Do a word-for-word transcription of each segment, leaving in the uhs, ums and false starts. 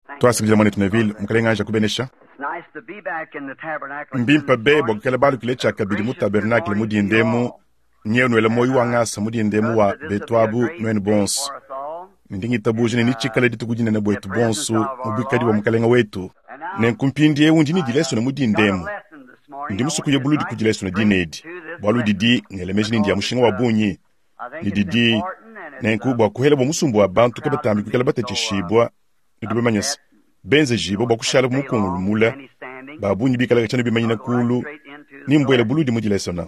Twasigira mwana tuneville mukalenga kubenesha mbimpa be bokela balu kile cha kabiri mu tabernacle mu dindemu nyenu ele moyu wangasa mu dindemu wa betwabu men bons ndingi tabuje ni chikale ditugujine na bwetu bonso mubikadi wa mukalenga wetu ne kumpindie unjini dileso na mu dindemu ndimusuku ye buludi kujileso na dinedi balu didi ngelemejini ndia mushinga wa bunyi ni didi ne nkubwa kuhela bo musumbu wa bantu kabatambi kukala batechishibwa ndube manyasa benze jibo bakushala mukungu lumula babunyi bikala chane bimanyina kulu nimbwele buludi mujilesona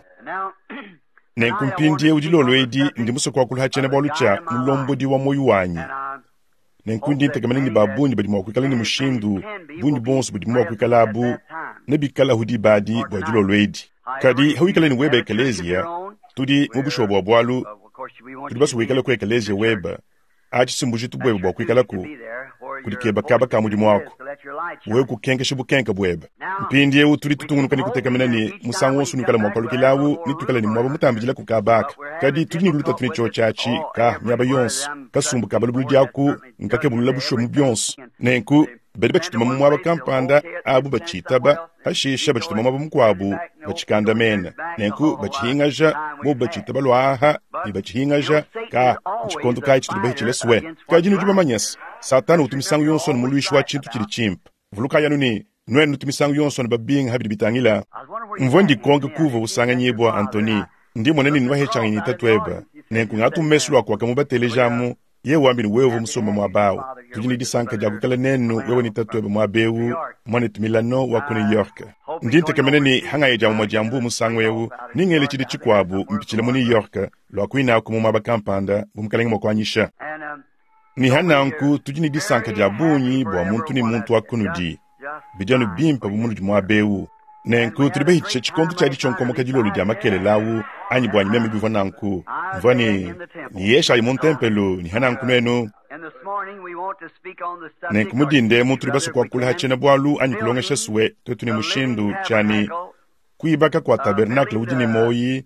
ne kumpindie ujilolwedi ndimuso kwa kulha chane balucha mulombodi wa moyo wanyi ne kundi ntegemanini babunyi badi mwakukala ni mushindu bunyi bonso badi mwakukalabu ne bikala hudi badi bwajilolwedi kadi hawikala ni weba ekelezia tudi mubusho bwa bwalu tudi baso wikala kwa ekelezia weba achi simbuji tubweba bwakwikala ku kulikeba kaba kamudi mwako wewe kukenga shibukenga bweba mpindie uturi tutungunu kani kutekemenani musango sunu kala mwakalukilawu nitukala ni mwaba mutambijila kukabaka kadi tuli ni luta tuni chochachi ka myaba yons kasumbu kabala buludi yaku nkake bulula busho mubyons nenku bedi bachituma mwaba kampanda abu bachitaba hashisha bachituma mwaba mkwabu bachikanda mena nenku bachihingaja mu bachitaba lwaha ni bachihingaja ka chikondo kai chitubahi chileswe kaji nujuba manyas Satana utumisangu yonson muluishi wa chintu chili chimp. Vuluka yanu ni, nuen utumisangu yonson babing habidi bitangila. Mvondi konga kuva usanga nyebwa Anthony. Ndi mwaneni nwahe changi nitatweba. Nenku ngatu mesulu kwa kamuba telejamu, ye wambini wevu msoma mwabao. Tujini disanka jagu kala nenu wewe nitatweba mwabewu, mwani tumilano wako New York. Ndi ntekemeneni hanga yejamu mwajambu musangu wewu, ningele chidi chikwabu mpichile mu New York, lwa kuina kumu mwaba kampanda, bumkalengi mwakwanyisha. Ni hananku tujini disanka jabunyi bwa muntu ni muntu wakunudi bijanu bimpa bu muntu mwabewu nenku turibe chikondo cha dichonko mokajilo lu jamakele lawu anyi bwa nyime bivu nanku mvani ni yesha yi montempelo ni hananku nenu nenku mudinde muntu ribasu kwa kula hachena bwalu anyi kulongesha suwe tutuni mushindu chani kuibaka kwa tabernacle ujini moyi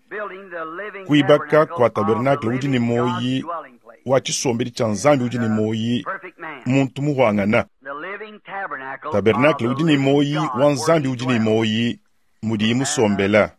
kuibaka kwa tabernacle ujini moyi wachisomberi chanzambi ujini moyi muntu muhwangana tabernacle ujini moyi wanzambi ujini moyi mudi musombela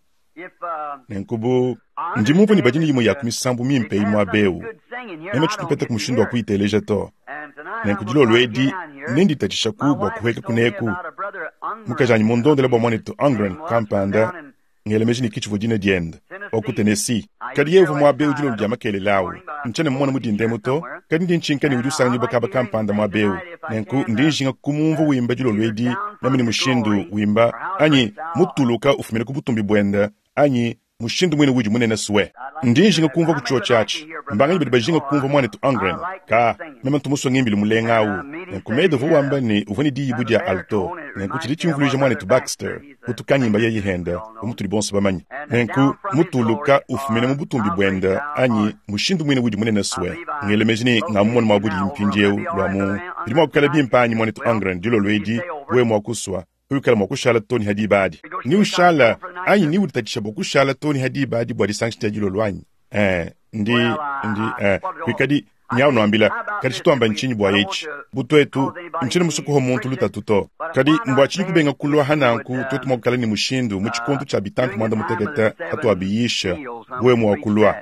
nenkubu ndi mupo ni bajini yimo yakumisambu mimpe imo abewu neme chutupete kumushindu wa kuiteleje to nenkujilo lwedi nindi tachisha kubwa kuheka kuneku mukajanyi mondonde labo mwanetu Angren kampanda ngelemejini kichivu jine dienda oku Tennessee kadi yevu mwabe ujilo ujama kele lawu nchane mwana mudinde muto kadi ndi nchinka ni ujusa njiba kaba kampanda mwabeu nenku ndi njinga kumumvu wimba jilo lwedi namini mushindu wimba anyi mutuluka ufumile kubutumbi bwenda anyi mushindu mwene wuji mwene naswe ndi njinga kumva kuchuo chachi mbanga njiba jinga kumva mwana tu Angren ka mema tumuso ngimbili mulengawu nenku medo vuwamba ni uvani di yibudi ya alto nenku chidi chimvuluja mwana tu Baxter utukanyi mba yeyi henda umutuli bonso bamanyi nenku mutuluka ufumile mubutumbi bwenda anyi mushindu mwene wuji mwene naswe ngelemejini ngamumona mwabudi mpindieu lwamu ilima wakala bimpa anyi mwana tu Angren dilo lwedi we mwakuswa ukala mwakushala toni hadibadi ni ushala anyi ni utachisha bokushala toni hadibadi bwadi sankshita jilo lwanyi eh ndi ndi eh kwikadi nyao noambila kadi chituamba nchinyi bwa yechi buto etu nchini musuku ho muntu luta tuto kadi mbwa chini kubenga kulwa hananku tuwetu mwakala ni mushindu muchikontu cha bitanku mwanda mutegeta hatu wabiyisha uwe mwa kulwa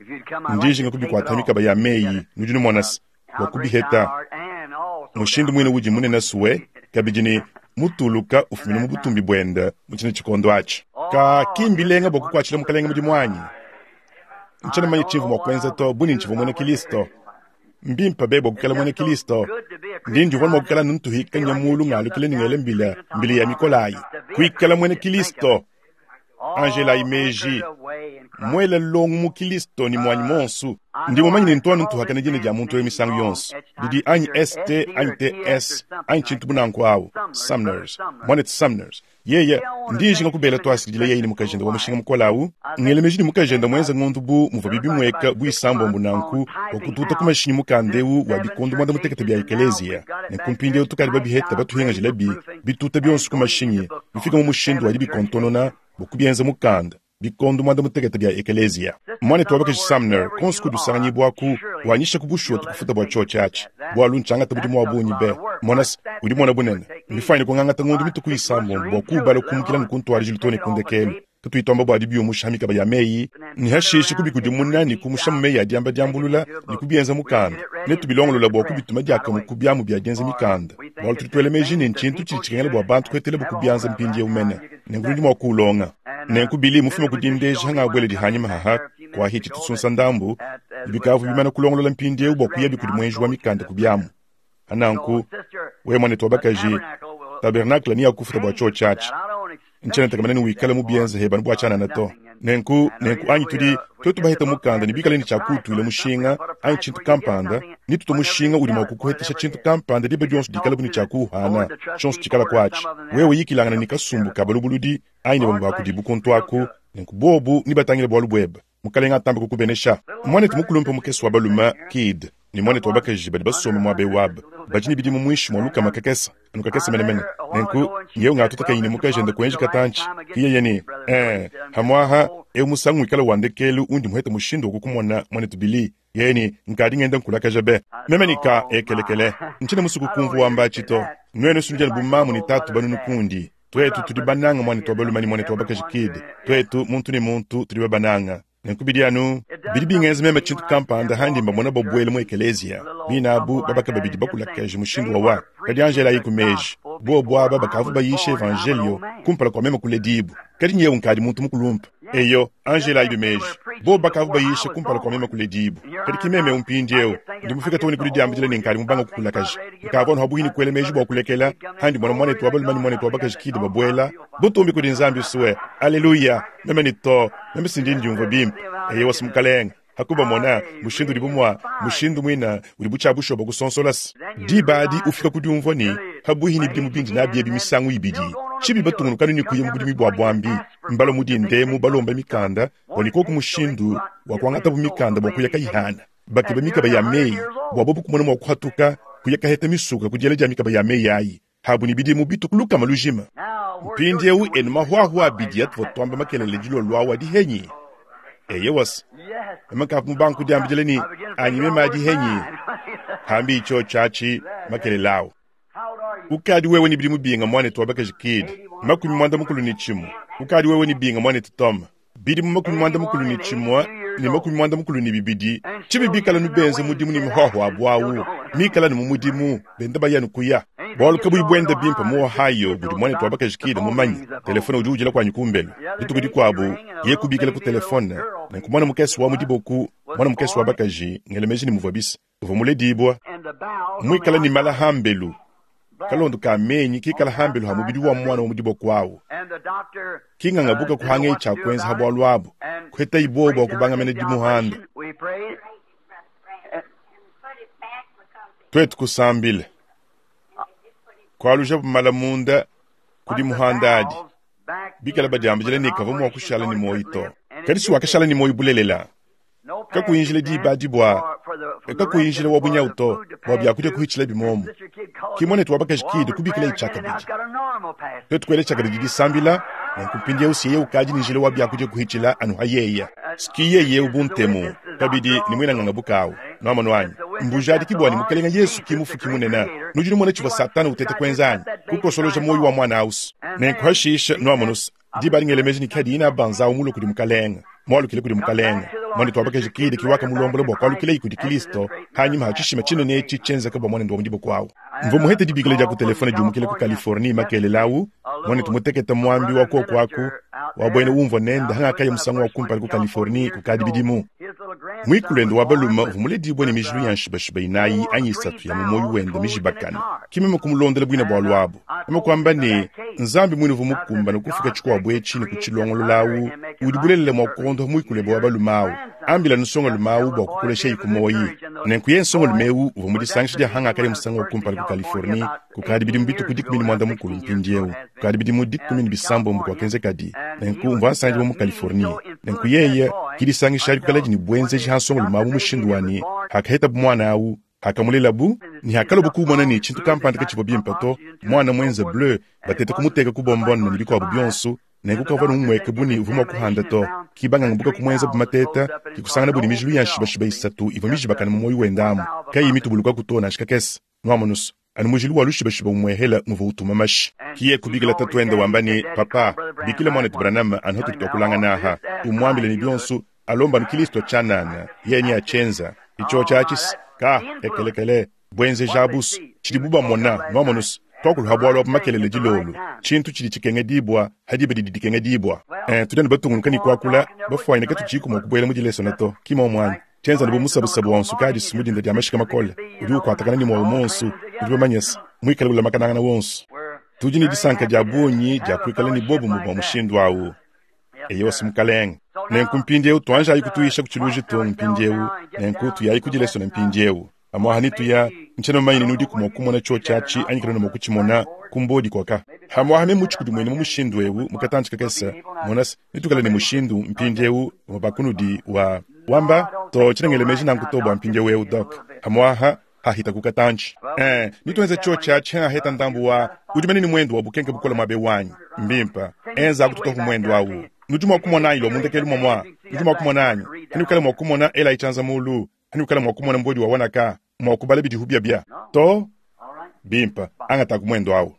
ndiji nga kubi kwa tamika ba ya meyi nujini mwanas wakubi heta mushindu mwine uji mwine nasuwe kabijini mutuluka ufumine mubutumbi bwenda mchini chikondo achi ka kimbilenga boku kwa chile mkalenga mji mwanyi nchana manyi chivu mwakwenza to buni nchivu mwene kilisto mbimpa bebo kukala mwene kilisto ndinju wana mwakala nuntu hika nyamulu ngalu kile ningele mbila mbili ya mikolai kuikala mwene kilisto Angela imeji mwele longu mu kilisto ni mwanyi monsu ndi mwamanyi ni ntuwa nuntu haka nejine ja muntu emisangu yonsu didi anyi este anyi te es anyi chintu bunanku awu Sumners mwane tu Sumners yeye ndi jinga kubela to asijile yeye ni mukajenda wa mushinga mukola awu ngele mejini mukajenda mwenza ngondu bu muvabibi mweka bu isambo mbunanku wakututa kumashinyi mukandewu wa bikondu mwanda mutekete bya ekelezia ne kumpinde utukali babi heta batuhinga jilebi bituta byonsu kumashinyi bifika mu mushindu wa libi kontonona bukubienza mukanda bikondo mwanda mutegeta bya ekelezia mwane twabaka Sumner konsku dusanyi bwaku wanyisha kubushu tukufuta bwa cho chachi bwalu nchanga tabudi mwa bunyi be monas udi mwana bunene ndifanye ko nganga tangundi mituku isambo bwaku balo kumukila nkuntu ari jilitone kundekelo tutuitomba bwa dibiyo mushamika ba yameyi ni hashishi kubikudi munani kumushamu meyi adiamba diambulula ni kubienza mukanda netu bilongolo la bwa kubituma diaka mukubyamu byagenza mikanda bwalu tutwele mejini nchintu chilichikengele bwa bantu kwetele bukubianza mpinje umene nengundi mwa kulonga nenkubili mufuma kudindeji hanga bwele di hanyima haha kwa hichi tutsunsa ndambu ibikavu bimana kulongolo la mpinje ubwa kuyebi kudi mwenji wa mikanda kubyamu hananku we mwane twabakaji Tabernacle ni akufuta bwa cho chachi nchene takamana wikala mubienza heba nbwa chana nato nenku nenku anyi tudi tutu bahita mukanda ni bikala ni chakutu ile mushinga anyi chintu kampanda ni tutu mushinga uri makukuhetisha chintu kampanda diba jonsu dikala buni chaku hana chonsu chikala kwachi wewe yikilangana ni kasumbu kabalubuludi anyi niba mbwa kudibu kontu aku nenku bobu ni batangile bwa lubweba mukalenga tambe kukubenesha mwane tumukulumpa mukesu wabaluma kid ni mwane twabaka jiba diba somi mwabe wab bajini bidi mumwishi mwaluka makakesa anukakesa mene mene nenku yeo nga tutaka yini muka jende kwenji katanchi kiye yeni eh hamwaha e musangu ikala wandekelu undi muhete mushindo kukumwana mwane tubili yeni nkadi ngenda nkulaka jabe memenika ekelekele nchine musuku kumvu wamba chito nwene sunjani bumamu ni tatu banu nukundi twetu tudibananga mwane twabalumani mwane twabaka jikide twetu muntu ni muntu tudibabananga nenkubidianu bidi ngeze mema chintu kampanda handi mbona bobwele mu ekelezia binabu babaka babidi bakulakaje mushindo wa kadi angela yikumeji bo bwaba bakavu bayishe evangelio kumpala kwa mema kuledibu kadi nyewe nkadi muntu mukulumpa eyo angela yibemeji bo bakavu bayishe kumpala kwa mema kuledibu kadi kimeme umpindieo ndimufika toni kulidi ambitile ninkadi mubanga kukulakaje nkabona habuhini kwele meji bwa kulekela handi mwana mwana twabal mani mwana twabaka jikide babwela butumbi kudi nzambi suwe haleluya meme nito meme sindini jumva bim eyo wasmukalenga hakuba mona mushindu libumwa mushindu mwina ulibucha busho bagusonsolas dibadi ufika kudyumvoni habuhini bidi mubindi nabye bimisangu ibidi chibi batungunu kanuni kuye mubudi mibwa bwambi mbalo mudi ndemu balomba mikanda boniko ku mushindu wakwangata bumikanda bokuyaka ihana bakiba mikaba ya mei wabobu kumona mwa kuhatuka kuyaka heta misuka kujeleja mikaba ya mei yayi habuni bidi mubitu kuluka malujima mpindi ewu enuma hua hua bidi yat votwamba makelele jilo lwa wadi henyi eye was emaka mbanku diambijele ni anyime madi henyi hambi icho chachi makele lao ukadi wewe ni bidimu binga mwane twabaka jikid makumi mwanda mukulu ni chimu ukadi wewe ni binga mwane tutoma bidimu makumi mwanda mukulu ni chimwa ni makumi mwanda mukulu ni bibidi chibibikala nubenze mudimu ni mhoho abwawu mikala ni mumudimu bendaba yanu kuya bolu kabu ibwende bimpa muwa hayo budi mwane twabaka jikid mumanyi telefona ujujela kwa nyikumbelu bitugudi kwabu yeku bikala ku telefone na kumwana mukesi wa mudiboku mwana mukesi wa bakaji ngelemeji ni muvabisa uvumule dibwa mwikala ni mala hambelu kalondo ka menyi kikala hambelu hamubidi wa mwana mudiboku wawo kinga ngabuka kuhange icha kwenza habo lwabo kweta ibobo kubanga mene dimuhanda twetu kusambile kwalusha malamunda kudi muhandadi bikala bajambijele ni kavamu wa kushala ni moito kadisi wakashala ni moyo bulelela kaku injile di badibwa kaku injile wabunya uto wabya kuje kuhichila bimomo kimone twabaka jikide kubikila ichaka biji twetu kwele chaka di sambila na kupindia usiye ukaji injile wabya kuje kuhichila anu hayeya skiye ye ubuntemu kabidi ni mwina ngangabukao no amanwanyi mbujadi kibwani mukalenga Yesu kimufu kimunena nujuni mwana chiva satana utete kwenzani kuko soloja moyo wa mwana house ne kwashisha no amanus dibali ngelemeji ni kadi ina banza umulo kudi mukalenga mwalo kile kudi mukalenga mwani twabaka jikide kiwaka mulombo bo kwalu kile ikudi Kristo hanyuma hachishima chino ne chichenza kaba mwana ndo mudibo kwao mvumu hete dibigile ja ku telefone jumu kile ku California makele lawu mwani tumuteketa mwambi wako kwaku wabwene umvo nenda hanga kaya musango wa kumpa ku California ku kadibidimu mwikulendo wabaluma uvumule dibwa ni mijlu yanshibashiba inayi anyisatu ya mumoyu wende mijibakana kimeme kumulondela bwina bwa lwabo ama kwamba ni nzambi mwini vumukumba nukufika chukwa wabwe chini kuchilongolo lawu udibulele mwakondo mwikulendo wabalumawu ambila nusonga lumawu bwa kukulesha ikumoyi nenkuye nsonga lumewu uvumudi sangshidi hanga kaya musango wa kumpa ku California kukadibidimu bitu kudikumini mwanda mukulu mpindiyewu kukadibidimu dikumini bisambo mbu kwa kenze kadi nenku mva sanji mu California nenku yeye kidi sangi shari kukalaji ni bwenze jihansongo lumawu mushindwani hakaheta bumwana awu hakamulela bu ni hakalo buku mwana ni chintu kampanda kachivo biempato mwana mwenze bleu batete kumuteka kubombona nibiko abu bionsu nenkuka vanu mweke buni vuma kuhanda to kibanga mbuka kumwenza bumateta kikusangana buni mijulu yanshiba shiba isatu ivo mijiba kana mumoyi wendamu kai mitubuluka kutona shikakes nwamonus anu mujulu walu shiba shiba mwehela muvo utuma mash kiye kubigila tatwende wambani papa bikile mwana tibranama anhotu kitokulanga naha umwambile ni bionsu alomba nkilisto chanana yenye achenza icho chachis ka ekelekele bwenze jabus chiribuba mona nwamonus tokul habwalo makelele jilolu chintu chiri chikenge dibwa hadibe didikenge dibwa eh tudani batungu kani kwakula bafwa ina katu chiku mokubwele mujileso nato kima omwani chenza nibo musabu sabu wansu kadi smudi ndati amashika makola udu kwa takana ni mwa monsu udu manyes mwikale ula makananga na wonsu tujini disanka jabunyi jakwikale ni bobu mubwa mushindwa au eyo simkaleng nenkumpinjeu twanja ayikutuisha kuchiluji to mpinjeu nenkutu ya ayikujileso na mpinjeu amwahanitu ya nchano maini nudi kumokumona cho chachi anyikana na mokuchimona kumbodi kwaka hamwahame muchikudu mwene mushindwewu mukatanchika kesa monas nitukale ni mushindu mpinjeu wabakunudi wa wamba to chinengele meji nankutoba mpinjewewu dok hamwaha hahita kukatanchi eh nituenze cho chachi haheta ndambu wa ujumeni ni mwendo wa bukenke bukola mabe wanyi mbimpa enza kututohu mwendo wawu nujuma kumona ilo mundekelu momwa nujuma kumona anyi kanukale mwakumona ela ichanza mulu kanukale mwakumona mbodi wa wanaka mwakubale bidi hubia bia to bimpa angata kumwendo wawu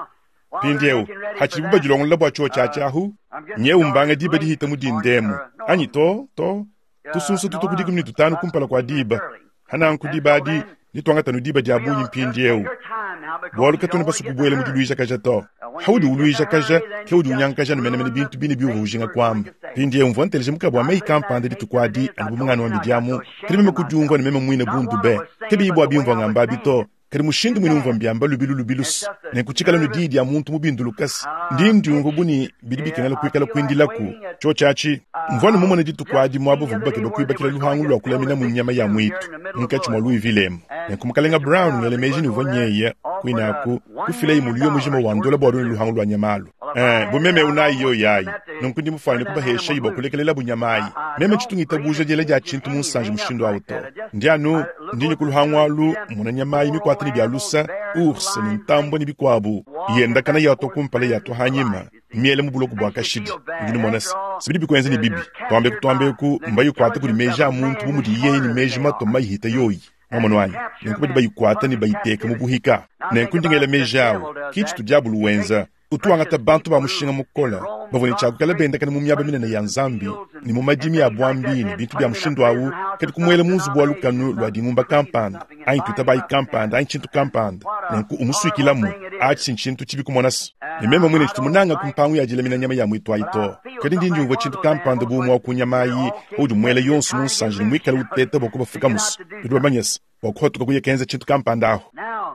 pindieu hachiribuba jilongo labo cho chachi ahu nye umbanga diba dihita mudindemu anyi to to tusunsu tutukudiki mni tutanu kumpala kwa diba hana ankudiba adi nitwanga tanu diba diabunyi mpindieu bolu katuni basu kubwele mudiluisha kaja to haudi uluisha kaja keudi unyanga kaja numene mene bintu bini biu ujinga kwamba pindieu mvu antelije mkabu wa mei kampande ditu kwa di anibu mungano wa midiamu kiri mime kujungwa ni mime mwine bundu be kebi ibu wa bimvu ngamba bito kari mushindu mwini umva mbiamba lubilu lubilus nenkuchikala nudidi ya muntu mubindu lukas ndi ndiungo buni bidibi kenala kuikala kuindilaku cho chachi mvwani mumone ditu kwa adi mwabu vubake bakuiba kila luhangu lwa kulamina munyama ya mwitu mkachu mwa lui vilemu nenkumakalenga brown ngele mejini uvonyeye kuinaku kufila imulio mujima wandola bwaduni luhangu lwa nyamalu eh bumeme unayi yo yayi nunkundi mufani kuba hesha ibo kulekelela bunyamayi meme chitungi tabuja jele ja chintu munsanje mushindu auto ndianu ndinyi kuluhangu alu muna nyamayi mikwa atini bialusa urs ni ntambo ni bikwabu yenda kana yato kumpale yato hanyima miele mubulo kubwa kashidi ngini monas sibidi bikwenze ni bibi twambe kutwambe ku mbayu kwata kuri meja muntu bumudi ye ni meja mato mahita yoyi mama wanyi nenkuba bayu kwata ni bayiteka mubuhika nenkundi ngele meja kichi tujabulu wenza utuanga tabantu ba mushinga mukola bavuni chakukala benda kana mumyaba minene ya nzambi ni mumajimi ya bwambi ni bintu bya mushindo awu kati kumwele munzu bwa lukanu lwa dimumba kampanda ayi tutabai kampanda ayi chintu kampanda nenku umuswikilamu achi chintu chibi kumonas ni mema mwene chitumunanga kumpangu ya jile mina nyama ya mwitu aito kati ndi njungo chintu kampanda bumu wa kunyamayi uju mwele yonsu munsanji ni mwikala utete bokuba fukamus kudwa manyas wakuhotuka kuye kenze chintu kampanda ahu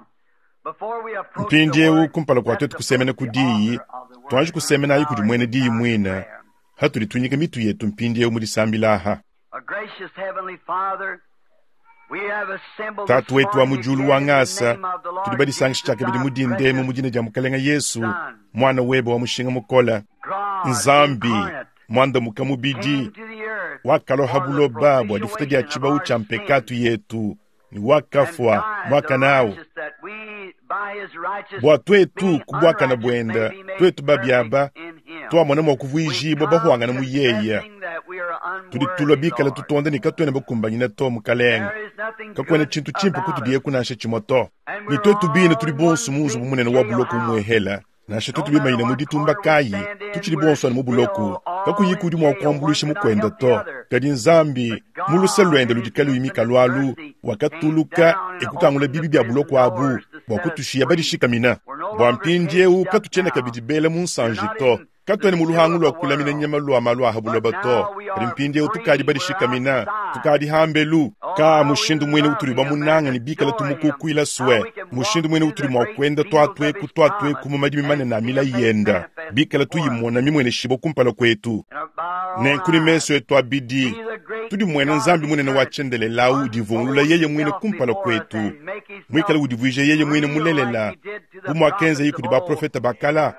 mpindieu kumpala kwa twetu kusemena kudiyi twanji kusemena ayi kudi mwene diyi mwina hatuli tunyike mitu yetu mpindieu mudi sambi laha tatu wetu wa mujulu wa ngasa tudibadi sangi chake bidi mudi ndemu mujine jamukalenga Yesu mwana webo wa mushinga mukola nzambi mwanda mukamubidi wakalo habulo babu adifuta dia chiba ucha mpekatu yetu ni wakafwa mwaka nao bwa twetu kubwaka na bwenda twetu babyaba twa mwana mwakuvuiji bwa bahuanga na muyeya tudi tulobika la tutonde ni katwene bakumbanye na to mukalenga kakwene chintu chimpo kutudiye kunashe chimoto ni twetu bine tuli bonsu munzu bumunene wa buloku mwehela nashe twetu bima ine muditumba kayi tuchili bonsu ane mubuloku kakuyikudi mwakuambulishe mukwenda to kadi nzambi muluse lwende ludikalu imika lwalu wakatuluka ekukangula bibi bya buloku abu wakutushia badishika mina bwampindieu katuchene kabidibele munsanjito katwene muluhangu lwa kulamina nyama lwa malwa habulo bato rimpindieu tukadi badishika mina tukadi hambelu ka mushindu mwene uturi ba munanga ni bikala tumukuku ila swe mushindu mwene uturi mwakwenda twatwe kutwatwe kumumajimi mane na mila yenda bikala tuyimona mimwene shibo kumpala kwetu nenkuri meso etu abidi tudi mwene nzambi mwene na wachendele lau divungula yeye mwene kumpala kwetu mwikala udivuje yeye mwene mulelela umwakenza yiku diba profeta bakala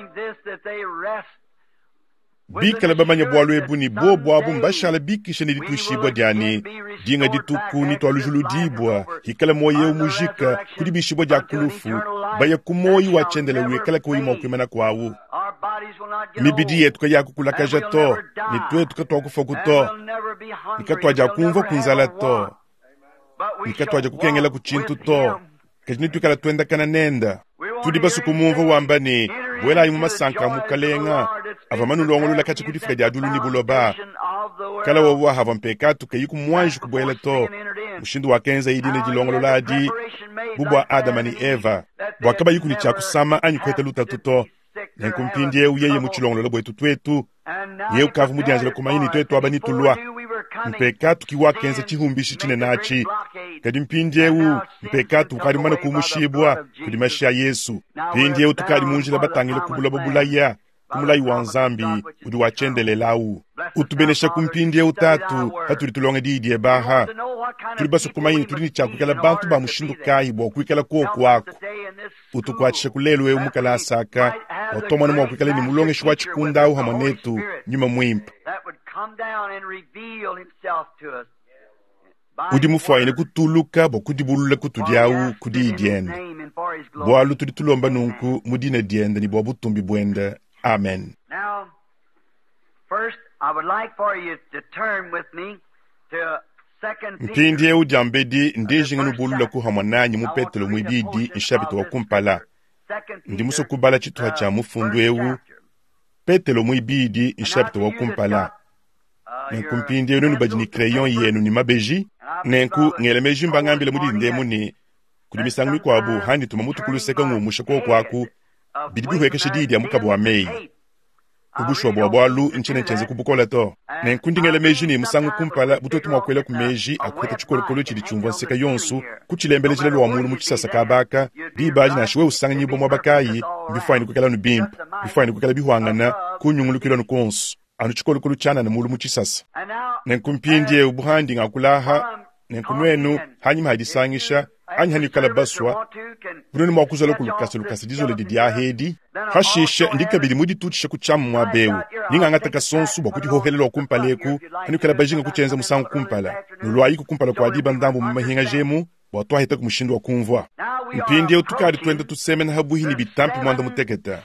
bikala bamanya bwalu ebuni bo bwabu mbashala bikisha ni ditushibwa diani dinga dituku ni twalujulu dibwa hikala moye umujika kudibishibwa dia kulufu baya kumoyi wachendele wekala kwa ima kwimana kwawu mibidi yetu kayakukulaka jato ni twetu katwakufa kuto nikatwaja kumva kunzala to nikatwaja kukengela kuchintu to kajini twikala twenda kana nenda tudi basu kumumva wambani bwela imu masanka mukalenga avamanu longolula kachi kudifika diadulu ni buloba kala wawa havampekatu kayiku mwanju kubwela to mushindu wakenza idine jilongolola adi bubwa Adama ni Eva bwakaba yiku ni chakusama anyu kweta luta tuto nenkumpindie uyeye muchilongolola bwetu twetu ye ukavu mudianjela kumayini twetu abani tulwa mpekatu kiwakenza chihumbishi chine nachi kadi mpindieu mpekatu ukarimana kumushibwa kudi mashia Yesu pindieu tukari munjila batangile kubula babulaya kumulai wanzambi udi wachendele lau utubenesha kumpindieu tatu haturi tulonge didi ebaha tuli basu kumayini tuli ni chaku kala bantu ba mushindu kai bo kuikala kuoku wako utukwachisha kulelu eu mukala asaka watoma na mwakukala ni mulonge shwa chikunda au hamanetu nyuma mwimpa udi mufaine kutuluka bo kudibulula kutudiau kudi idienda boalu tudi tulomba nunku mudine dienda ni bo butumbi bwenda. Amen. Now, first, I would like for you to turn with me to Second Peter. Mpindie ujambedi ndejinga nubulula kuhamananyi mu Petelo mwibidi nshabito wakumpala. Ndi muso kubala chitu hacha mufundu ewu. Petelo mwibidi nshabito wakumpala. Nenku mpindie unu bajini kreyon yenu ni mabeji. Nenku ngelemeji mbangambile mudi ndemu ni kudimisangmi kwa abu hani tumamutu kuluseka ngumusha kwa kwaku. Bidibi huweke shididi ya mukabu wa mei. Ubushu wa walu nchene chenze kubukola to. Na nkundi ngele meji ni musangu kumpala butotu mwakwela kumeji akweta chukolo kolo chidi chumva nseka yonsu kuchilembele jile luwa mulu mchisasa kabaka di baji na shwe usanga nyibo mwabakayi bifayini kukela nubimp bifayini kukela bihuangana kunyungulu kilo nukonsu anu chukolo kolo chana na mulu mchisasa na nkumpindie ubuhandi ngakulaha na nkunwenu hanyi mahadisangisha anyi hani kala baswa bunoni mwakuzala kulukasa lukasa dizole didi ahedi hashisha ndika bidi mudi tutisha kuchamu mwabewu ninga ngataka sonsu bakuti hohelelo wakumpaleku hani kala bajinga kuchenza musangu kumpala nuluayi kukumpala kwa adiba ndambu mmahinga jemu watuwa hita kumushindu wa kumvwa mpindi ya utukari tuenda tuseme na habuhi ni bitampi mwanda muteketa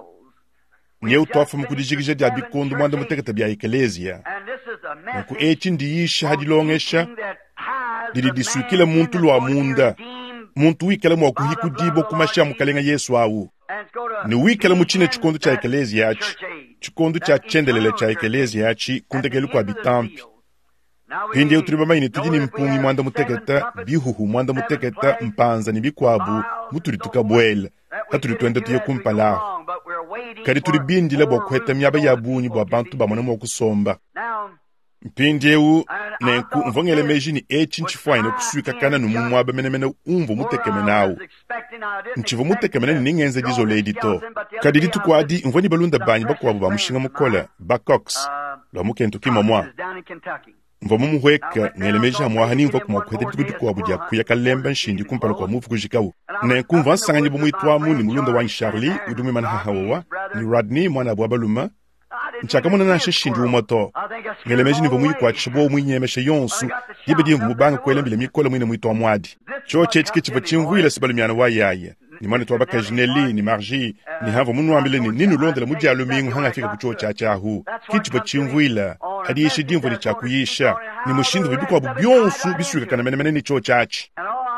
nye utuwafa mkudijigija dia bikondu mwanda muteketa bia ekelezia naku echi ndiyisha hadilongesha didi disukila muntu lwa munda muntu wikala mwa kuhiku dibo kumasha mukalenga Yesu awu ni wikala muchine chikondo cha ekelezi yachi chikondo cha chendelele cha ekelezi yachi kundegelu kwa bitampi hindi uturiba maini tujini mpungi mwanda muteketa bihuhu mwanda muteketa mpanza ni bikwabu muturi tukabwela haturi tuende tuye kumpalaho kari turi bindi lebo kweta myaba yabunyi bwa bantu bamona mwa kusomba mpindiewu nenku mvongele meji ni echi nchifuaine kusuika kana numumwaba menemene umvo mutekemenawu nchivo mutekemene ni ningenze dizole edito kadidi tukwadi mvoni balunda banyi bakwabu bamushinga mukola bakox lwa mukentu kimamwa mvo mumuhweka ngele meji hamwa hani mvo kumwakwete ditukudu kwabu dia kuya kalemba nshindi kumpalo kwa mufu kujikawu nenku mvo ansanga nyibo muitwamu ni mulunda wanyi Charlie udumi manahahawawa ni Rodney mwana abu abaluma nchaka muna na shishindi umato ngele meji nivo mui kwa chibo mui nyemeshe yonsu yibe di mvu banga kwele mbile mikola mwine mui mwadi cho chechike chiva chimvuila sibali miana wa yaya ni mwane tuwa baka Jineli ni Marji ni havo munu wambile ni ninu londela mudi alumingu hanga fika kucho chacha hu kichiva chimvuila hadi yeshi dimvo ni chakuyisha ni mushindu vibiku wabu bionsu bisuika kana mene mene ni cho chachi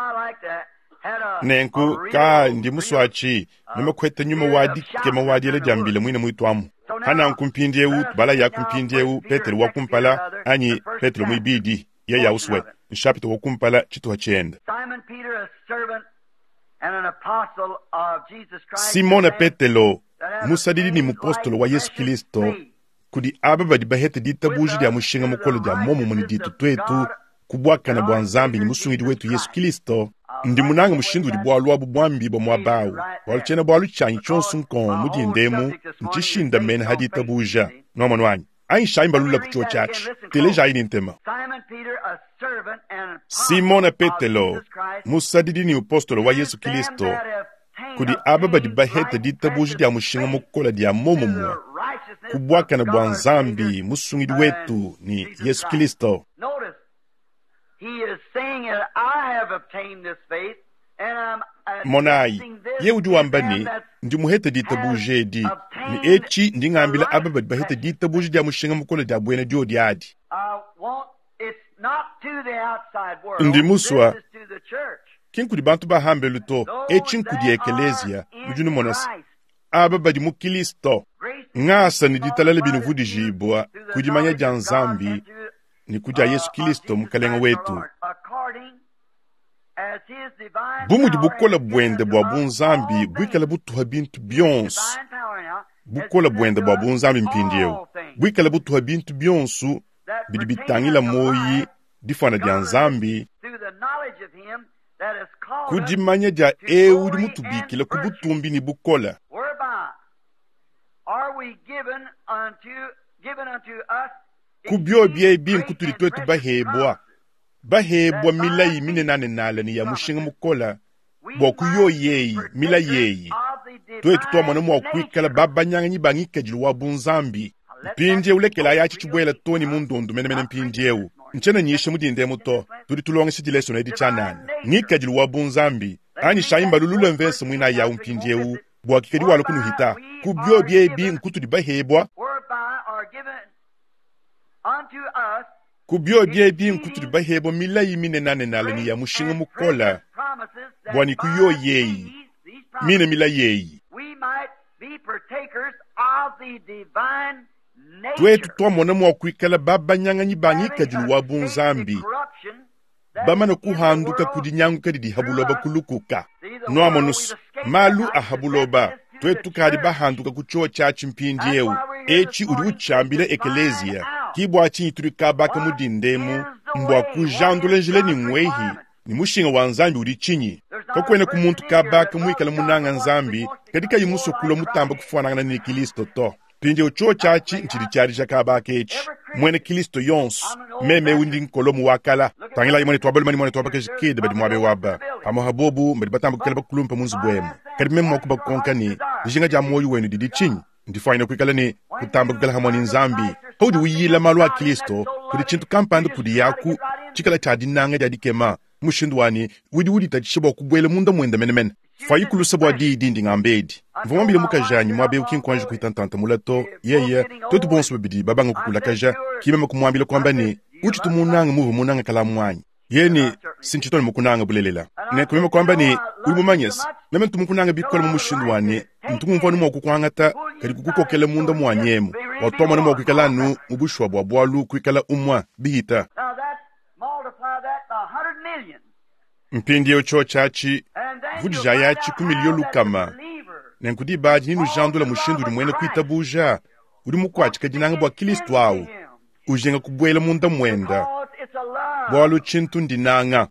nenku ka ndi muswachi nime kweta nyuma wadi kema wadi yele diambile mwine mui tuamu hana nkumpindiewu bala ya kumpindiewu Petelo wakumpala anyi Petelo mwibidi ya ya uswe nshapito wakumpala chitu hachenda Simona Petelo musadidi ni mupostolo wa Yesu Kristo kudi ababa di bahete di tabuji dia mushinga mukolo dia momo muni ditu twetu kubwaka na bwanzambi ni musungidi wetu Yesu Kristo ndi munanga mushindu di bwalu wabu bwambi bo mwabawu waluchena bwalu chanyi chonsu nkon mudi ndemu nchishinda mene hadi tabuja no manwanyi ayi shaimba lula kucho chachi teleja ayi nintema Simona Petelo musadidi ni apostolo wa Yesu Kristo kudi ababa di bahete di tabuji dia mushinga mukola dia momo mwa kubwaka na bwanzambi musungidi wetu ni Yesu Kristo. He is saying that I have obtained this faith and I'm Monai ye ujuambani ndi muheta di tabuje di ni echi ndi ngambila ababa di baheta di tabuje dia mushinga mukolo dia bwena dio diadi ndi muswa kin kudi bantu ba hambe luto echi kudi ekelesia mjunu monas ababa di mukilisto ngasa ni ditalale binu vudi jibwa kudi manya janzambi ni kudi Yesu Kristo mukalenga wetu bumu di bukola bwende bwa bunzambi bwikala butuha bintu byonsu bukola bwende bwa bunzambi mpindieu bwikala butuha bintu byonsu bidi bitangila moyi difana dia nzambi kudimanya dia ewu di mutubikila kubutumbi ni bukola kubyo bie bin kuturi twetu bahebwa bahebwa mila yi mine nane nala ni ya mushinga mukola boku yo yeyi mila yeyi twetu tuwa mwana mwa kwikala baba nyanga nyi bangi kajilu wa bunzambi mpindie ulekela ya chichibwela toni mundundu mene mene mpindie u nchena nyishe mudinde muto turi tulonga shidile na edi chanani ngi kajilu wa bunzambi ani shaimba lulule mvense mwina ya umpindie u bwa kikedi walo kunu hita kubyo bie bin kuturi bahebwa kubyo bie bin kuturi bahebwa mila yi mine nane nala ni ya mushinga mukola bwani kuyo yeyi mine mila yeyi twetu twa mwana mwa kwikala baba nyanga nyi bangi kajilu wa bunzambi bamana kuhanduka kudi nyanguka didi habuloba kulukuka noa monus malu a habuloba twetu kadi bahanduka kuchoa chachi mpindieu echi udi uchambile ekelesia kibwa chi ituri kabaka mudindemu mbwa kujandule njile ni mwehi ni mushinga wa nzambi udi chinyi kakwene kumuntu kabaka mwikala munanga nzambi kadika yimuso kula mutamba kufuananga ni Kristo to pinje ucho chachi nchiri chari kabaka echi mwene Kristo yons meme windi nkolo muwakala tangila yimone twabel mani mone twabaka jikide badi mwabe waba amo habobu mbadi batamba kukala bakulumpa munzu bwemu kadi meme mwakuba konkani njinga ja moyo wenu didi chinyi ndi faina kwikala ni kutamba kukala hamoni nzambi hodi wiyila malwa Kristo kudi chintu kampanda kudi yaku chikala chadi nanga jadi kema mushindwani widi widi tachishiba kubwele munda mwenda menemene fayi kulusabwa di di ndi ngambedi mvumambile mukajanyi mwabe ukinkwanji kuitantanta mulato yeye totu bonsu babidi babanga kukula kaja kime kumwambile kwamba ni uchi tumunanga muvu munanga kala mwanyi yeni sinchitoni mukunanga bulelela ne kumema kwamba ni ulimumanyes meme tumukunanga bikola mushindwani ntumumvoni mwakukwangata kadi kukukokele munda mwanyemu watoma ni mwakuikalanu mubushwa bwa bwalu kuikala umwa bihita mpindi ocho chachi vudija yachi kumilio lukama nenkudi baji ninu jandula mushindu uri mwene kuitabuja uri mukwachi kadinanga bwa Kristo au ujenga kubwela munda mwenda bwalu chintu ndinanga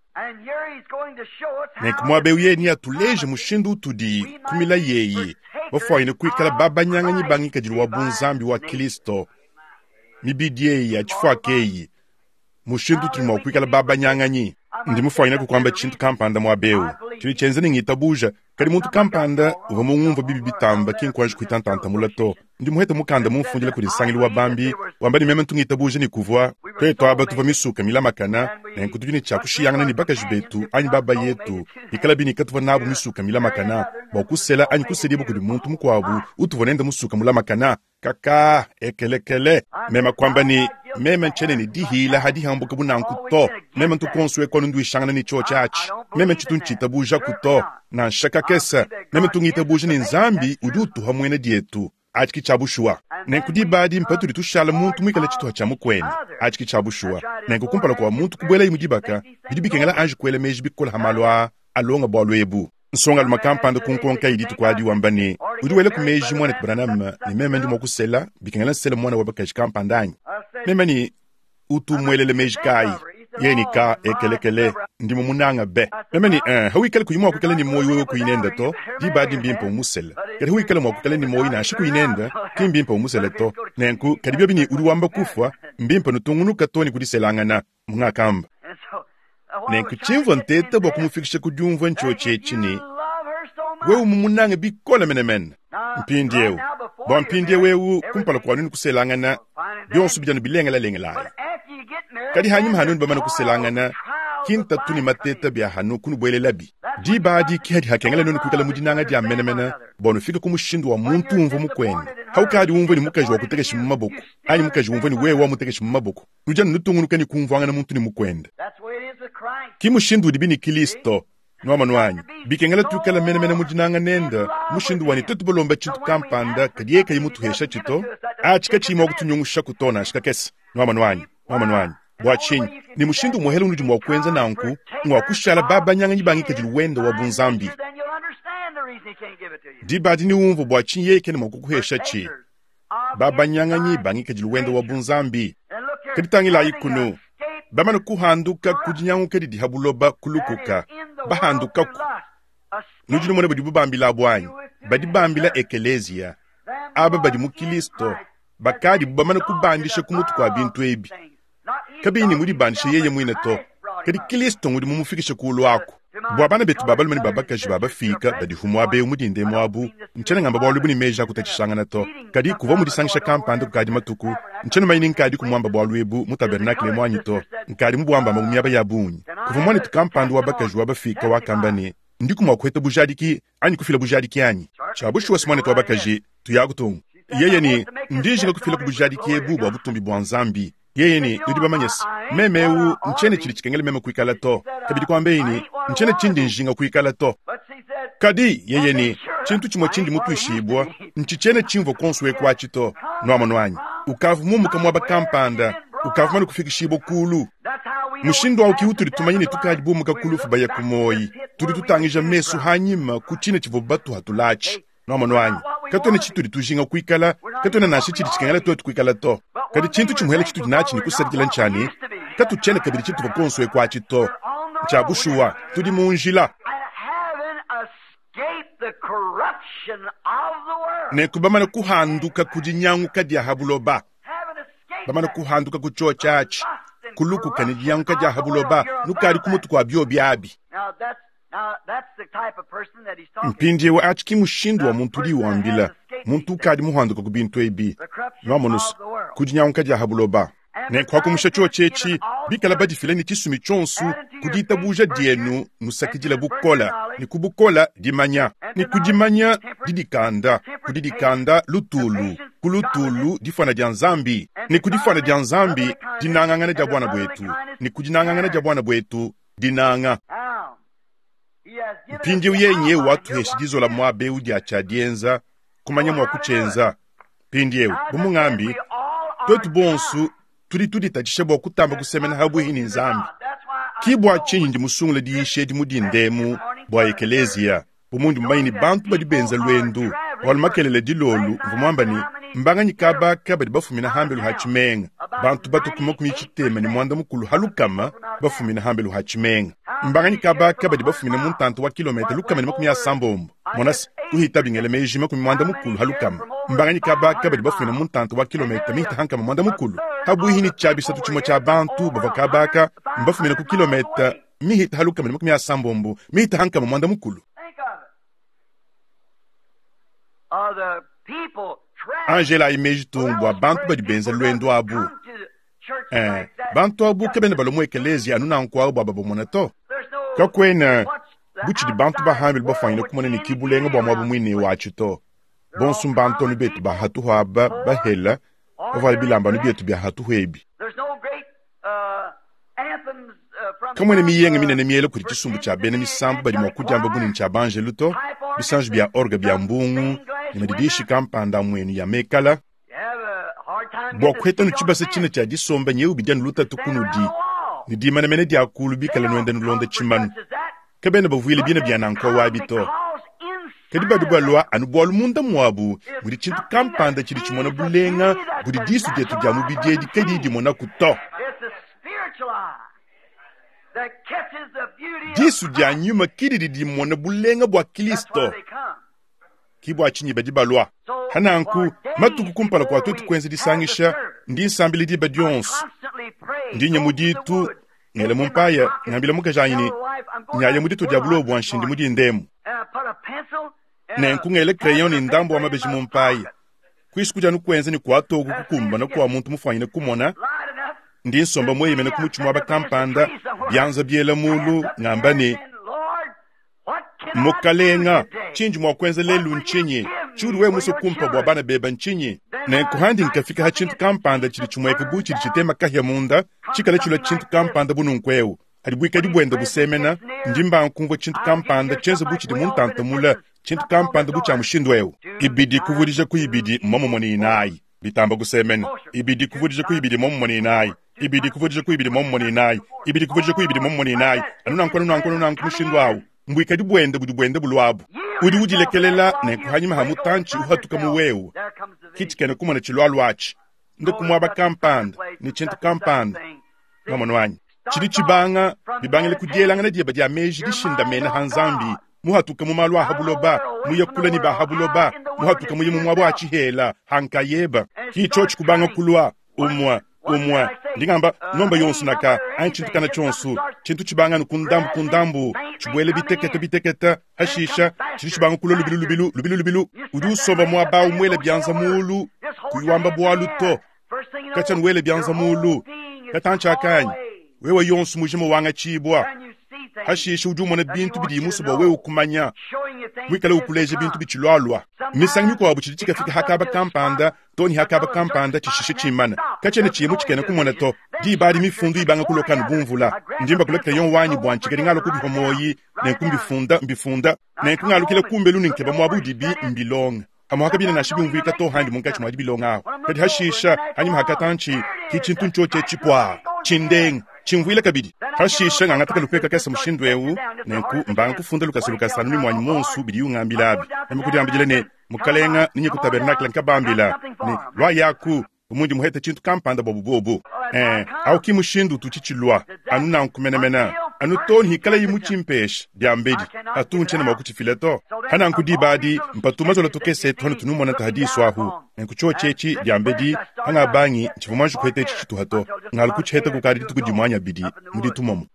nenkumwabe uyeni atuleje mushindu utudi kumila yeyi wafaine kuikala baba nyanga nyibangi kajilu wa bunzambi wa Kristo mibidi yeyi achifwa keyi mushindu turima kuikala baba nyanga nyi ndi mufaina kukwamba chintu kampanda mwabeu chiri chenzeni ngitabuja kali muntu kampanda uvamu ngumva bibi bitamba kinkwaje kuitantanta mulato ndi muheta mukanda mumfundile kuri sangili wa bambi wamba ni meme tungitabuja ni kuvwa kwe twaba tuva misuka mila makana na nkutujini chakushiyangana ni baka jibetu anyi baba yetu ikala bini katuva nabu misuka mila makana wakusela anyi kusedibu kuri muntu mukwabu utuvonenda musuka mula makana kaka ekelekele mema kwamba ni meme nchene ni dihila hadi hambuka bunankuto meme ntukonswe kono ndu ishangana ni cho chachi meme chitunchitabuja kuto na shaka kesa meme tungitabuja ni nzambi udutu hamwene dietu achiki chabushua nenkudi badi mpatu ditushala muntu mwikala chitu hachamu kweni achiki chabushua nenkukumpala kwa muntu kubwela imudibaka bidibikengela anji kwele meji bikola hamalwa alonga bwalwebu nsonga lumakampanda kunkonka iditu kwa di wambani uduwele kumeji mwana kubranam ni meme ndi mwakusela bikengela sela mwana wabaka jikampandani meme ni utu mwelele meji kai yeni ka ekelekele ndi mumunanga be meme ni eh hawikale kuyimwa kukale ni moyo wewe kuinenda to di badi mbimpa umusela kadi hawikale mwa kukale ni moyo na shiku inenda kimbimpa umusela to nenku kadi byo bini uruwamba kufwa mbimpa nutungunuka toni kudiselangana mungakamba nenku chimvo nteta bwa kumufikisha kudyumva ncho chechini wewe mumunanga bikola menemen mpindiewu bwa mpindie wewu kumpala kwa nini kuselangana byonsu bijanu bilengela lengelaya kadi hanyuma hanuni bamana kuselangana kinta tuni mateta bya hanu kunu bwele labi di baadi ki hadi hakengela nonu kukala mudinanga dia menemene bono fika kumushindu wa muntu umvo mukwenda haukadi umvo ni mukaji wa kutekeshi mumaboko ani mukaji umvo ni wewa mutekeshi mumaboko nujanu nutungu kani kumvanga na muntu ni mukwenda ki mushindu dibini Kristo no manwanyi bikengela tukala menemene mudinanga nenda mushindu wani tutubolomba chintu kampanda kadiye kayi mutu hesha chito a chika chima okutunyungusha kutona shika kesi no manwanyi no manwanyi bwachinyi ni mushindu muhelu nuji mwakwenza nanku mwakushala baba nyanga nyibangi kajili wenda wa bunzambi di badi ni umvo bwachinyi yeke ni mwakukuhesha chi baba nyanga nyibangi kajili wenda wa bunzambi kaditangi la ikunu bamana kuhanduka kujinyangu kadi dihabuloba kulukuka bahanduka ku nujinu mwana badi bubambila abwanyi badi bambila ekelezia aba badi mukilisto bakadi bubamana kubandisha kumutu kwa bintu ebi kabini muri bandisha yeye mwine to kadi Kristo ngudi mumufikisha kuulu ako bwabana betu babalu mani babaka jibaba fika badi humwabe umudinde mwabu nchene ngamba bwalu buni meja kutachishanga na to kadi kuva mudi sangisha kampanda kukadi matuku nchene maini nkadi kumwamba bwalu ebu mutabernakle mwanyi to nkadi mbuwamba magumyaba yabunyi kuva mwani tukampanda wabaka jibaba fika wakambani ndiku mwakweta bujadiki ani kufila bujadiki anyi chabushu wasimwane to wabaka ji tuyagutungu yeye ni ndijinga kufila kubujadiki ebu bwabutumbi bwanzambi yeye ni nudiba manyesi memewu nchene chili chikengele meme kuikala to kabidi kwambe ini nchene chindi njinga kuikala to kadi yeye ni chintu chimwe chindi mutu ishibwa nchichene chimvo konswe kwa chito no manwanyi ukavu mumu kamwaba kampanda ukavu manu kufikishibo kulu mushindo wa ukiuturi tumanyini tukajibu muka kulufu baya kumoyi turi tutangija mesu hanyima kuchine chivo batu hatulachi no manwanyi katone chituri tujinga kuikala katone nashi chili chikengele to kuikala to kadi chintu chimuhele chitu dinachi ni kusarikila nchani katu chene kabiri chitu vakonswe kwa chito chabushuwa tudi munjila ne kubamana kuhanduka kujinyangu kadi ya habuloba bamana kuhanduka kucho chachi kuluku kanijinyangu kadi ya habuloba nukari kumutu kwa biyo biabi mpinje wa achiki mushindu wa muntu li wambila muntu kadi muhanduka kubintu ebi nwamonus kujinyangu kadi ya habuloba ne kwa kumusha chuo chechi bikala badi fileni chisumi chonsu kudita buja dienu nusakijila bukola ni kubukola dimanya ni kudimanya didikanda kudidikanda lutulu kulutulu difana dianzambi ni kudifana dianzambi dinangangana dia bwana bwetu ni kudinangangana dia bwana bwetu dinanga mpinje uyenye watu heshidizo la mwabe udi achadienza kumanya mwakuchenza pinjewe bumungambi twetu bonsu turi turi tachishebo kutamba kusemena habu hini nzambi kibwa chinji musungule di shedi mudindemu bwa ekelezia bumundi mbaini bantu badi benza lwendu walmakelele di lolu vumwamba ni mbanga nyikaba kabadi bafumina hambelu hachimenga bantu batu kumakumi chitema ni mwanda mukulu halukama bafumina hambelu hachimenga mbanga nyikaba kabadi bafumina muntanto wa kilometa lukama ni makumi ya sambombo monasi kuhita bingele meji makumi mwanda mukulu halukama mbanga nyikaba kabadi bafumina muntanto wa kilometa mihita hankama mwanda mukulu habu hini chabi satu chimo cha bantu bavakabaka mbafumina ku kilometa mihita halukama ni makumi ya sambombo mihita hankama mwanda mukulu Angela imeji tumbwa bantu badi benza lwendo abu eh bantu abu kebene balomo ekelezi anuna nkwa baba bomonato kakwena buchi di bantu ba hamil ba fanyina kumone ni kibulenga bwa mwabu mwini wachito bonsu bantu ni betu ba hatu haba ba hela ovali bilamba ni betu bya hatu hebi kamwene miyenge minene miyele kuri chisumbu cha bene misambu badi mwakujamba guni ncha banje luto bisanju bya orga bya mbungu nimedidishi kampanda mwenu ya mekala bwakweta nuchibase chine cha disomba nyeu bijan luta tukunudi nidi manemene dia akulu bikala nwende nulonde chimanu kabene bavwile bina bya nankwa wabito kadiba duba lwa anubwalu munda mwabu muri chintu kampanda chiri chimona bulenga budi disu detu jamu bidedi kadi di mona kuto disu dia nyuma kidi di mona bulenga bwa Kristo kibwa chinyi badi balwa hananku matuku kumpala kwa tutu kwenzi disangisha ndi nsambili di badions ndi nyamuditu ngele mumpaya ngambila muka janyini nyaye muditu diabulo bwanshindi mudi ndemu na nku ngele crayon ni ndambo wa mabeji mumpaya kwisikuja nukwenzi ni kwa togu kukumba na kwa muntu mufanyine kumona ndi nsomba mwe yemene kumuchumwa bakampanda byanza byela mulu ngambani mukalenga chinji mwakwenza lelu nchinyi churi we muso kumpa bwabana beba nchinyi na kuhandi nkafika ha chintu kampanda chili chumweka bu chili chitema kahya munda chikale chula chintu kampanda bunu nkweu adibwika dibwenda busemena ndimba nkungo chintu kampanda chenza bu chili muntanta mula chintu kampanda bu cha mushindweu ibidi kuvurije ku ibidi momo moni inai bitamba gusemena ibidi kuvurije ku ibidi momo moni inai ibidi kuvurije ku ibidi momo moni inai ibidi kuvurije ku ibidi momo moni inai anuna nkono nkono nkono mushindwau mbwika dibwenda budibwenda bulwabu udi ujilekelela na kuhanyima hamutanchi uhatuka muweu kitikene kumana chilwalwachi nde kumwaba kampanda ni chintu kampanda mamonwanyi chili chibanga bibangele kudielanga na dieba dia meji dishinda mena hanzambi muhatuka mumalwa habuloba muyakula ni bahabuloba muhatuka muyimu mwabwa chihela hankayeba kicho chikubanga kulwa umwa umwa ndingamba nomba yonsu naka ayin chintu kana chonsu chintu chibanga nkundambu kundambu chibwele biteketa biteketa hashisha chili chibanga kulo lubilu lubilu lubilu lubilu udu soba mwaba umwele byanza mulu kuyuamba bwalu to kacha nwele byanza mulu katancha akanyi wewe yonsu mujimo wanga chibwa hashisha udu mwana bintu bidi musuba wewe ukumanya wikale ukuleje bintu bichilwalwa misangi kwa wabu chilichika fika hakaba kampanda toni hakaba kampanda chishishe chimana kacha ne chimu chikene kumwana to di bari mifundu ibanga kulokanu bumvula ndimba kulekta yon wanyi bwanchi kedi ngalo kubi homoyi ne kumbi funda mbifunda ne kungalu kile kumbe luni nkeba mwabu dibi mbilonga amuhaka bina nashibi mvika to handi mungachi mwadi bilonga aho kedi hashisha hanyima hakatanchi kichintu nchoche chipwa chindeng chimvwile kabidi hashisha ngangataka lupeka kesa mushindweu nenku mbanga kufunda lukasa lukasa numi mwanyi monsu bidi ungambilabi nami kuti ambijile ne mukalenga ninye ku tabernakla nkabambila ni lwa yaku umundi muhete chintu kampanda bobu bobu eh au kimushindu tuchichilwa anu na nkumenemena anu toni hikala yimu chimpesh diambedi atu nchene makuchi fileto hana nkudi badi mpatuma zola tokese tono tunumo na tahadisu ahu nkucho chechi diambedi hanga bangi chifumanju kuhete chichitu hato ngal kuchete kukari ditu kujimwanya bidi mudi tumomu.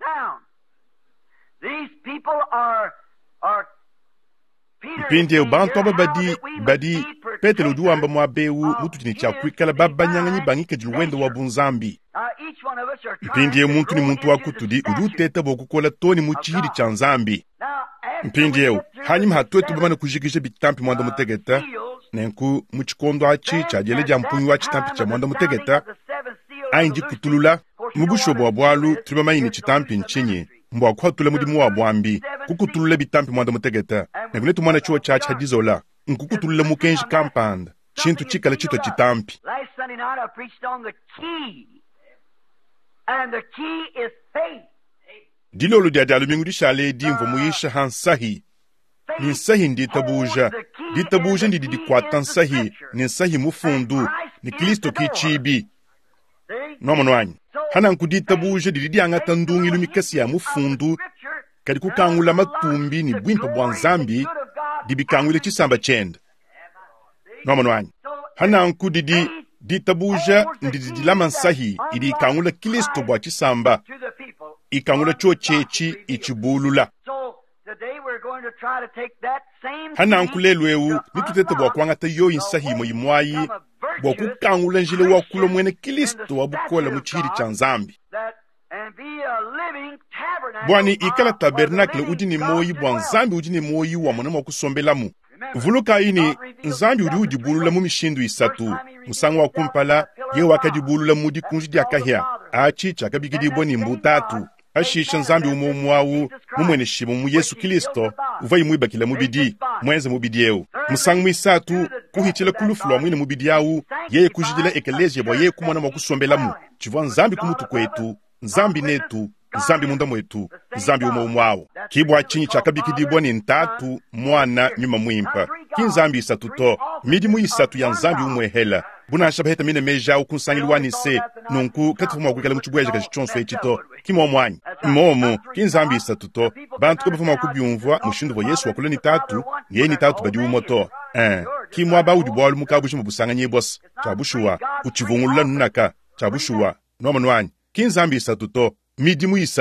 These people are are mpindi ubantu aba badi badi petelo udu amba mwabeu mutu chini cha kwikala baba nyanganyi bangi kejiluwendo wa bunzambi mpindi muntu ni muntu wakutudi udu teta bokukola toni muchihiri cha nzambi mpindi eu hanyima hatuetu bamana kujikishe bitampi mwanda mutegeta nenku muchikondo achi cha jele jampunyu wa chitampi cha mwanda mutegeta ainji kutulula mubushobo wa bwalu tribamaini chitampi nchinyi mbwa kwa tule mudimu wa bwambi kukutulule bitampi mwanda mutegeta nekune tumwana chuo chachi hadizola nkukutulule mukenji kampanda chintu chikala chito chitampi. Last Sunday night I preached on the key, and the key is faith. Dilolo dia dalu mingu shale di mvo muisha hansahi ni sahi ndi tabuja di tabuja ndi di kwatan sahi ni sahi mufundu ni Kristo kichibi nomo nwanyi hana nkudi tabuja di di angata ndungi lumikasi ya mufundu kadi kukangula matumbi ni bwimpa bwanzambi di bikangule chisamba chenda nomo nwanyi hana nkudi di di tabuja ndi di lama sahi idi kangula Kristo bwa chisamba ikangula cho chechi ichibulula hana nkulelweu nitutete bwa kwangata yo insahi mo yimwayi bwa kukangula njile wa kulo mwene Kristo wabukola muchiri cha nzambi bwani ikala tabernakle udini moyi bwa nzambi udini moyi wa mwana wa kusombelamu vuluka ini nzambi udi udibulula mu mishindu isatu musangu wa kumpala ye wakadibulula mudi kunji dia kahya achi chakabigidi boni mbutatu ashisha nzambi umumwawu mumwene shimu mu Yesu Kristo uvayi mwibakila mubidi mwenze mubidi eu musangu isatu kuhichila kulufulwa mwine mubidi yawu yeye kujidila ekeleje bwa yeye kumwana mwa kusombelamu chivwa nzambi kumutu kwetu nzambi netu nzambi munda mwetu nzambi umumwawu kibwa chinyi chakabikidi boni ntatu mwana nyuma mwimpa kinzambi isatu to midi mu isatu ya nzambi umwehela buna shabaheta mine meja ukunsangilwani se nunku katufuma kwikala muchibweje kachichonso echito kimo mwanyi momo kinzambi isatu to bantu kabafuma kubyumvwa mushindu vo Yesu wakuleni tatu yeni tatu badi umoto eh kimo abawudi bwalu mukabushi mubusanga nyebos chabushuwa uchivungulula nunaka chabushuwa nomo nwanyi kinzambi isatu to midi mu isatu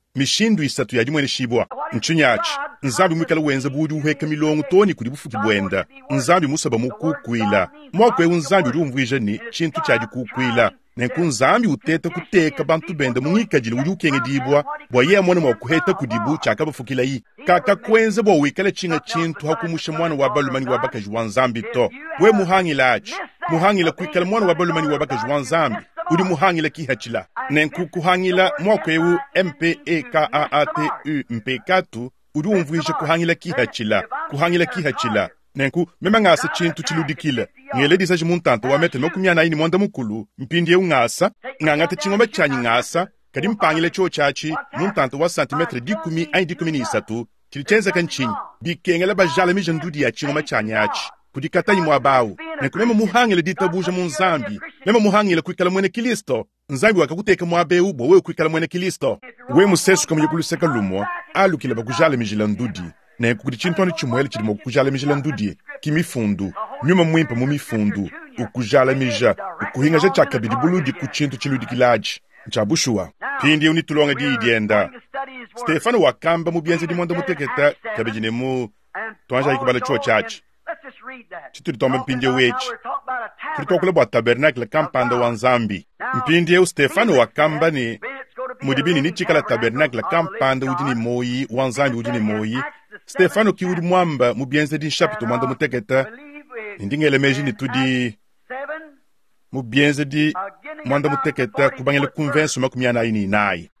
mishindu isatu yaji mwene shibwa nchinyachi nzambi mwikala wenza budi uheka milongo toni kudi bufuki bwenda nzambi musaba mukukwila mwakwe unzambi uri umvija ni chintu chaji kukwila nenku nzambi uteta kuteka bantu benda mwikajili uri ukenge dibwa bwa ye mwana mwakuheta kudibu chaka bafukila yi kaka kwenza bwa wikala chinga chintu hakumusha mwana wabalumani wabakaji wanzambi to we muhangila achi muhangila kwikala mwana wabalumani wabakaji wanzambi uri muhangila kihachila nenku kuhangila mwakwewu M P E K A A T U mpekatu uri umvija kuhangila kihachila kuhangila kihachila nenku mema ngasa chintu chiludikila ngele disa jimuntanto wa mete nokumyana ini mwanda mukulu mpindi eu ngasa ngangata chingoma chanyi ngasa kadi mpangile cho chachi muntanto wa santimetre dikumi ai dikumi ni isatu chilichenza kanchinyi bikengela bajala mijandudi ya chingoma chanyi achi kudikata yi mwabawu nenku mema muhangile ditabuja munzambi mema muhangile kuikala mwene Kilisto nzambi wakakuteka mwabewu bo wewe kuikala mwene Kilisto we musesu kama yukuluseka lumwa alukila bakujala mijilandudi nenku kudi chintwani chimwele chilimo kujala mijilandudi kimifundu nyuma mwimpa mu mifundu ukujala mija ukuhinga ja chakabidi buludi ku chintu chiludikilaji nchabushua pindi unitulonga di idienda Stefano wakamba mu byenze di mwanda muteketa kabijine mu twanja ikubala chuo chachi chitu ditome mpindi wechi tulitokula bwa tabernacle kampanda wa nzambi mpindi eu Stefano wakamba ni mudibini ni chikala tabernacle kampanda ujini moyi wa nzambi ujini moyi Stefano ki uri mwamba mu byenze di chapito mwanda muteketa ndingele meji ni tudi mu byenze di mwanda muteketa kubangele convention makumyana ini nai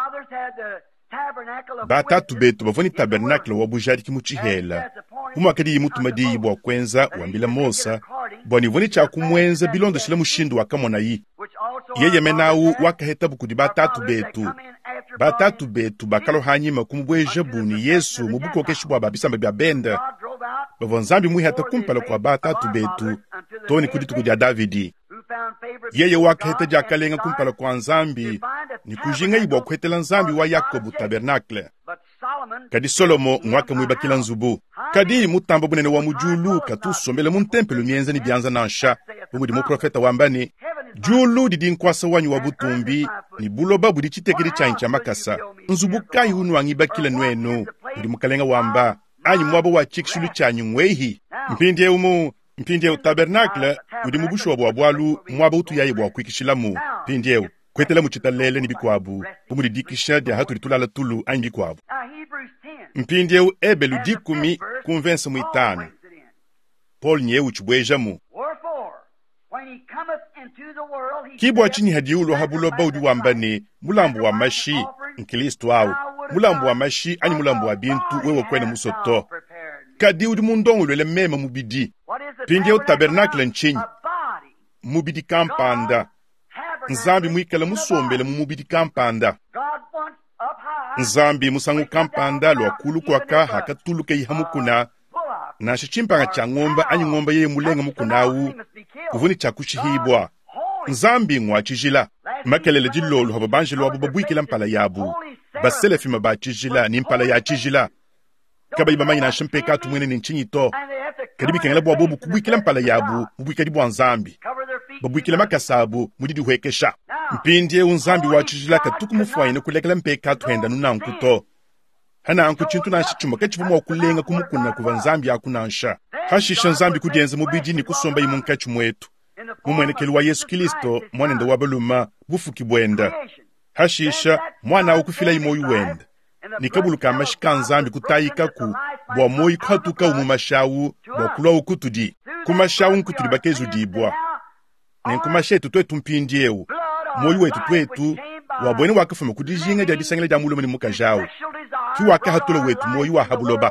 batatu betu bavoni tabernacle wa bujadi kimuchihela umwakadi yimutuma di yibwa kwenza wambila mosa bwani voni cha kumwenza bilondo shila mushindu wakamona yi yeye menawu wakaheta bukudi batatu betu batatu betu bakalo hanyima kumubweja buni Yesu mubuko keshibwa babisamba bya benda bavonzambi muhata kumpala kwa batatu betu toni kudi tukudi ya Davidi yeye wakaheta jakalenga kumpala kwa nzambi ni kujinga ibwa kuhetela nzambi wa Yakobu tabernacle kadi Solomo mwaka mwibakila nzubu kadi mutamba bunene wa mujulu katusombele mu ntempelo mienza ni byanza nansha bumudi mu profeta wambani julu didi nkwasa wanyu wa butumbi ni buloba budi chitekiri chancha makasa nzubu kai hunu angibakila nwenu budi mukalenga wamba anyi mwabo wa chikshulu chanyu ngwehi mpindi umu mpindi tabernacle budi mubusho wa bwalu mwabo utu yayi bwa kwikishilamu mpindi kwetela muchitalele ni bikwabu bumudi dikisha dia hatu litulala tulu anyi bikwabu mpindi ebelu dikumi convention muitano Paul nye uchibweja mu kibwa chini hadiulo habulo baudi wambani mulambu wa mashi nkilisto au mulambu wa mashi ani mulambu wa bintu wewe kwene musoto kadi udi mundongo lwele mema mubidi pindi au tabernacle nchinyi mubidi kampanda nzambi mwikala musombele mumubidi kampanda nzambi musangu kampanda lwa kulu kwa ka hakatuluke ihamukuna na shichimpanga cha ngomba anyi ngomba yeye mulenga mukunawu kuvuni cha kushihibwa nzambi ngwachijila makelele jilolo haba banjelo abo babwikila mpala yabu basele fima bachijila ni mpala ya chijila kaba iba manyi na shimpeka tumwene ni nchinyi to kadibi kengela bwa bobu kubwikila mpala yabu mubwika di bwa nzambi babwikila makasabu mudidi huekesha mpindie unzambi wachijila katuku mufwaine kulekela mpeka tuhenda nunankuto hana anku chintu na shichuma kechivumu wa kulenga kumukuna kuva nzambi akunansha hashisha nzambi kudienza mubidi ni kusomba imu nkachumu wetu mumwenekeli wa Yesu Kilisto mwanenda wabaluma bufuki bwenda hashisha mwana ukufila imoyu wenda nikabuluka mashika nzambi kutayika ku bwa moyi kwatuka umumashawu bwa kulwa ukutudi kumashawu nkutudi bakezu dibwa nenkumashetu twetu mpindiewu moyi wetu twetu wabwene wakafuma kudijinga dia disangile dia mulumani mukajawu kiwaka hatule wetu moyi wa habuloba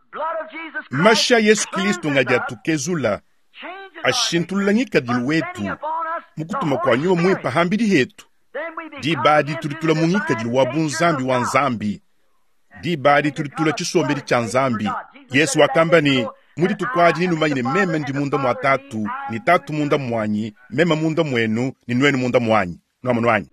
masha Yesu Kilisto ngadia tukezula ashintulangika dilu wetu mukutuma kwa nyuwa mwipa hambidi hetu di badi tulitula mungika dilu wabu nzambi wa nzambi di badi tulitula chisombedi cha nzambi Yesu wakamba ni mudi tukwaji ninu mayine meme ndi munda mwa tatu ni tatu munda mwanyi mema munda mwenu ni nwenu munda mwanyi nwama nwanyi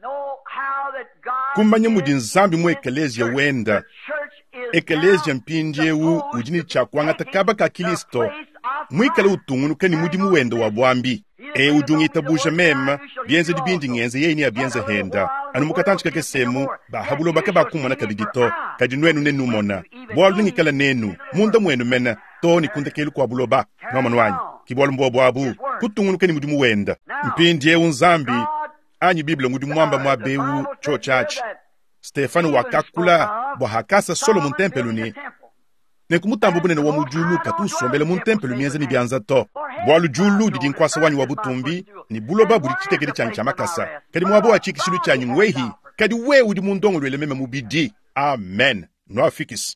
kumanya mudi nzambi mwe ekelezia wenda ekelezia mpinjewu ujini chakwanga takaba ka Kilisto mwikale utungunu kani mudi muwendo wa bwambi e ujungita buja mema bienze dibindi ngenze yeni ya bienze henda anu mukatanchika kesemu ba habulo baka bakumona kabigito kadinwenu nenu mona bolu ngikala nenu munda mwenu mena toni kundekelu kwa buloba nomanwanyi kibolu mbobo abu kutungunu keni mudimu wenda mpindi e unzambi anyi biblia mudimu mwamba mwabewu cho church Stefano wakakula bwa hakasa solo muntempelu ni nekumutambo bunene wa mujulu katusombele muntempelu mienze ni bianza to bwalu julu didi nkwasa wanyu wabutumbi ni buloba buri chitekeri chanyi chamakasa kadi mwabo wa chikishilu chanyi mwehi kadi we udi mundongo lwele meme mubidi amen no afikis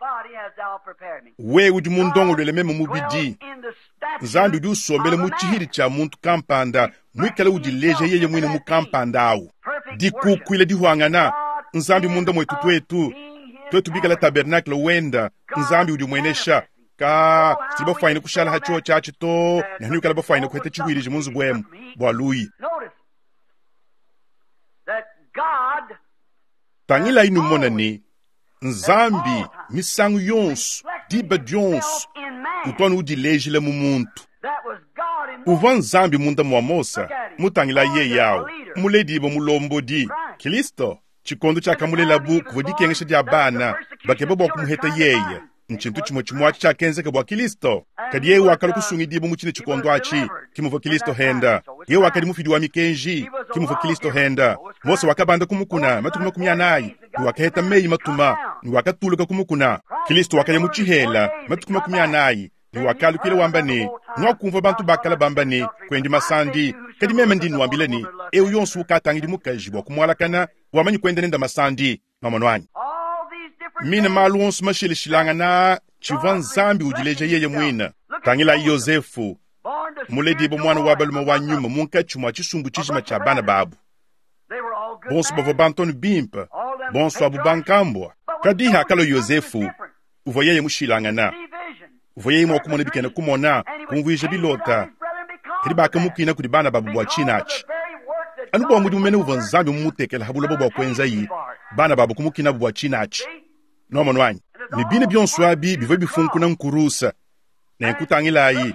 we udi mundongo lwele meme mubidi nzambi udi usombele muchihiri cha muntu kampanda mwikale udi leje yeye mwine mukampanda au di kukwile di huangana nzambi munda mwetu twetu twetu bika la tabernakle wenda nzambi udi mwenesha ka sibo faine kushala hacho chachi to na hanu kala faine kwete chiwiri jimunzu bwemu bwaluyi tangila inu mona ni nzambi misangu yonsu diba dyonsu utonu udi lejile mu muntu uva nzambi munda mwamosa mutangila ye yao muledibo mulombo di Kristo chikondo chaka mulela buku vodi kengesha dia bana bakebo bwa kumuheta yeye nchintu chimo chimwachi chakenze kabwa Kristo kadi ye wakalo kusungi dibo muchine chikondo achi kimuva Kristo henda ye wakali mufidi wa mikenji kimuva Kristo henda mose wakabanda kumukuna matukuma kumya nayi ni wakaheta meyi matuma ni wakatuluka kumukuna Kristo wakaya muchihela matukuma kumya nayi ni wakalu kile wambani nwakumva bantu bakala bambani kwendi masandi kadi meme ndinu wambileni eu yonsu ukatangidi mukajibwa kumwalakana wamanyi kwenda nenda masandi mamanwanyi mine malu onsu mashili shilanga na chivan nzambi ujileja yeye mwina tangila Yosefu muledibo mwana wabaluma wanyuma munka chumwa chisumbu chishima cha bana babu bonsu bavo bantoni bimpa bonsu abu bankambwa kadiha kalo Yosefu uvo yeye mushilanga na uvo yeye mwakumona bikene kumona kumvuisha bilota kadi baka mukina kudi bana babu bwa chinachi anu bwa mudi mumene uvo nzambi mumutekela habulo bobo kwenza yi bana babu kumukina bwa chinachi no manwanyi nibine byonsu abi bivo bifunku na nkurusa na nkutangila yi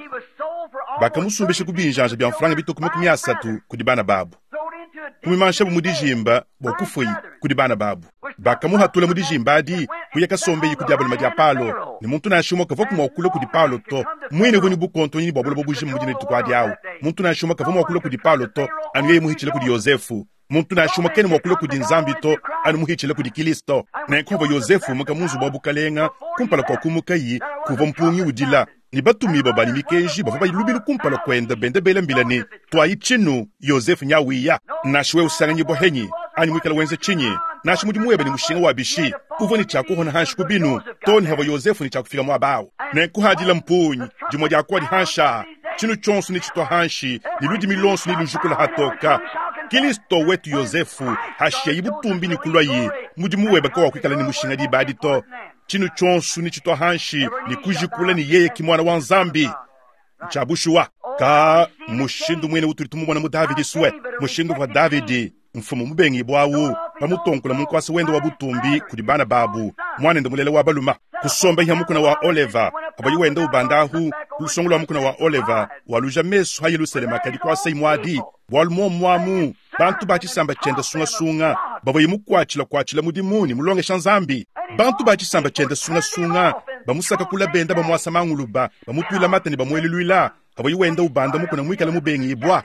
baka musumbeshe kubinjanja bya mfranga bitokuma kumya asatu kudi bana babu kumimansha bumudijimba bokufoyi kudi bana babu baka muhatula mudijimba adi kuyaka sombe yikudi abali madia palo ni muntu na shuma kavo kumwakula kudi palo to mwine vuni bukonto nyini bwabula bobujima mudine tukwadi au muntu na shuma kavo mwakula kudi palo to anu yeye muhichile kudi Yosefu muntu na shuma keni mwakula kudi nzambi to anu muhichile kudi Kristo na nkuva Yosefu muka munzu babukalenga kumpala kwa kumukayi kuva mpungi udila ni batumi babani mikenji bava bayilubilu kumpala kwenda bende bela mbilani twayi chinu Yosefu nyawiya nashwe usanga nyibo henyi ani mwikala wenze chinyi nashi mudi muwebe ni mushinga wabishi uvo ni chako hona hanshi kubinu toni hava Yosefu ni chakufika mwabao na kuhadila mpunyi jimoja akwadi hansha chinu chonsu ni chitwa hanshi ni ludi milonsu ni lujukula hatoka Kristo wetu Yosefu hashia yibutumbi ni kulwa yi mudi muwebe kwa wakwikala ni mushinga di badi to chinu chonsu ni chitwa hanshi ni kujikula ni yeye kimwana wa nzambi chabushuwa ka mushindu mwene uturitu mubona mu Davidi suwe mushindu wa Davidi mfumu mubengi bwawu bamutonkula munkwasi wendo wa butumbi kudi bana babu mwana ndo mulele wa baluma kusomba yamukuna wa Oliver abayi wenda ubandahu lusongolo wa mukuna wa Oliver waluja mesu hayi luselema kadi kwa sai mwadi walmo mwamu bantu bachisamba chenda sunga sunga babayi mukwachila kwachila mudimuni mulonge shanzambi bantu bachisamba chenda sunga sunga bamusaka kula benda bamwasa manguluba bamutwila matani bamwelilwila abayi wenda ubanda mukuna mwikala mubengi ibwa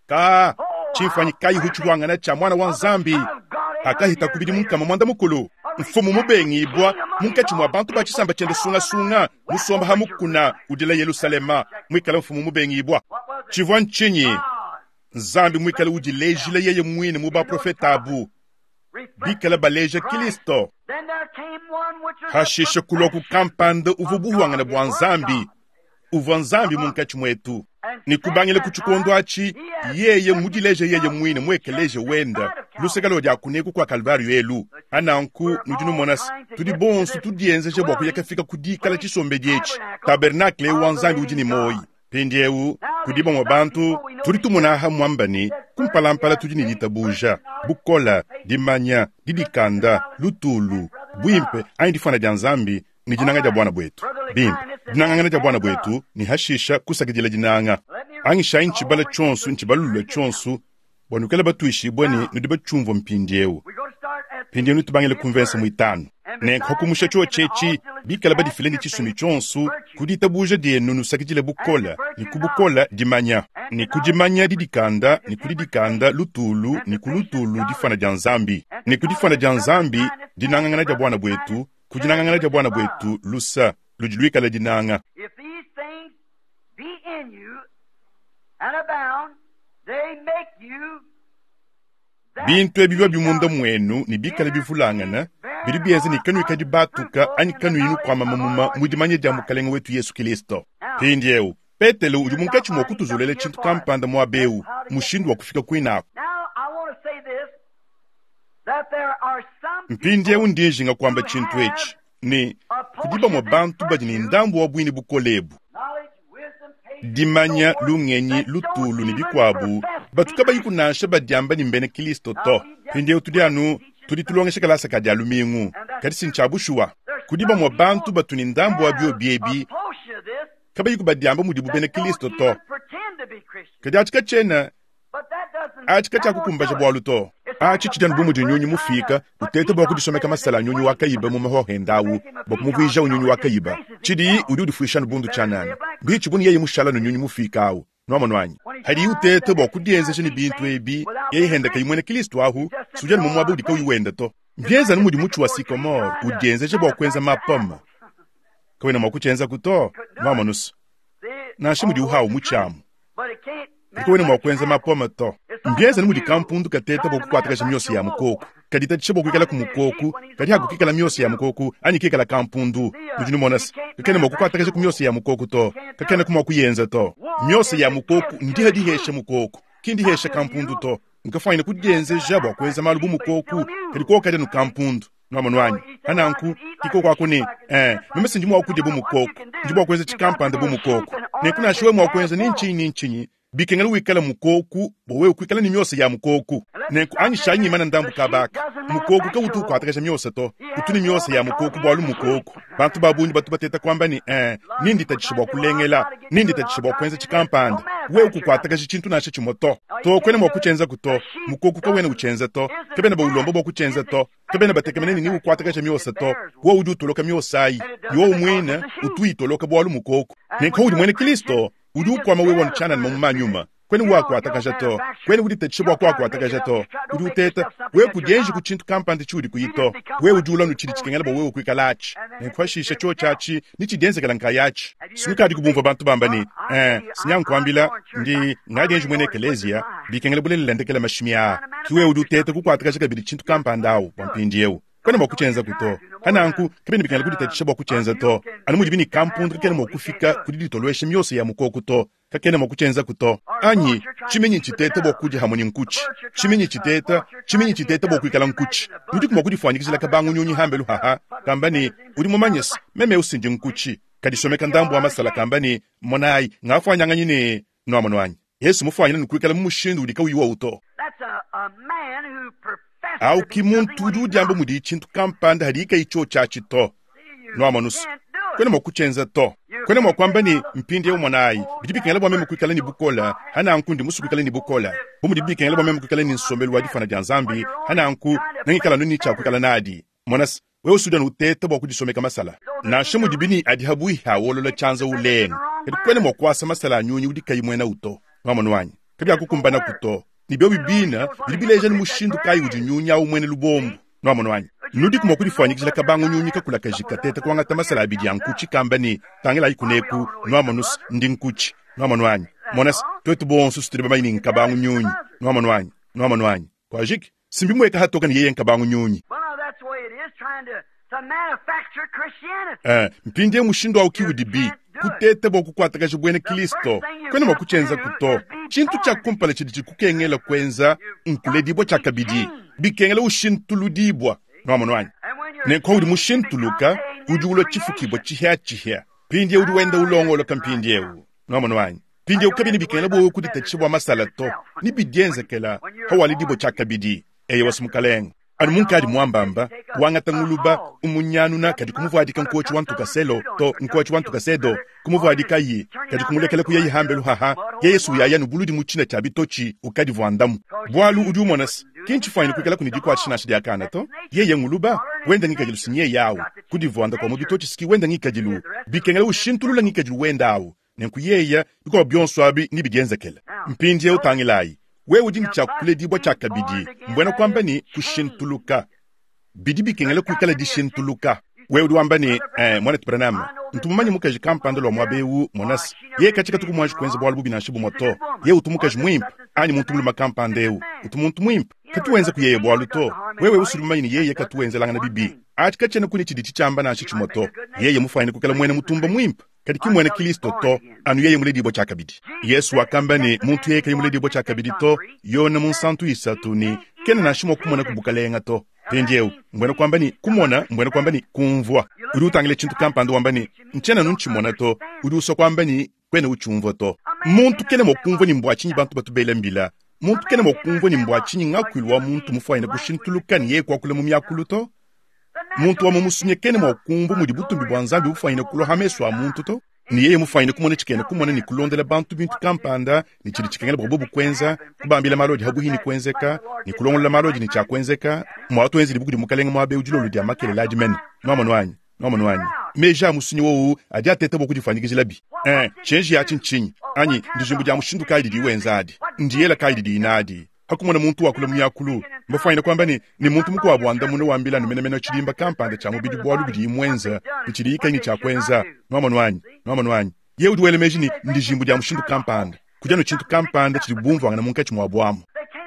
ka chifanyi kayi huchuwanga na cha mwana wa nzambi akahita kubidi munkama mwanda mukulu mfumu mubengi ibwa munkachi mwa bantu bachisamba chenda sunga sunga musomba hamukuna udila Yerusalema mwikala mfumu mubengi ibwa chivwan chinyi nzambi mwikala udilejile yeye mwine muba profeta abu bikala baleja Kristo hashisha kuloku kampanda uvubuhuanga na bwa nzambi uva nzambi munkachi mwetu ni kubangile kuchukondo achi yeye mudileje yeye mwine mwekeleje wenda lusekalo dia kuneku kwa Kalvario elu ananku nujunu monas tudi bonsu tudienze je bwako yakafika kudikala chisombe diechi tabernakle wanzambi ujini moi pendiewu kudiba mwabantu turi tumunaha mwambani kumpalampala tujini ditabuja bukola dimanya didikanda lutulu bwimpe aindi fana dia nzambi ni jinanga dia bwana bwetu bimpe dinanga dia bwana bwetu ni hashisha kusakijila jinanga angi sha inchi bala chonsu inchi balula chonsu bonu kala batuishi boni nudiba chumvo mpindieu pindieu nutubangele konvensa muitano ne khokumusha cho chechi bikala badi fileni chisumi chonsu kudita buja de nunu sakijile bukola ni kubukola dimanya ni kujimanya didikanda ni kudidikanda lutulu ni kulutulu difana janzambi ni kudifana janzambi dinangangana ja bwana bwetu kujinangangana ja bwana bwetu lusa lujilwika la dinanga. If these things be in you and abound, they make you bintu ebiba bimunda mwenu ni bikala bivulangana biri bienze ni kanu ikadi batuka ani kanu inu kwa mamamuma mujimanye jamu kalenga wetu Yesu Kristo. Pindieu petelo ujumunkachi mwakutuzulele chintu kampanda mwabeu mushindu wa kufika kuinako. Now I want to say this, that there are some Pindieu ndinjinga kwamba chintu echi ni kudiba mwabantu bajini ndambu wabwini bukolebu dimanya lungenyi lutulu ni bikwabu batukaba yikunasha badyamba ni mbene Kristo to pindieu tudianu tudi tulongesha kalasa kadia lumingu kadi sinchabushua kudiba mwabantu batuni ndambu wabio biebi kaba yiku badyamba mudibu bene Kristo to kadi achika chena achika chakukumbasha bwalu to achi chidan bumu nyonyi mufika utete bwa kudisomeka masala nyonyi wakayiba mu maho hendawu bakumuvuija nyonyi wakayiba chidi udi fuishana bundu chanana bichi buni yeye mushala nyonyi mufika awu noma nwanyi hadi utete bwa kudienze chini bintu ebi yeye henda kayimwene Kristo ahu sujana mu mwabudi ka uwenda to mbienza numudi muchu wasiko mo udienze je bwa kwenza mapama kawena makuchenza kuto noma nusu na shimudi uhawu muchamu kawena mwakwenza mapama to mbienza numudi kampundu kateta boku kwataka myosi ya mukoko kadita chibo kukala kumukoku kadi haku kikala myosi ya mukoko ani kikala kampundu mujuni monas kakene moku kwataka myosi ya mukoko to kakene kuma kuyenza to myosi ya mukoko ndi hadi hesha mukoko kindi hesha kampundu to nkafanya kudienze jabo kwenza malubu mukoko kadi ko kadi no kampundu no manwanyi ananku kiko kwako ni eh memesi njimo akudye bu mukoko njimo kwenza chikampanda bu mukoko ne kuna shwe mwa kwenza ninchi ninchi bikengela wikala mukoku bowe ukwikala ni myose ya mukoku nenku anyisha nyima na ndambu kabaka mukoku ka utu kwatakasha myose to utu ni myose ya mukoku bwalu mukoku bantu babunyi batu bateta kwamba ni eh nindi tachishibwa kulengela nindi tachishibwa kwenza chikampanda we uku kwatakasha chintu nashe chimoto to kwene mwa kuchenza kuto mukoku ka wena uchenza to kabena ba ulombo bwa kuchenza to kabena batekemene ni ukwatakasha myose to wo uju toloka myosai yo umwena utu itoloka bwalu mukoku nenku udi mwene Kristo udu kwa mawe won chana mu manyuma kweni wako atakajato kweni udi techibwa kwako atakajato udu teta we kujenji ku chintu kampandi chudi kuyito we udula no chiri chikengela bo we kwikalachi nekwashisha cho chachi nichidenze kala nkayachi sukadi kubumva bantu bambani eh sinyankwambila ndi ngagenji mwene ekelezia bikengela bulele lendekela mashimia kiwe udu teta ku kwatakajaka bidi chintu kampandao wampindieu kweni mwakuchenza kuto hananku kibeni bikengela kudi techibwa kuchenza to anumudi bini kampundu kene mwakufika kudidi tolweshe myose ya mukoko to kakene mwakuchenza kuto anyi chimenyi chitete bokuja hamoni nkuchi chimenyi chiteta chimenyi chitete bokuikala nkuchi ndi kumwakudifanyikizila kabangu nyonyi hambelu haha kambani udi mumanyesi meme usinji nkuchi kadisomeka ndambu wa masala kambani monai ngafanya nganyine no amonwanyi Yesu mufanya nukuikala mumushindu udika uyiwa uto au kimuntu udu jambo mudi chintu kampanda hadika icho chachi to no amonusu kwene mwakuchenza to kwene mwakwambani mpindi ya umonai bidibikengela bwa meme kuikala ni bukola hana anku ndi musu kuikala ni bukola bumu dibikengela bwa meme kuikala ni nsomelu wadi fana janzambi hana anku nangikala nuni cha kuikala nadi monas wewe sudan utete bwa kudisomeka masala na shemu dibini adihabui hawolola chanza ulen kedi kwene mwakwasa masala nyonyi udika imwena uto no amonwanyi kabya kukumbana kuto nibyo bibina bibileje ni mushindu kai ujinyunya umwene lubombu no amonwanyi nudi kuma kudifanyikizila kabangu nyunyi kakula kajika tete kwanga tamasala abidi ya nkuchi kambani tangela ikuneku no amonus ndi nkuchi no amonwanyi monas twetu bonsu sutiri bamaini nkabangu nyunyi no amonwanyi no amonwanyi kwa jiki simbi mweka hatoka ni yeye nkabangu nyunyi eh mpinde mushindu au kiwudibi kutete boku kwatakaje bwene Kristo kwene mwakuchenza kuto chintu cha kumpala chidi kukengela kwenza nkuledibo cha kabidi bikengela ushintuludibwa no amonwanyi ne ko udi mushintuluka ujulo chifukibwa chihya chihya pindi udi wenda ulongolo kampindi ewu no amonwanyi pindi ukabini bikengela bo kudita chibwa masala to ni bidenze kela hawali dibo cha kabidi eye wasumukalenga anu munkadi muambamba wangatanguluba umunyanuna kadi kumuvadika nkochi wantu kaselo to nkochi wantu kasedo kumuvadika yi kadi kumulekele kuyeyi hambelu haha yesu yaya nubuludi muchina chabitochi ukadi vandamu bwalu udi umonas kinchi fine kukela kunidikwa china shidi akana to yeye nguluba wenda ngikajilu sinye yawo kudi vanda kwa mubitochi ski wenda ngikajilu bikengele ushintulula ngikajilu wenda awo nenku yeya biko byonswabi nibigenzekele mpindi ye utangilai we ujini chakule dibo chakabidi mbwena kwamba ni kushintuluka bidi bikengele kukela di shintuluka we udi wamba ni eh, mwana tupranama ntumumanyi mukaji kampando lo mwabewu monas ye kachika tuku mwaji kwenze bwa lubu binashibu moto ye utumukaji mwimp ani muntumulu makampandewu utumuntu mwimp katuwenze kuyeye bwa luto wewe usulumanyi ni yeye katuwenze langa na bibi achika chene kuni chiditi chamba na ashichi moto yeye mufaini kukela mwene mutumba mwimp kadiki mwene Kristo to anu yeye muledi bo chakabidi Yesu akamba ni muntu yeye kaya muledi bo chakabidi to yona munsantu isatu ni kena na shimo kumona kubukalenga to tenjeu mbwena kwamba ni kumona mbwena kwamba ni kumvwa uri utangile chintu kampando wamba ni nchena nunchimona to uri uso kwamba ni kwene uchumvo to muntu kene mokumvo ni mbwachinyi bantu batubele mbila muntu kene mokumvo ni mbwachinyi ngakwilwa muntu mufaina kushintulukani ye kwa kule mumyakulu to muntu wa mumusunye kene mokumvo mudi butumbi bwanzambi ufaina kulo hameswa muntu to ni yeye mufaina kumone chikene kumone ni kulondela bantu bintu kampanda ni chili chikengele bobo kwenza kubambila maloji habuhini kwenzeka ni kulongola maloji ni cha kwenzeka mwatu wenzi libukudi mukalenga mwabe ujilo ludi amakele lajimen mama nwanyi mama nwanyi meja musunye wo adia tete boku fanyikije labi eh change ya chinchinyi anyi ndijimbu ja mushindu kaidi wenzadi ndiyela kaidi inadi hakumona muntu wakule muyakulu mbafaina kwamba ni ni muntu mukwa bwanda muno wambila numene meno chilimba kampanda cha mubidi bwalu bidi mwenza nchilika ni cha kwenza mama nwanyi mama nwanyi ye udwele meji ni ndijimbu ja mushindu kampanda kujano chintu kampanda chili bumva ngana munka chimwabwamu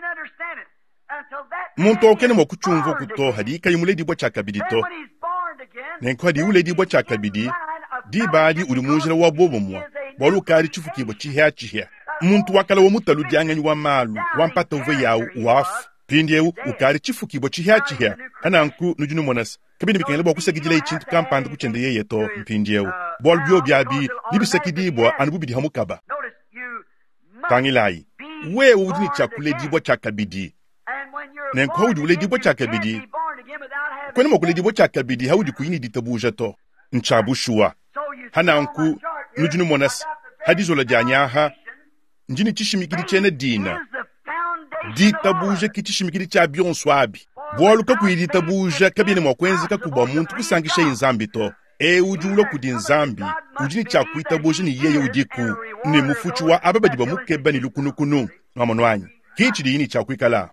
muntu okene mokuchumva kuto hadika yumuledi bwa chakabidito nenko hadi uledi bwa chakabidi di badi ulimujira wa bobo mwa bolu kari chifukibo chihya chihya muntu wakala wo mutalu dyangani wa malu wampata uve yawo waf pindieu ukari chifukibo chihya chihya ananku nujunu monas kabini bikengele bwa kusagidile chintu kampanda kuchende yeye to pindieu bol bio biabi libisakidibwa anububidi hamukaba tangilai we udini chakule dibwa chakabidi nenko hudi ule dibwa chakabidi kwene mokule dibwa chakabidi haudi kuyini ditabuja to nchabushua hananku nujunu monas hadizola janyaha njini chishimikiri chene dina ditabuja kichishimikiri cha byonswabi bwolu kakui ditabuja kabine mwakwenzi kakuba muntu kusangisha inzambi to e ujulo kudi nzambi ujini chakuitabuja ni yeye udiku ni mufuchu wa ababadi ba mukeba ni lukunukunu nwamonwanyi kichi di ini chakuikala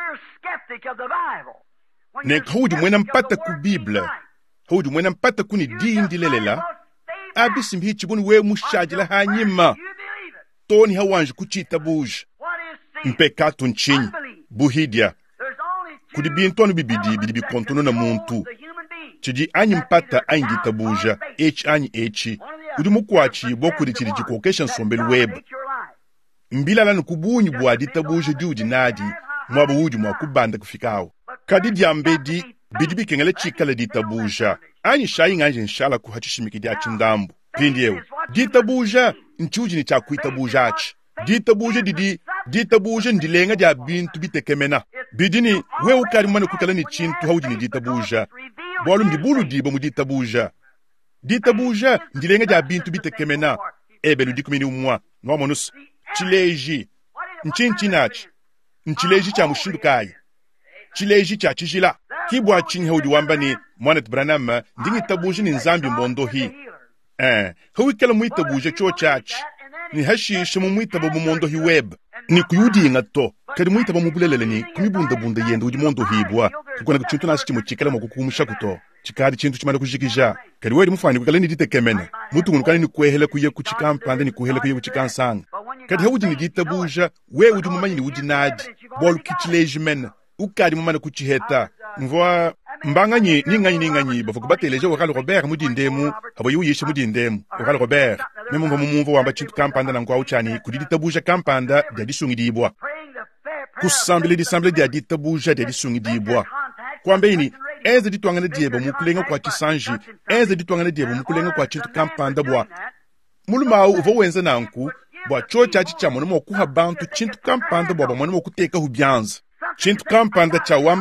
ne kaudi mwena mpata ku Biblia kaudi mwena mpata kuni dindi lelela abisi mhichi buni we mushajila hanyima toni hawanje kuchita buja mpekatu nchinyi buhidia kudi bintonu bibidi bidibi kontono na muntu chidi anyi mpata anyi ditabuja h anyi echi udi mukwachi bokudi chidi jikokesha nsombeli web mbila lanu kubunyi bwa ditabuja diudi nadi mwabu udi mwakubanda kufikao kadi diambedi bidibi kengele chikala ditabuja anyi shayi nganje nshala kuhachishimiki dia chindambu pindieu ditabuja nchuji ni chakuitabuja achi ditabuja didi ditabuja ndilenga dia bintu bitekemena bidini we ukari mwana kukala ni chintu haudi ni ditabuja bolu ndibulu dibo mu ditabuja ditabuja ndilenga dia bintu bitekemena ebelu dikumini umwa nwamonus chileji nchinchinachi nchileji cha mushindu kai chileji cha chijila kibwa chinyi haudi wamba ni mwana tibranama ndingi tabuja ni nzambi mbondo hi eh hawi kala muitabuja cho chachi ni hashisha mu muitabo mu mondo hi web ni kuyudi ngato kadi muitabo mu bulelele ni kumibunda bunda yenda udi mondo hibwa kukona kuchintu nasi chimu chikala mu kukumusha kuto chikadi chintu chimana kujikija kadi wedi mufani kukala ni ditekemene mutu ngunu kali ni kuehele kuye kuchikampanda ni kuehele kuye kuchikansanga kadi haudi ni ditabuja we udi mumanyi ni udi nadi bolu kichileji men ukadi mumana kuchiheta mvwa mbanganyi ninganyi ninganyi bavuga bateleje wakala Robert mudindemu abo yuyishe mudindemu wakala Robert memo mva mumumvo wamba chintu kampanda na ngwa uchani kuditabuja kampanda dia disungidibwa kusambile disambile dia ditabuja dia disungidibwa kwambe ini eze ditwangana dieba mukulenga kwa chisanji eze ditwangana dieba mukulenga kwa chintu kampanda bwa mulumau uvo wenza nanku bwa chocha chichamo no kuha bantu chintu kampanda bwa bamwana mokuteka hubyanza chintu kampanda cha wamba ni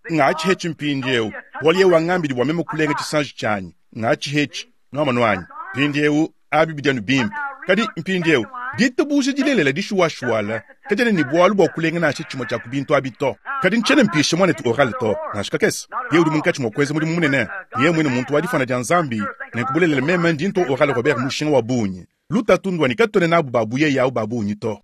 ngachi hechi mpindieu waliye wangambidi wamemo kulenga chisanji chanyi ngachi hechi ngama nwanyi mpindieu abi bidianu bimp kadi mpindieu dita buje dilelela dishuwa shuwala kajane ni bwalu bwa kulenga na chichi mo chakubinto abito kadi nchene mpishe mwane tu oral to nashika kesa yeu dumunkachi mo kweze mudi munene ye mwene muntu wadifana janzambi na kubulele meme ndinto oral Robert Mushinga wa bunyi luta tundwa ni katone na babuye ya babunyi to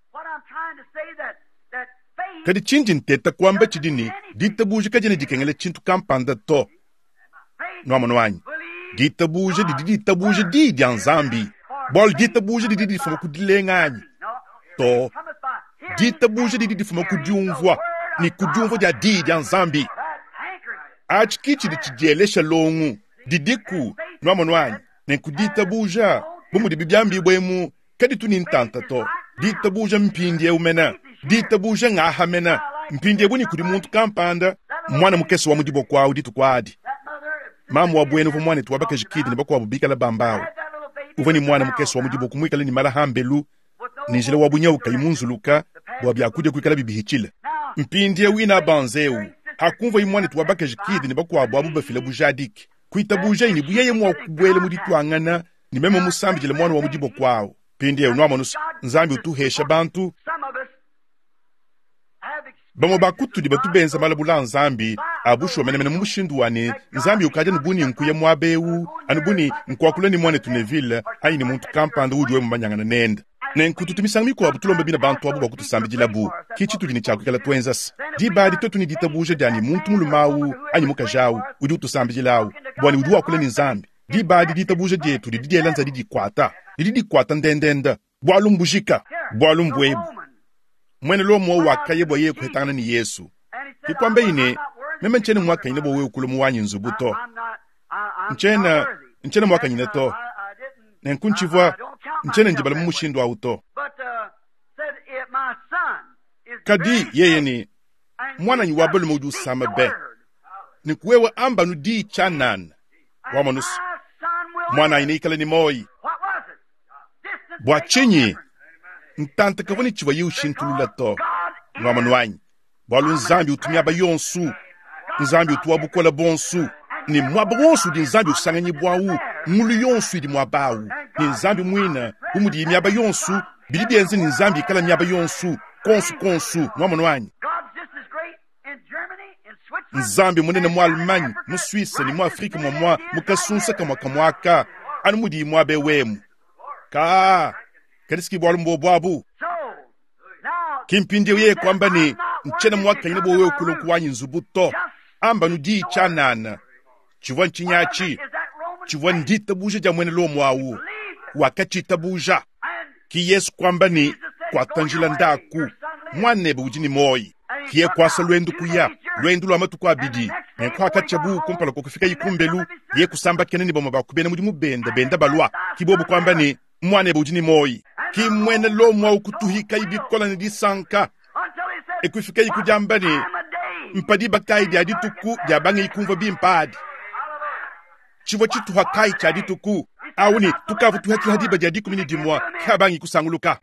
kadi chinjin teta kwamba chidini dita buje kajane dikengele chintu kampanda to no manwanyi dita buje di dita buje di janzambi bol dita buje di di fama kudilenganyi to dita buje di di fama kudiumvwa ni kudiumvwa ja di janzambi achkichi di chijelesha longu didiku no manwanyi ne kudita buja bumu di bibyambi bwemu kadi tunintanta to dita buja mpindie umena dita buja ngaha mena mpindie buni kudi muntu kampanda mwana mukesi wa mudibo kwao ditu kwadi mamu wa bwenu vo mwana tuwabaka jikidi ni bako wa bubika la bambao uvani mwana mukesi wa mudibo kumwika ni mala hambelu nijile wa bunyauka imunzuluka wabia kudia kuikala bibihichile mpindie wina banzeu hakumva imwana tuwabaka jikidi ni bako wa babu bafila bujadiki kuita buja ini buyeye mwa kubwele muditu angana ni memo musambi jile mwana wa mudibo kwao pindie unwa manus nzambi utuhesha bantu bamo bakutu di batu benza malabula nzambi abusho mene mene mushindu wane nzambi ukaja nubuni nkuye mwabeu anubuni nkwakula ni mwane tuneville hayi ni muntu kampanda ujuwe mbanyanga na nenda ne nkutu tumisangi kwa butulombe bina bantu wabu bakutu sambi jilabu kichi tudini chaku kala tuenzas di badi totu ni ditabuje jani muntu mulumau ani muka jau uju tu sambi jilau bwani uju wakule ni nzambi di badi ditabuje jetu di di elanza di di kwata di di kwata ndendenda bwalum bujika bwalum bwebu mwene lo mwa waka yebo ye kwetana ni Yesu kikwambe ine meme nchene mwaka ine bo we ukulu mwanyi nzubuto nchena nchene mwaka ine to nenkunchivwa nchene njibala mumushindu auto kadi yeye ni mwana ni wabelu mudu samabe ni kuwewa amba nudi chanan wamanus mwana ine ikale ni moi bwa chinyi ntante kavani chiwa yu shintulula to ngama nwanyi balu nzambi utumia ba yonsu nzambi utuwa bukola bonsu ni mwaba wonsu di nzambi usanganyi bwawu ngulu yonsu di mwabawu ni nzambi mwina umudi miaba yonsu bilibi enzi ni nzambi kala miaba yonsu konsu konsu ngama nwanyi nzambi munene mwa Almanyi mu Suisse ni mwa Afrika mwa mwa mukasunsa kama kamwaka anu mudi mwabe wemu ka kadiski bwalu mbo bwabu kimpindi ye kwamba ni nchena mwaka inabo wewe kuluku wanyi nzubuto amba nudi chanana chivwa nchinyachi chivwa ndita buja jamwene lo mwawu wakati tabuja ki Yesu kwamba ni kwa tanjila ndaku mwane bujini moi kiye kwasa lwendu kuya lwendu lwa matu kwa bidi nekwa kachabu kumpala kukufika yikumbelu ye kusamba keneni bomo bakubene mudimu benda benda balwa kibobu kwamba ni mwane bujini moi ki mwene lo mwa ukutuhika ibikola ni disanka ekufika yikujambani mpadi bakai dia dituku dia bangi ikumva bimpadi chivo chitu hakai cha dituku awuni tukavu tuhaki hadiba dia diku mini dimwa kabangi kusanguluka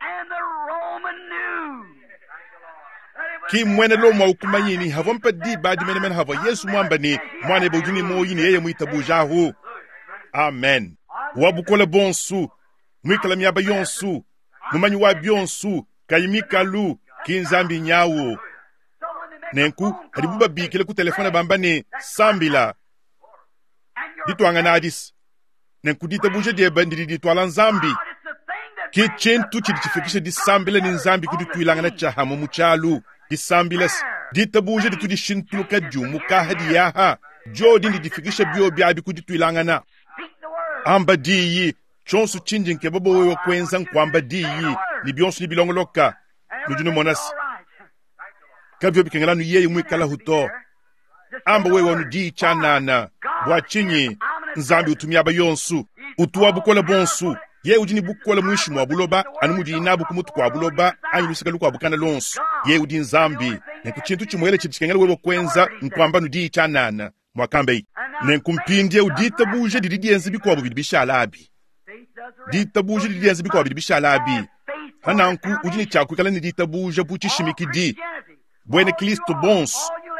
ki mwene lo mwa ukumanyini havo mpadi badi mene mene havo Yesu mwamba ni mwane bujini moi ni yeye muitabujahu amen wabukola bonsu mwikala miaba yonsu mumanyi wa byonsu kayimika lu kinzambi nyawo nenku hadibuba bikile ku telefone bamba ni sambila ditwanga na adis nenku dita buje die bandiri ditwala nzambi ki chentu chidichifikisha di sambila ni nzambi kudituilanga na chahamu muchalu di sambilas dita buje ditu di shintuluka jumu kahadi yaha jodi ndi difikisha biyo biabi kudituilanga na amba diyi chonsu chinjin ke babo wewe kwenza nkwamba diyi ni byonsu ni bilongoloka nujuno monasi kabyo bikengala nu yeye mwikala huto amba wewe onu di chanana bwa chinyi nzambi utumia bayonsu utuwa bukola bonsu ye ujini bukola mwishi mwa buloba anumudi inabu kumutu kwa buloba anyi lusikalu kwa bukana lonsu ye udi nzambi nekuchintu chimwele chibikengala wewe kwenza nkwamba nu di chanana mwakambe nenkumpindie udita buje didi enzi bikwa bubidi bishalabi dita buje didi enzi bikwa bubidi bishalabi hananku ujini chaku kala ni dita buje buchi shimiki di bwene Kristo bons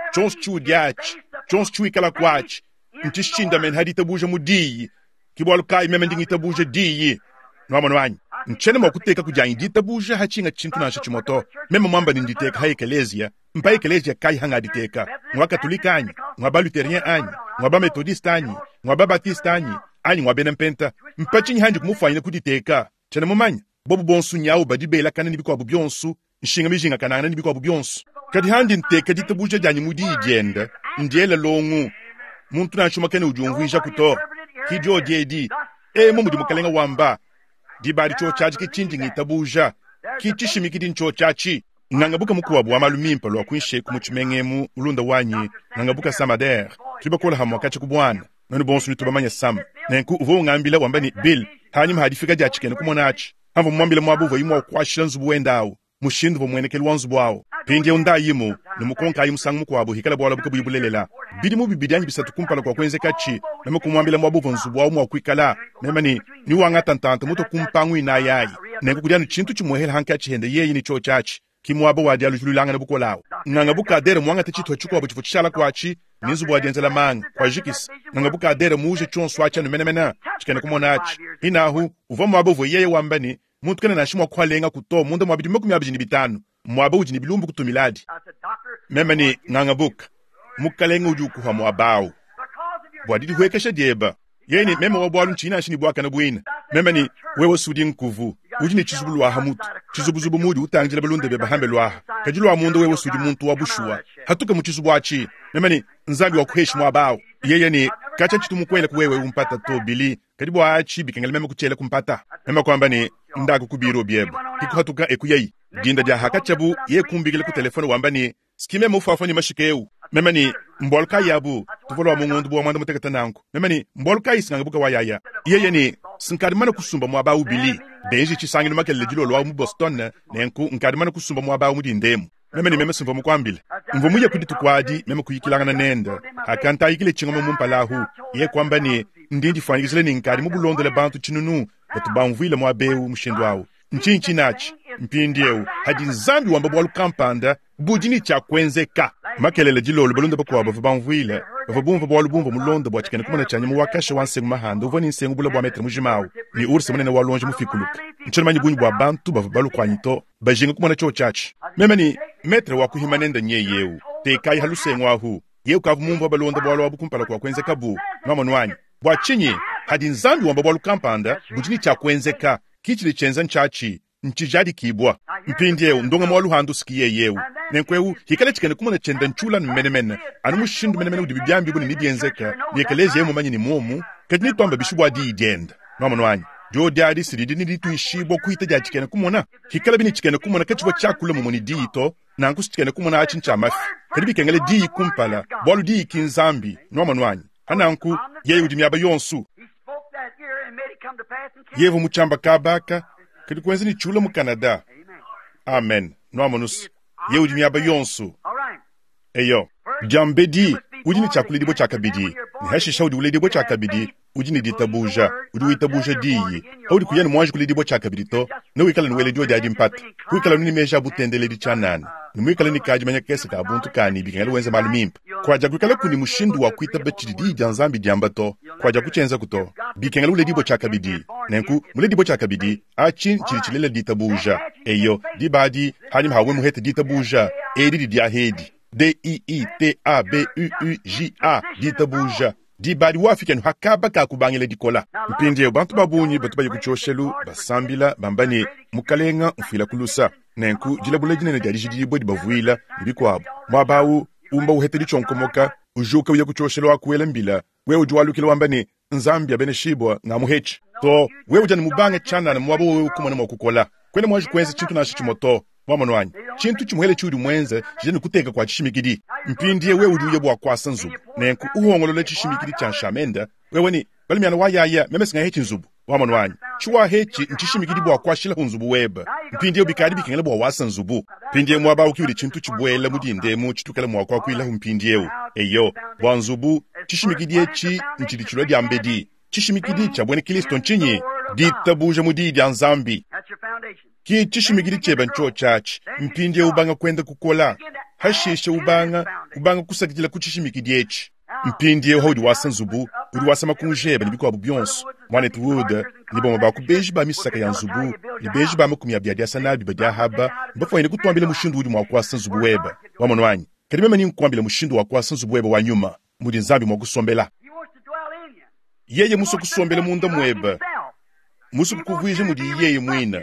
chonsu chudiach chonsu chuikala kwach ntishinda men hadita buja mudiyi kibol kai meme ndingita buja diyi no manwanyi nchene mokuteka kujanyi dita buja hachinga chintu na chimoto meme mwamba nditeka ha eklesia mpa eklesia kai hanga diteka ngwa katolika anyi ngwa ba luterien anyi ngwa ba methodist anyi ngwa ba baptist anyi anyi ngwa benempenta mpa chinyi handi kumufanya kuditeka chene mumanya bobu bonsu nyawo badibela kana nibiko byonsu nshinga mijinga kanana nibiko byonsu kadi handi nteka dita buja janyi mudi igenda ndiele longu muntu nachuma kene ujumvisha kuto kijo diedi e mumu di mukalenga wamba di bari cho chaji kichinji ngitabuja kichishimi kidi ncho chachi ngangabuka mukuwa bwa malumimpa lo kwinshe kumuchimengemu ulunda wanyi ngangabuka samader kiba kola hamwa kachi kubwana nani bonsu nituba manya sam nenku uvo ngambila wambani bill hanyuma hadifika jachi kene kumonachi hamvo mwambila mwabuva yimwa kwashila nzubu wendawo mushindu vo mwenekeli wanzubu wawo pindi unda yimo nimukonka yimu sang mukwabo hikala bwala buka buyibulelela bidi mu bibidanyi bisatu kumpala kwa kwenze kachi nemu kumwambila mwabuva nzubu wawo mwa kwikala nemani ni wanga tantanta muto kumpangu ina yayi nenku kudianu chintu chumuhela hankachi hende yeyi ni cho chachi kimwabo wadi alujululanga na buko lao nanga buka adere mwanga techitwa chuko abo chifuchishala kwachi nizubu wadi enzela mang kwa jikis nanga buka adere muuje chonsu wacha numenemena chikene kumonachi hinahu uva mwabo vo yeye wambani muntu kene nashimwa kwalenga kuto munda mwabidi mokumi abijini bitanu mwabo ujini bilumbu kutumiladi memani nanga buka mukalenga ujukuha mwabao bwadidi huekesha dieba yeni mema wabwalu nchina nchini bwaka na buina memani wewe sudi nkuvu ujini chizubulu waha mutu chizubuzubu mudi utangijila balunde beba hambe luaha kajilu wa mundu wewe sudi muntu wabushua hatuka mchizubu wachi memani nzambi wakuheshi mwabao yeye ni kacha chitu mkwele kuwewe umpata to bili kadibu waachi bikengele mema kuchele kumpata mema kwamba ni ndaku kubiru bieba kiku hatuka ekuyayi dinda dia hakachabu ye kumbigile ku telefone wamba ni skime mufafanyi mashikeu memani mbolka yabu tuvolo wa mungu ndubu wa mwanda mutekata nanku memani mbolka isinga buka wa yaya yeye ni sinkarimana kusumba mwaba ubili beji chisangi numakele lejilo lwa mu Boston nenku nkarimana kusumba mwaba umudi ndemu memani meme simva mukwambile mvo muye kuditu kwadi meme kuyikilanga nenda hakanta yikile chingoma mumpalahu ye kwamba ni ndindi fanyizile ni nkari mubulondo le bantu chinunu batubamvile mwabeu mshindwao nchinchi nachi mpindieu hadi nzambi wamba bwalu kampanda bujini cha kwenzeka makelele jilolo balonda bakwa bavamvile bavabumva bwalu bumva mulonda bwa chikene kumana chanye muwakasha wansengu mahanda uvoni nsengu bula bwa metre mujimao ni urse munene walonje mufikuluka nchana manyi bunyi bwa bantu bavabalu kwanyito bajinga kumana cho chachi memani metre wakuhimanenda nye yeu tekai halusengu ahu yeu kavumumva balonda bwalu wabukumpala kwa kwenzeka bu mamanwanyi bwa chinyi hadi nzambi wamba bwalu kampanda bujini cha kwenzeka kichili chenza nchachi nchijadi kibwa mpindieu ndonga mwalu handu sikiye yeu nenkweu hikale chikene kumona chenda nchula nmenemene anu mushindu menemene udibi byambi buni nidienzeka niekelezi yemu manyi ni mumu kadini tuamba bishubwa di idenda mamanwanyi jo diadi siridi niditu ishibo kuhita dia chikene kumona hikale bini chikene kumona kachibwa chakula mumuni di ito na ankusi chikene kumona achin chamafi kadibi kengele di kumpala bwalu di kinzambi mamanwanyi hananku yeye udimiaba yonsu yevu muchamba kabaka kadi kwenzi ni chula mu Canada amen no amonus ye ujimi aba yonsu eyo jambedi ujini chakuli dibo chakabidi ni hashi shaudi ule dibo chakabidi ujini ditabuja udi itabuja diyi haudi kuyani mwanji kuli dibo chakabidi to no wikala nwele dio jadi mpata wikala nini meja butendele di chanana ni wikala ni kaji manya kese ka buntu kani bikengele wenze malumimpa kwa jagu wikala kuni mushindu wa kuita bechidi di janzambi diambato kwa jagu chenza kuto bikengele ule dibo chakabidi nenku mule dibo chakabidi achin chilichilele ditabuja eyo di badi hanyim hawe muhete ditabuja edi di diahedi D I I T A B U U J A ditabuja di badi wafikenu hakaba kakubangele dikola mpindi bantu babunyi batu bayi kuchoshelu basambila bambani mukalenga mfila kulusa nenku jilabule jinene jadi jidibwe di bavuila ibikwabo mwabawu umba uhete di chonkomoka ujuka uye kuchoshelu akuwele mbila we ujuwalu kila wambani nzambia bene shibwa nga muhechi to we ujani mubange chana na mwabo we ukumana mwakukola kwene mwaji kwenze chintu na shichimoto mwamanwanyi chintu chimuhele chudi mwenze jideni kuteka kwa chishimikidi mpindie we ujuye bwa kwa sanzubu nenku uhongolole chishimikidi chanshamenda wewe ni bali miana wayaya memesinga hechi nzubu wamanwanyi chua hechi nchishimikidi bwa kwa shila hunzubu weba mpindie ubikadi bikengele bwa wasa nzubu mpindie mwaba ukiwili chintu chibuela mudinde mu chitukele mwa kwa kuila mpindie eyo bwa nzubu chishimikidi echi nchidichulwa diambedi chishimikidi chabwene kilisto nchinyi ditabuja mudidi anzambi ki chishimikidi cheba ncho chachi mpindie ubanga kwenda kukola hashisha ubanga ubanga kusakijila kuchishimikidi echi mpindi eho udi wasa nzubu udi wasa makunjeba nibiko abu byonso mwane tuwuda niboma bakubeji ba misaka ya nzubu nibeji ba makumya byadia sanabi badia haba mbafo ine kutuambile mushindu udi mwakwasa nzubu weba wamono wanyi kadimema ni mkuambile mushindu wakwasa nzubu weba wanyuma mudi nzambi mwakusombela yeye muso kusombele munda mweba muso kukuhuije mudi yeye mwina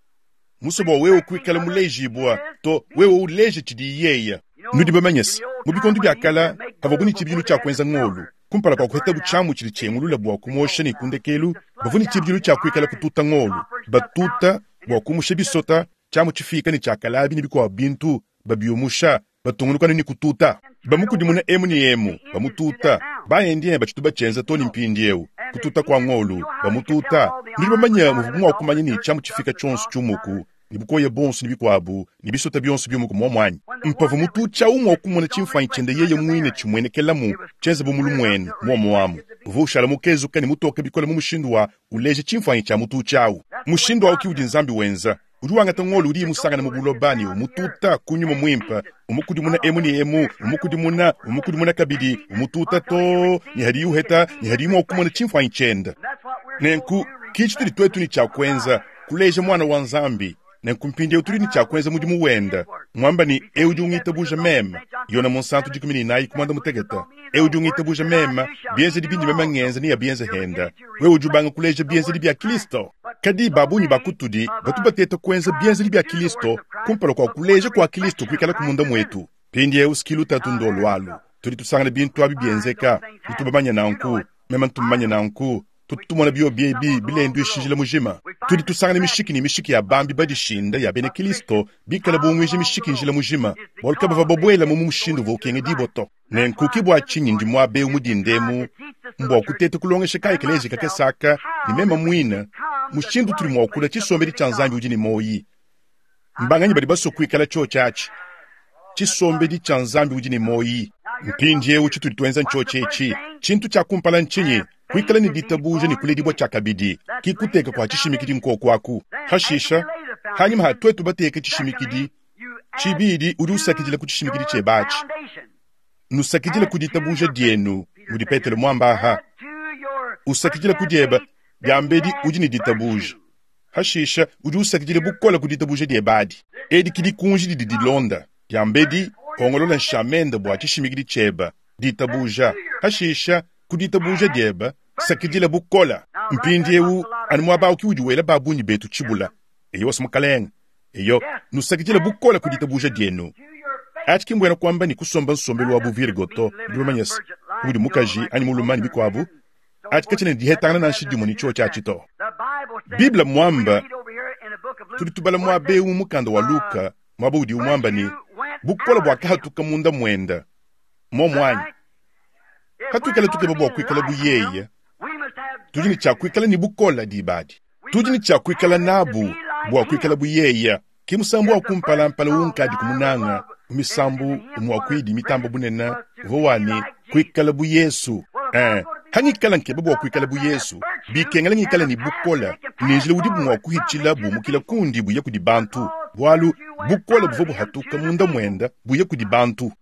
muso bo wewe kwikala muleji bwa to wewe uleje chidi yeye nudi bamanyesi mubikondo byakala kababuni chibyinu cha kwenza ngolu kumpala kwa kuheta buchamu chili chemulula bwa kumosha ni kundekelu bavuni chibyinu cha kwikala kututa ngolu batuta bwa kumusha bisota chamu chifika ni chakalabi ni biko bintu babiyumusha batunguluka ni kututa bamukudimuna emu ni emu bamututa bayendiye bachituba chenza toni mpindiyeu kututa kwa ngolu bamututa nidi bamanya muvumu wa kumanya ni chamu chifika chonsu chumuku nibukoye bonsu nibikwabu nibisota byonsu byomuku momwanyi mpavu mutucha umwa okumona chimfanyi chende yeye mwine chimwene kelamu chenze bomulu mwene momo wamu vushala mukezu kani mutoke bikola mu mushindu wa uleje chimfanyi cha mutuchawu mushindu wa ukiudi nzambi wenza uruwanga tangolo uri musangana mu bulobani umututa kunyuma mwimpa umukudi muna emu ni emu umukudi muna umukudi muna kabidi umututa to ni hari uheta ni hari mu okumona chimfanyi chenda nenku kichitiri twetu ni cha kwenza kuleje mwana wa nzambi na kumpinde uturini cha kwenza mudi muwenda mwamba ni eudi ungita buja mema yona monsanto dikumini nai kumanda mutegeta eudi ungita buja mema bienze dibindi mema ngenza ni ya bienze henda we ujubanga kuleja bienze libya Kristo kadi babuni bakutudi batubateta kwenza bienze libya Kristo kumpalo kwa kuleja kwa Kristo kwikala kumunda mwetu pindi uskilu tatu ndolo walu turi tusangana bintu abi bienzeka bitubamanya nanku mema ntumanya nanku tutumona biyo biebi bile ndu ishijila mujima tudi tusangana mishiki ni mishiki ya bambi badi shinda ya bene Kristo bikala bumwije mishiki njila mujima bolka bava babwela mu mushindu vokenge diboto nenkuki bwa chinyi ndi mwabe umudindemu mbo kutete kulongesha kai keleje kakesaka ni mema mwina mushindu tuli mwakula chisomberi chanzambi ujini moyi mbanganyi badi baso kwikala cho chachi chisomberi chanzambi ujini moyi mpindye uchi tuli tuenza ncho chechi chintu cha kumpala nchinyi kwikala ni ditabuje ni kuledi bwa chakabidi kikuteka kwa chishimikidi mko kwaku hashisha hanyuma hatwetu bateke chishimikidi chibidi uri usakijila kuchishimikidi chebachi nusakijila kuditabuje dienu uri petele mwamba ha usakijila kudieba gambedi ujini ditabuje hashisha uri usakijila bukola kuditabuje diebadi edi kidi kunji di dilonda gambedi ongolola nshamenda bwa chishimikidi cheba ditabuja hashisha kuditabuje dieba sakijila bukola mpindi ewu animwa ba ukiudi wela babuni betu chibula eyo wasmukalenga eyo nusakijila bukola kuditabuje dienu atiki mbwena kwamba ni kusomba nsombelo wabu virgoto ndumanyas udi mukaji animulumani bikwabu atika chene dihetana na nshidi ni cho chachito Biblia mwamba tulitubala mwabe umukanda wa Luka mwaba udi umwamba ni bukola bwa kahatuka munda mwenda momwanyi hatukala tukeba bwa kwikala buyeye tujini cha kwikala ni bukola dibadi tujini cha kwikala nabu bwa kwikala buyeye kimusambu wa kumpala mpala unkadi kumunanga misambu umwakwidi mitambo bunena vowani kwikala bu Yesu eh hangi kala nkeba bwa kwikala bu Yesu bikengala ngikala ni bukola nijile udi bwa kuhichila bu mukila kundi buye kudi bantu walu bukola buvobu hatuka munda mwenda buye kudi bantu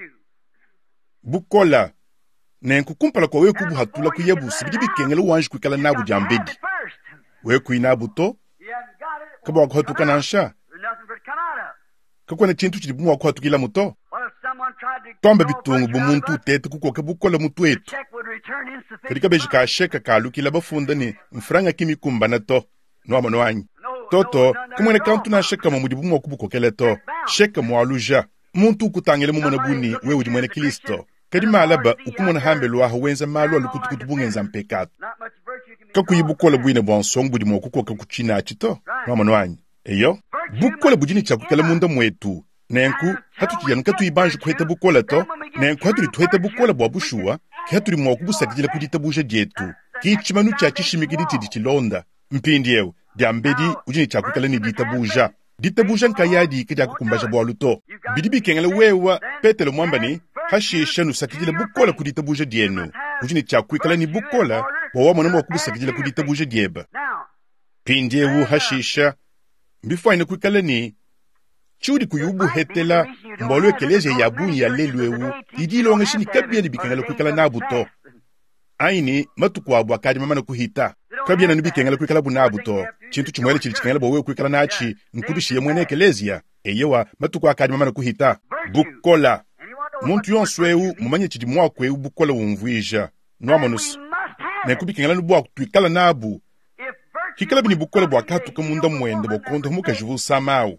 bukola nenku kumpala kwa weku bu hatula kuyebu sibidi bikengala wanji kwikala nabu jambedi weku inabu to kaba kwa hatuka nansha kakwana chintu chidi bumwa kwa hatukila muto tomba bitungu bumuntu tete kukoke bukola mutu etu kadika beji ka sheka kalukila bafunda ni mfranga kimikumba na to nwama nwanyi toto kumwene kantu na sheka mamudi bumwa kubukokele to sheka mwaluja muntu kutangele mumona buni we udi mwene Kristo kadima alaba ukumona hambelo aho wenza malu alukutukutu bungenza mpekatu kakuyibukola bwine bwansong budi mwa kukoke kuchina chito nwama nwanyi eyo bukola bujini chakukala munda mwetu nenku hatukiyanuka tuibanju kuheta bukola to nenku haturi tuheta bukola bwa bushua ki haturi mwakubusakijila kuditabuje dietu kichimanu cha chishimikidi tidi chilonda mpindi ewu diambedi ujini chakukala ni ditabuja ditabuja nkayadi kidi akukumbaja bwa luto bidibi kengele wewa petele mwamba ni hashisha nusakijila bukola kuditabuje dienu ujini chakuikala ni bukola wawa mwana mwakubusakijila kuditabuje dieba pindi ewu hashisha mbifwa ina kuikala ni chudi kuyubu hetela mbolo ekeleje yabuni ya lelwewu idilo ngeshini kabia ni bikengala kwikala nabuto aini matuku abu akadi mama na kuhita kabia na nibikengala kwikala bunabuto chintu chimwele chili chikengala bowe kwikala nachi nkubishi yemwene ekelezia eyewa matuku akadi mama na kuhita bukola muntu yonswewu mumanye chidi mwakwewu bukola wumvuija nwamonus na kubikengala nubu akutwikala nabu kikala bini bukola bwa katuka munda mwende bokonto muka jivu samau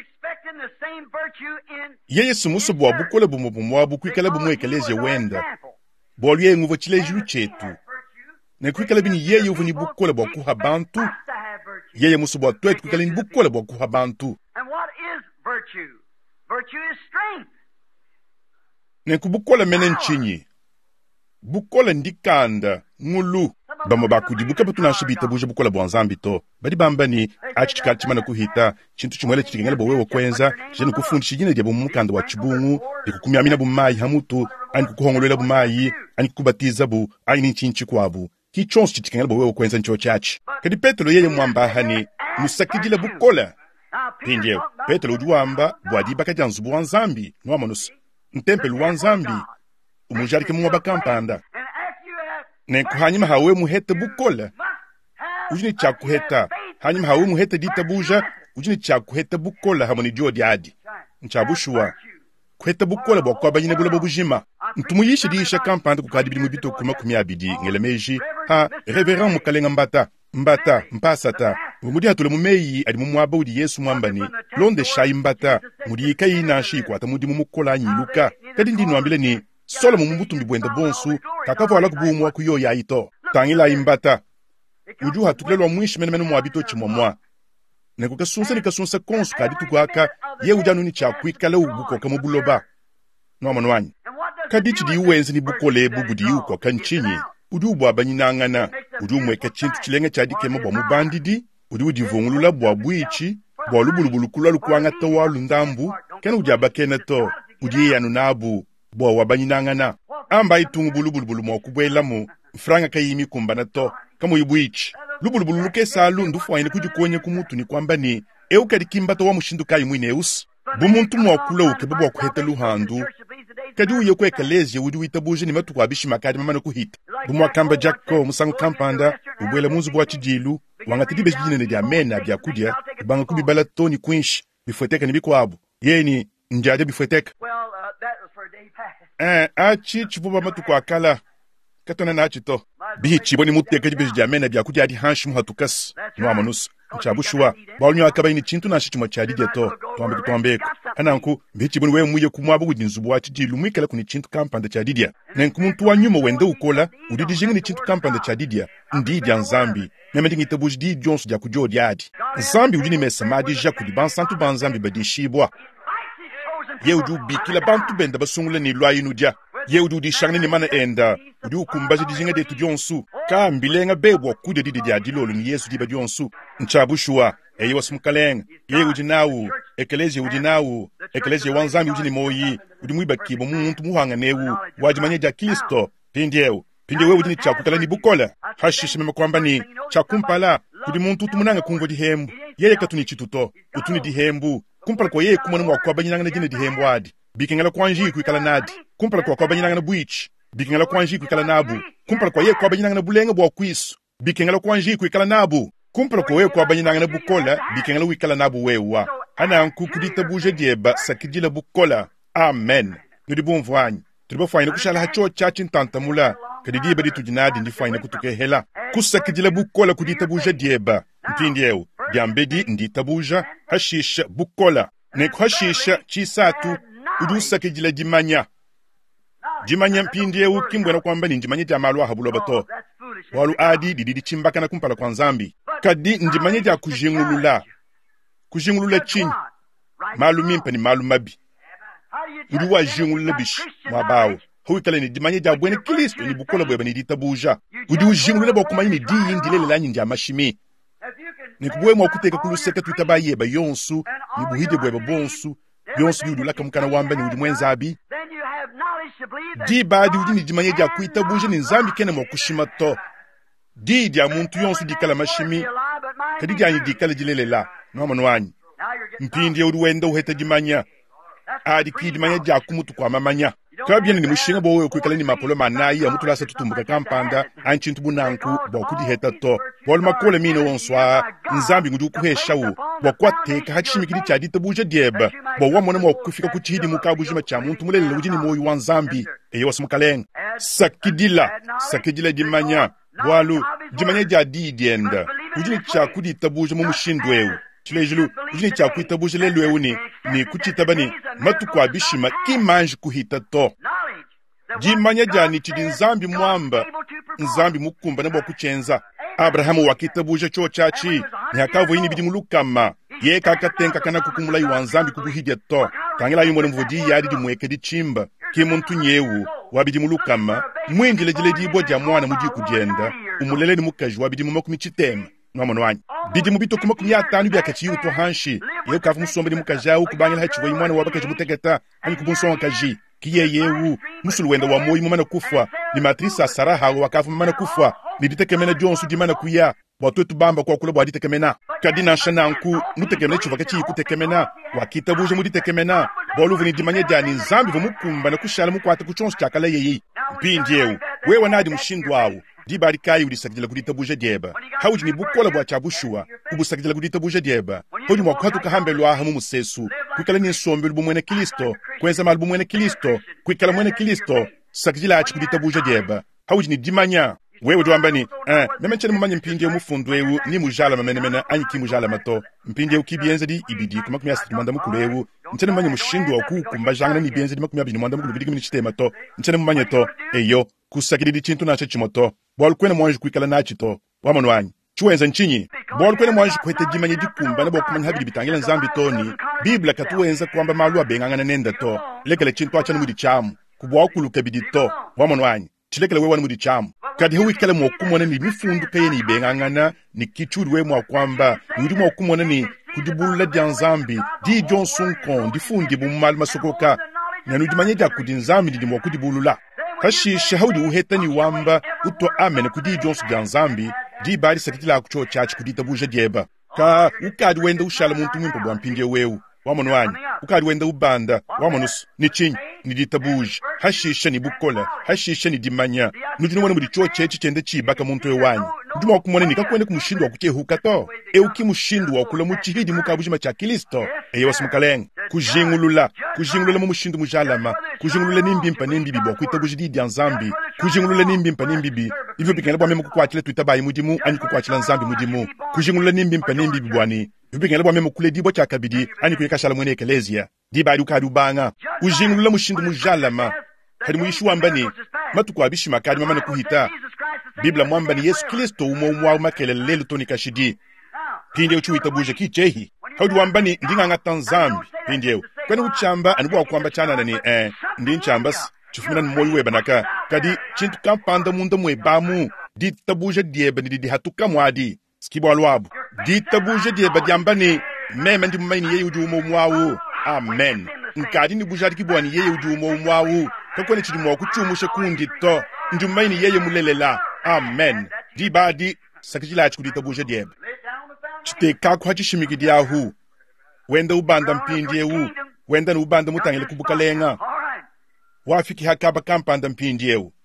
yeye sumuso bwa bukola bumo bumo bukwikala bumo ekeleze wenda bolye nguvo chile jilu chetu na kwikala bini yeye uvuni bukola bwa kuha bantu yeye muso bwa twetu kwikala ni bukola bwa kuha bantu na kubukola mene nchinyi bukola ndikanda ngulu bamo bakudi bukapo tunashibita buje bukola bwa nzambi to badi bambani achichikala chimana kuhita chintu chimwele chikengele bowewo kwenza jenu kufundi jine diabo mukanda wa chibungu ikukumyamina bumayi hamutu ani kukuhongolwela bumayi ani kukubatiza bu ani nchinchi kwabu kichonso chitikengele bowewo kwenza ncho chachi kadi Petro yeye mwambahani musakidile bukola pinje Petro ujuamba bwadi bakajanzu bwa nzambi nwamanus ntempele wa nzambi umujarike mwa bakampanda Nenku hanyuma hawe muhete bukola ujini chakuheta hanyuma hawe muhete ditabuja ujini chakuheta bukola hamoni jodi adi nchabushua kuheta bukola bwa kwa banyine bula bujima ntumuyishi diisha kampanda kukadi bili mubito kuma kumyabidi ngelemeji ha reverend mukalenga mbata mbata mpasata mumudi hatule mumeyi adi mumwaba udi Yesu mwambani londe shayi mbata mudi ikayi nashi kwa tamudi mumukola nyiluka kadi ndi nwambile ni solo mumubutumbi bwenda bonsu kakavo ala kubumwa kuyo ya ito tangila imbata uju hatuklelwa mwishi mene mene mwabito chimomwa nekuka sunsa nika sunsa konsu kadi tukwaka ye ujanu ni chakwikala ubuko kama buloba nwamanwanyi kadi chidi uwenzi ni bukole bugu di uko kanchinyi uju ubu abanyinangana uju mweka chintu chilenge chadi kema bwa mubandidi uju udivungulula bwa buichi bwa lubulubulu kula lukuanga tawa lundambu kena ujaba kena to uji yanu nabu bwa wabanyinangana amba itungu bulubulu mwakubwela mu franga kayimi kumbana to kama yubuichi lubulubulu luke salu ndufu ine kujikonye kumutu ni kwamba ni euka dikimbato wa mushindu kayi mwine eus bumuntu mwakula uke bwa kuheta luhandu kadi uye kwekelezye udi witabuje ni matuku abishi makadi mama kuhita bumwakamba jakko musangu kampanda ubwela munzu bwa chidilu wangatidi bejine ne diamena bya kudya banga kubibala toni kwinshi bifweteka ni bikwabo yeni njade bifweteka eh achi chibuba matuku akala katona na chito bihi chiboni muteka dibeje diamena bya kudya adi hanshi muhatukas no amanus chabushwa balunyo akabaini chintu na shichimo chadi deto twambe kutwambeko hananku bihi boni we muye kumwabo kudinzubu ati dilu mwikala kuni chintu kampanda chadidia nenku muntu wanyuma wende ukola udidi jingi ni chintu kampanda chadidia ndidi ya nzambi memedi ngitabuji di jonsu dia kujodi adi nzambi udini mesamadi jakudi bansantu banzambi badishibwa ye udu bikila bantu benda basungule ni lwa inudia ye udu di shangni ni mana enda udu kumbaji di jinga de tu jonsu ka mbilenga bebwa kude di di adilolo ni Yesu di ba jonsu nchabushwa eyi wasumukaleng ye udinawu ekelezi udinawu ekelezi wanzambi udini moyi udi mwiba kibo muntu muhanga newu wajimanye ja Kristo pindieu pindieu udini chakukala ni bukola hashishi mema kwamba ni chakumpala udi muntu tumunanga kumvo di hembu yeye katuni chituto utuni di hembu kumpala kwa yeye kumwana mwakwa banyinanga na jine di hembu adi bikengala kwanji kuikala nadi kumpala kwa kwa banyinanga na buichi bikengala kwanji kuikala nabu kumpala kwa yeye kwa banyinanga na bulenga bwa kwisu bikengala kwanji kuikala nabu kumpala kwa wewe kwa banyinanga na bukola bikengala wikala nabu wewa ananku kudita buje dieba sakidila bukola amen nudi bonvwanyi tuliba fayina kushala hacho chachi ntantamula kadidi badi tujinadi ndi fayina kutuke hela kusakidila bukola kudita buje dieba mpindieu diambedi ndi tabuja hashisha bukola neku hashisha chisatu udu sakidila jimanya jimanya mpindieu kimbwena kwamba ni njimanya jamalu ahabulo bato walu adi dididi chimbaka na kumpala kwa nzambi kadi njimanya ja kujingulula kujingulula chini malu mimpa ni malu mabi udu wa jingulula bishi mwabawo hui kala ni jimanya ja bwene Kristo ni bukola bweba ni ditabuja udu jingulula bwa kumanyi ni di indilele lanyi nja mashimi ni kubwe mwa kuteka kuluseka tutabaye ba yonsu ni buhide bweba bonsu yonsu yudu laka mkana wamba ni udu mwenzabi di badi udu ni jimanya ja kuitabuja ni nzambi kene mwa kushima to di dia muntu yonsu di kala mashimi kadi dia ni di kala jilele la no manwanyi mpindi uruwenda uheta jimanya adi kidimanya jakumutu kwa mamanya kabiyani ni mushinga bo we kwikala ni mapolo manayi ya mutula sa tutumbuka kampanda anchintu bunanku bo kudi heta to bol makole mino wonswa nzambi ngudu kuheshawo bo kwateka hachimikidi chadi tabuje dieba bo wamona mo kufika kuchidi mukabuje macha muntu mulele ujini moyo wa nzambi eyo wasmukaleng sakidila sakidila jimanya bwalu jimanya jadi dienda ujini cha kudi tabuje mu mushindwewu chilejulu ujini cha kuitabuje lelwewu ni ni kuchitabani matukwa bishima kimanji kuhita to jimanya jani chidi nzambi mwamba nzambi mukumba na bokuchenza Abrahamu wakitabuje cho chachi ni hakavo ini bidi mulukama ye kakatenka kana kukumula yu nzambi kubuhidya to kangela yu mwana mvodi yadi di mweke di chimba kimuntu nyewu wabidi mulukama mwendile jile di boja mwana muji kujenda umulele ni mukaji wabidi mumakumi chitema Nomo wanyi bidi mubito kuma kumya tanu bya kachi uto hanshi ye kafu musombe di mukaja u kubangela hachi wa imwana wabakaji mutegeta ani kubunso kaji kiye yewu musulu wenda wa moyi mumana kufa ni matrisa saraha wakafu mumana kufa ni ditekemena jonsu di mana kuya watu bamba kwa kula bwadi tekemena kadina shananku mutekemena chuva kachi kutekemena wakita buje mudi tekemena bolu vini dimanya jani nzambi vumukumba na kushala mukwata kuchonsu chakala yeyi mpindiewu wewe nadi mushindwawu dibari kai udisakidila kudita buje dieba hauji ni bukola bwa chabushua ubusakidila kudita buje dieba hoji mwakwatu kahambelwa hamu musesu kwikala ni nsombe lubu mwene Kristo kwenza malubu mwene Kristo kwikala mwene Kristo sakidila achi kudita buje dieba hauji ni dimanya wewe duambani eh memechene mumanye mpindie mufundwewu ni mujala mamenemena anyiki mujala mato mpindie ukibienza di ibidi kuma kumya situ manda mukulewu nchene mumanye mushindu wa kukumba jangana ni bienza di makumya bini manda mukulu bidi kimi chitema to nchene mumanye to eyo kusakidi di chintu na chachimoto bol kwene mwanji kwikala na chito wamano wanyi chuenza nchinyi bol kwene mwanji kwete jimanye dikumba na bokumanya habidi bitangila nzambi toni biblia katuenza kwamba malu abengangana nenda to lekele chintu achana mudi chamu kubwa okuluka bidi to wamano wanyi chilekele wewa mudi chamu kadi hui kala mwakumona ni mifundu kaya ni bengangana ni kichuru we mwakwamba yuri mwakumona ni kudibula di nzambi di Johnson kon di fundi bumal masokoka na nudimanyeja kudi nzambi di mwakudibulula kashi shahudi uheta ni wamba uto amene kudi Johnson di nzambi di bari sakitila kucho chachi kudi tabuje dieba ka ukadi wenda ushala muntu mwimpo bwampindie wewu wamano wanyi ukadi wenda ubanda wamanus ni chinyi ni ditabuji hashisha ni bukola hashisha ni dimanya nujino mwana muri cho chechi chende chibaka muntu ewanyi nduma wakumone nikakwende kumushindu wa kuchehuka to euki mushindu wa kula muchihidi mukabujima cha Kristo eyo wasmukaleng kujingulula kujingulula mu mushindu mujalama kujingulula nimbimpa nimbibi bwa kuitabuji di nzambi kujingulula nimbimpa nimbibi ivyo bikengela bwa memu kukwachile tuitabayi mudimu ani kukwachila nzambi mudimu kujingulula nimbimpa nimbibi bwani vipengele bwa memu kule dibo cha kabidi ani kuyekashala mwene ekelezia dibadi ukadi ubanga ujingulula mushindu mujalama hadi muishu wambani matuku abishi makadi mamane kuhita Biblia mwamba ni Yesu Kristo umo umwa makelele lelu toni kashidi pinde uchu itabuje kichehi hadi wambani ndinga ngata nzambi pinde kwani uchamba anibu wakwamba chana nani eh ndi nchambas chufumina moyo webanaka kadi chintu kampanda munda mwebamu di tabuje dieba ni di hatuka mwadi skibo alwabu di tabuje dieba diambani meme ndi mumaini yeye ujumo mwawu amen nkadi ni bujari kibwani yeye ujumo mwawu kakwane chidi mwa kuchumushe kundi to ndi mumaini yeye mulelela amen di badi sakijila achi kudi tabuje dieba chite kaku hachishimiki diahu wenda ubanda mpindie wu wenda na ubanda mutangile kubukalenga wafiki hakaba kampanda mpindie wu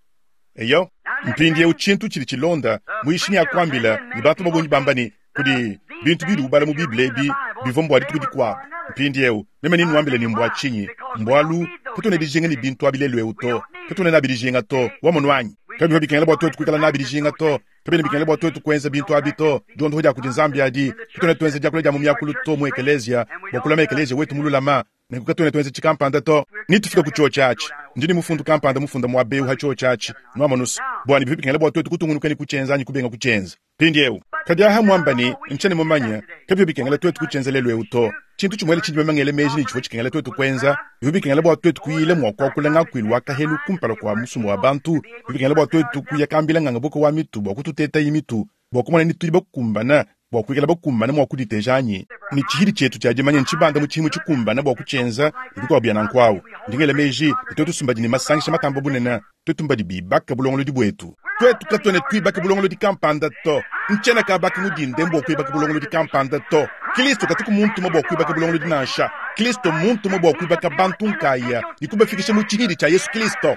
eyo mpindie wu chintu chili chilonda muishini ya kwambila ni batu mabonji bambani kudi bintu bidu ubala mu biblebi bivombo wadi tukudi kwa mpindie wu meme nini wambile ni mbwa chinyi mbwalu kutu nedijenga ni bintu wabilelwe uto kutu ne nabirijenga to wamonwanyi kabi hobi kengele bwatu tukukala nabirijenga to kabi ne bikengele bwatu tukwenza bintu abito jondo hoja kudi nzambi adi kutu ne tuenze jakule jamu miyakulu to mu ekelezia wakula me ekelezia wetu mululama ne kukatu ne tuenze chikampanda to nitufika kucho chachi ndini mufundu kampanda mufunda mwabeu hacho chachi nwamanus bwani bibi kengele bwatu tukutungunu kuchenza anyi kubenga kuchenza pindiewu kadi aha mwambani nchane mumanya kabi hobi kengele twetu kuchenza lelwe uto chintu chumwele chindi bemangele meji ni chuo chikengele twetu kwenza bibi kengele bwatu twetu kuyile mwakwa kulenga kwilu wakahelu kumpala kwa musumu wa bantu bibi kengele bwatu twetu kuyakambila ngangaboko wa mitu bwakututeta imitu bwakumana ni tuli bakumbana bwakwikela bakumbana mwakuditejanyi ni chihiri chetu chajimanya nchibanda muchihimu chikumbana bwakuchenza ibikwa byana nkwawo ndingele meji twetu sumbaji ni masangisha matambo bunena twetumba di bibaka bulongolo di bwetu twetu katone twibaka bulongolo di kampanda to nchena ka baka mudinde mbo kwibaka bulongolo di kampanda to Kristo katuku muntu mbo kwibaka bulongolo di nasha Kristo muntu mbo kwibaka bantunkaya ikuba fikisha mu chihidi cha Yesu Kristo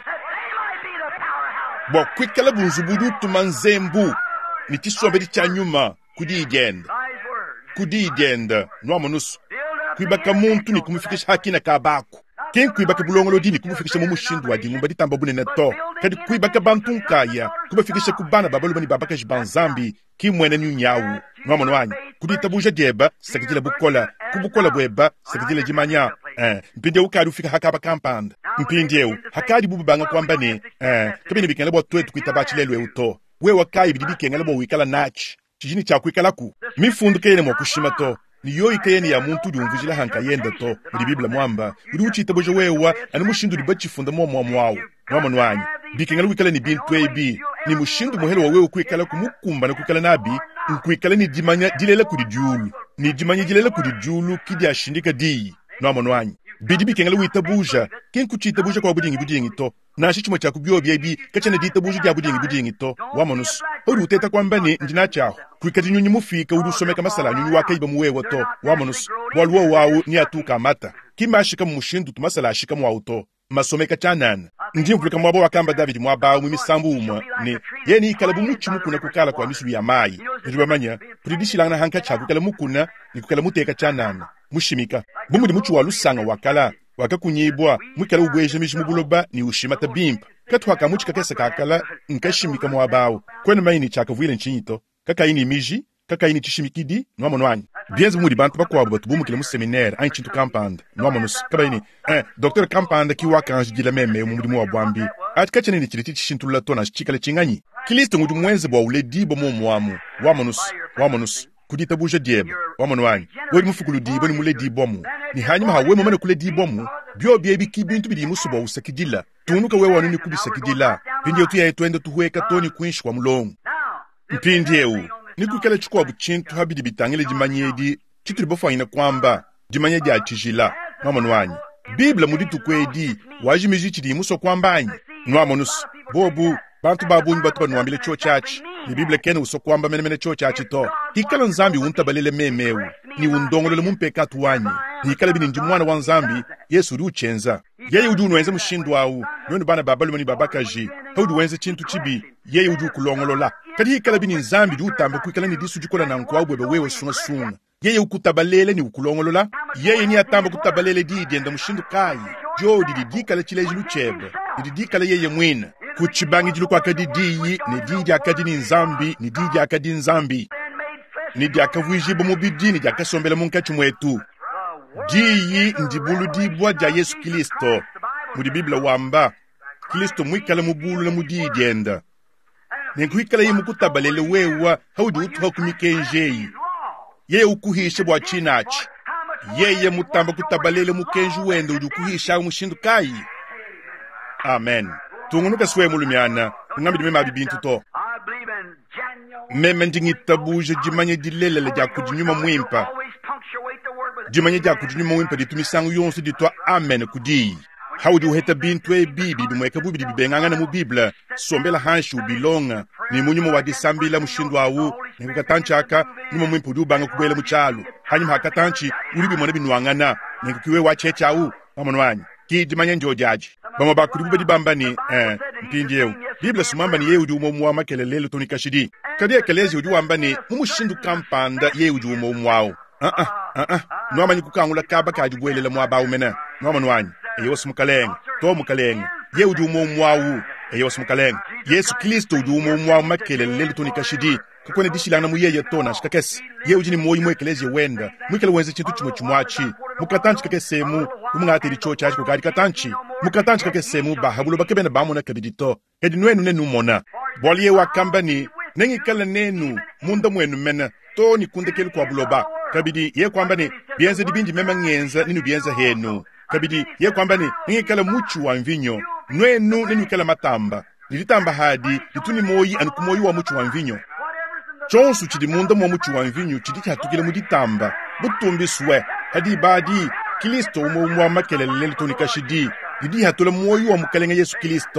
bo kwikala bunzubudu tumanzembu ni chisombe di chanyuma kudijenda kudijenda no amonusu kwibaka muntu ni kumufikisha haki na kabako ken kwibaka bulongolo dini kumufikisha mu mushindu wa dingumba ditamba bunene to kadi kwibaka bantunkaya kubafikisha kubana babalo bani babaka jibanzambi kimwene nyunyawu no amono wanyi kuditabuje deba sakijila bukola kubukola bweba sakijila jimanya eh mpinde ukari ufika hakaba kampanda mpinde hakadi bubanga kwamba ni eh kabini bikele bo twetu kwitabachilelwe uto we wakai bidibike ngale bo wikala nach chijini cha kwikala ku mifundu kene mo kushima to ni yo ikayeni ya muntu dyumvujila hanka yenda to muri biblia mwamba uri uchita boje wewa ani mushindu ribachifunda mo mo mwawo mwama nwanyi bikengala wikala ni bintu ebi ni mushindu muhelo wawe kwikala kumukumba na kwikala nabi nkwikala ni dimanya dilela kudi julu ni dimanya dilela kudi julu kidi ashindika di mwama nwanyi bidi bikengala witabuja ken kuchita buja kwa budingi budingi to na shichuma cha kubyo byebi kachana dita buja ya budingi budingi to wamonus uru teta kwamba ni njina chaho kwikati nyunyi mufika udusomeka masala nyunyi wakaiba muwewa to wamonus walwo wawu ni atuka mata kimashika mushindu tumasala ashika mu auto masomeka chanana njimvulika mwabo wakamba David mwaba mu misambu umwa ni yeni ikala muchi mukuna kukala kwa misu ya mai njibamanya pridishilana hanka cha kukala mukuna ni kukala muteka chanana mushimika bumudi muchu walusanga wakala wakakunyibwa mwikala ubweje mishimubuloba ni ushimata bimpa katwaka muchi kakesa kakala nkashimika mwabawo kwena maini chaka vuile nchinyito kakaini miji kakaini chishimikidi nwamono wanyi bienzi muri bantu bakwa batu bumukile mu seminaire an chintu kampanda nwamono kabaini eh docteur kampanda ki wakanji gila meme mu mudimu wa bwambi atikachene ni chiriti chishintula tona chikale chinganyi kilisto ngudi mwenze bwa uledi bo mu mwamu wamono wamono kudita buje diebo wamono wanyi wori mufukulu dibo ni muledi bomu ni hanyuma hawe mu mane kuledi bomu bio biebi kibintu bidi musuba usakidila tunuka we wanu ni kubisakidila pindi otu ya twende tuweka toni kwinshi kwa mulongo mpindi eu nikukele chukwa buchintu habidi bitangile jimanyedi chituri bofanyina kwamba jimanyedi atijila mwamono wanyi biblia muditu kwedi wajimiji chidi muso kwambanyi nwamonus bobu bantu babunyi batu banuambile cho chachi ni biblia kene uso kwamba mene mene cho chachi to hikala nzambi untabalele memewu ni undongolele mumpeka tuwanyi hikala bini njimwana wa nzambi Yesu uri uchenza yeye uju unwenze mushindu wawu nyono bana babalu mani babakaji haudu wenze chintu chibi yeye uju kulongolola kadi hikala bini nzambi du utambe kuikala ni disu jikola na nkwa ubwebe wewe sunga sunga yeye ukutabalele ni ukulongolola yeye ni atamba kutabalele didi enda mushindu kai jodi didikala chileji luchebe didikala yeye mwina kuchibangi jilu kwa kadi diyi ni didi akadi ni nzambi ni didi akadi nzambi ni di akavuiji bomu bidi ni di akasombele munkachu mwetu diyi ndibulu dibwa ja Yesu Kristo muri biblia wamba Kristo mwikala mubulu na mudidi enda nenkuikala yimu kutabalele wewa haudi utu hakumikenjeyi yeye ukuhishe bwa chinachi yeye mutamba kutabalele mukenju wende uju kuhisha umushindu kai amen tungunuka suwe mulumiana ngambidi mema bibintu to meme ndingitabuje jimanye dilelele ja kujinyuma mwimpa jimanye ja kujinyuma mwimpa ditumisangu yonsu ditwa amen kudi haudi uheta bintu e bibi bimweka bubidi bibenganga mu biblia sombela hanshu bilonga ni munyumo wa disambila mushindu awu nikukatanchaka nyuma mwimpu dubanga kubwela muchalu hanyuma hakatanchi uribi mwana binuangana nikukiwe wa checha awu mamonwanyi ki jimanye njojaji bama bakuri bubedi bambani eh mpindi yeu biblia sumamba ni yeu jumo muwa makelelelo tonika shidi kadi ekelezi uju wambani mumushindu kampanda yeu jumo muwao ah ah ah ah nwama nikukangula kaba kajubwelela mwaba umena nwama nwanyi eyo sumukalenge to mukalenge yeu jumo muwao eyo sumukalenge Yesu Kristo jumo muwa makelelelo tonika shidi kakone dishilana mu yeye tona shikakesi yeu jini moyi mwekelezi wenda mwikele wenze chintu chimo chimwachi mukatanchi kakesemu umungate richo chachi ko gari katanchi mukatanchi kakesemu bahabulo bakebena bamona kabidito edi nwenu nenu mona boliye wa kambani nengi kala nenu munda mwenu mena to ni kundekeli kwa buloba kabidi ye kwambani bienze dibinji mema ngenza ninu bienza henu kabidi ye kwambani nengi kala muchu wa mvinyo nwenu nenu kala matamba nilitamba hadi lituni moyi anukumoyi wa muchu wa mvinyo chonsu chidi munda mwa muchu wa mvinyo chidi chatukile muditamba butumbi suwe hadi badi Kristo umo mwa makelele tonika shidi didi hatola moyo wa mukalenga Yesu Kristo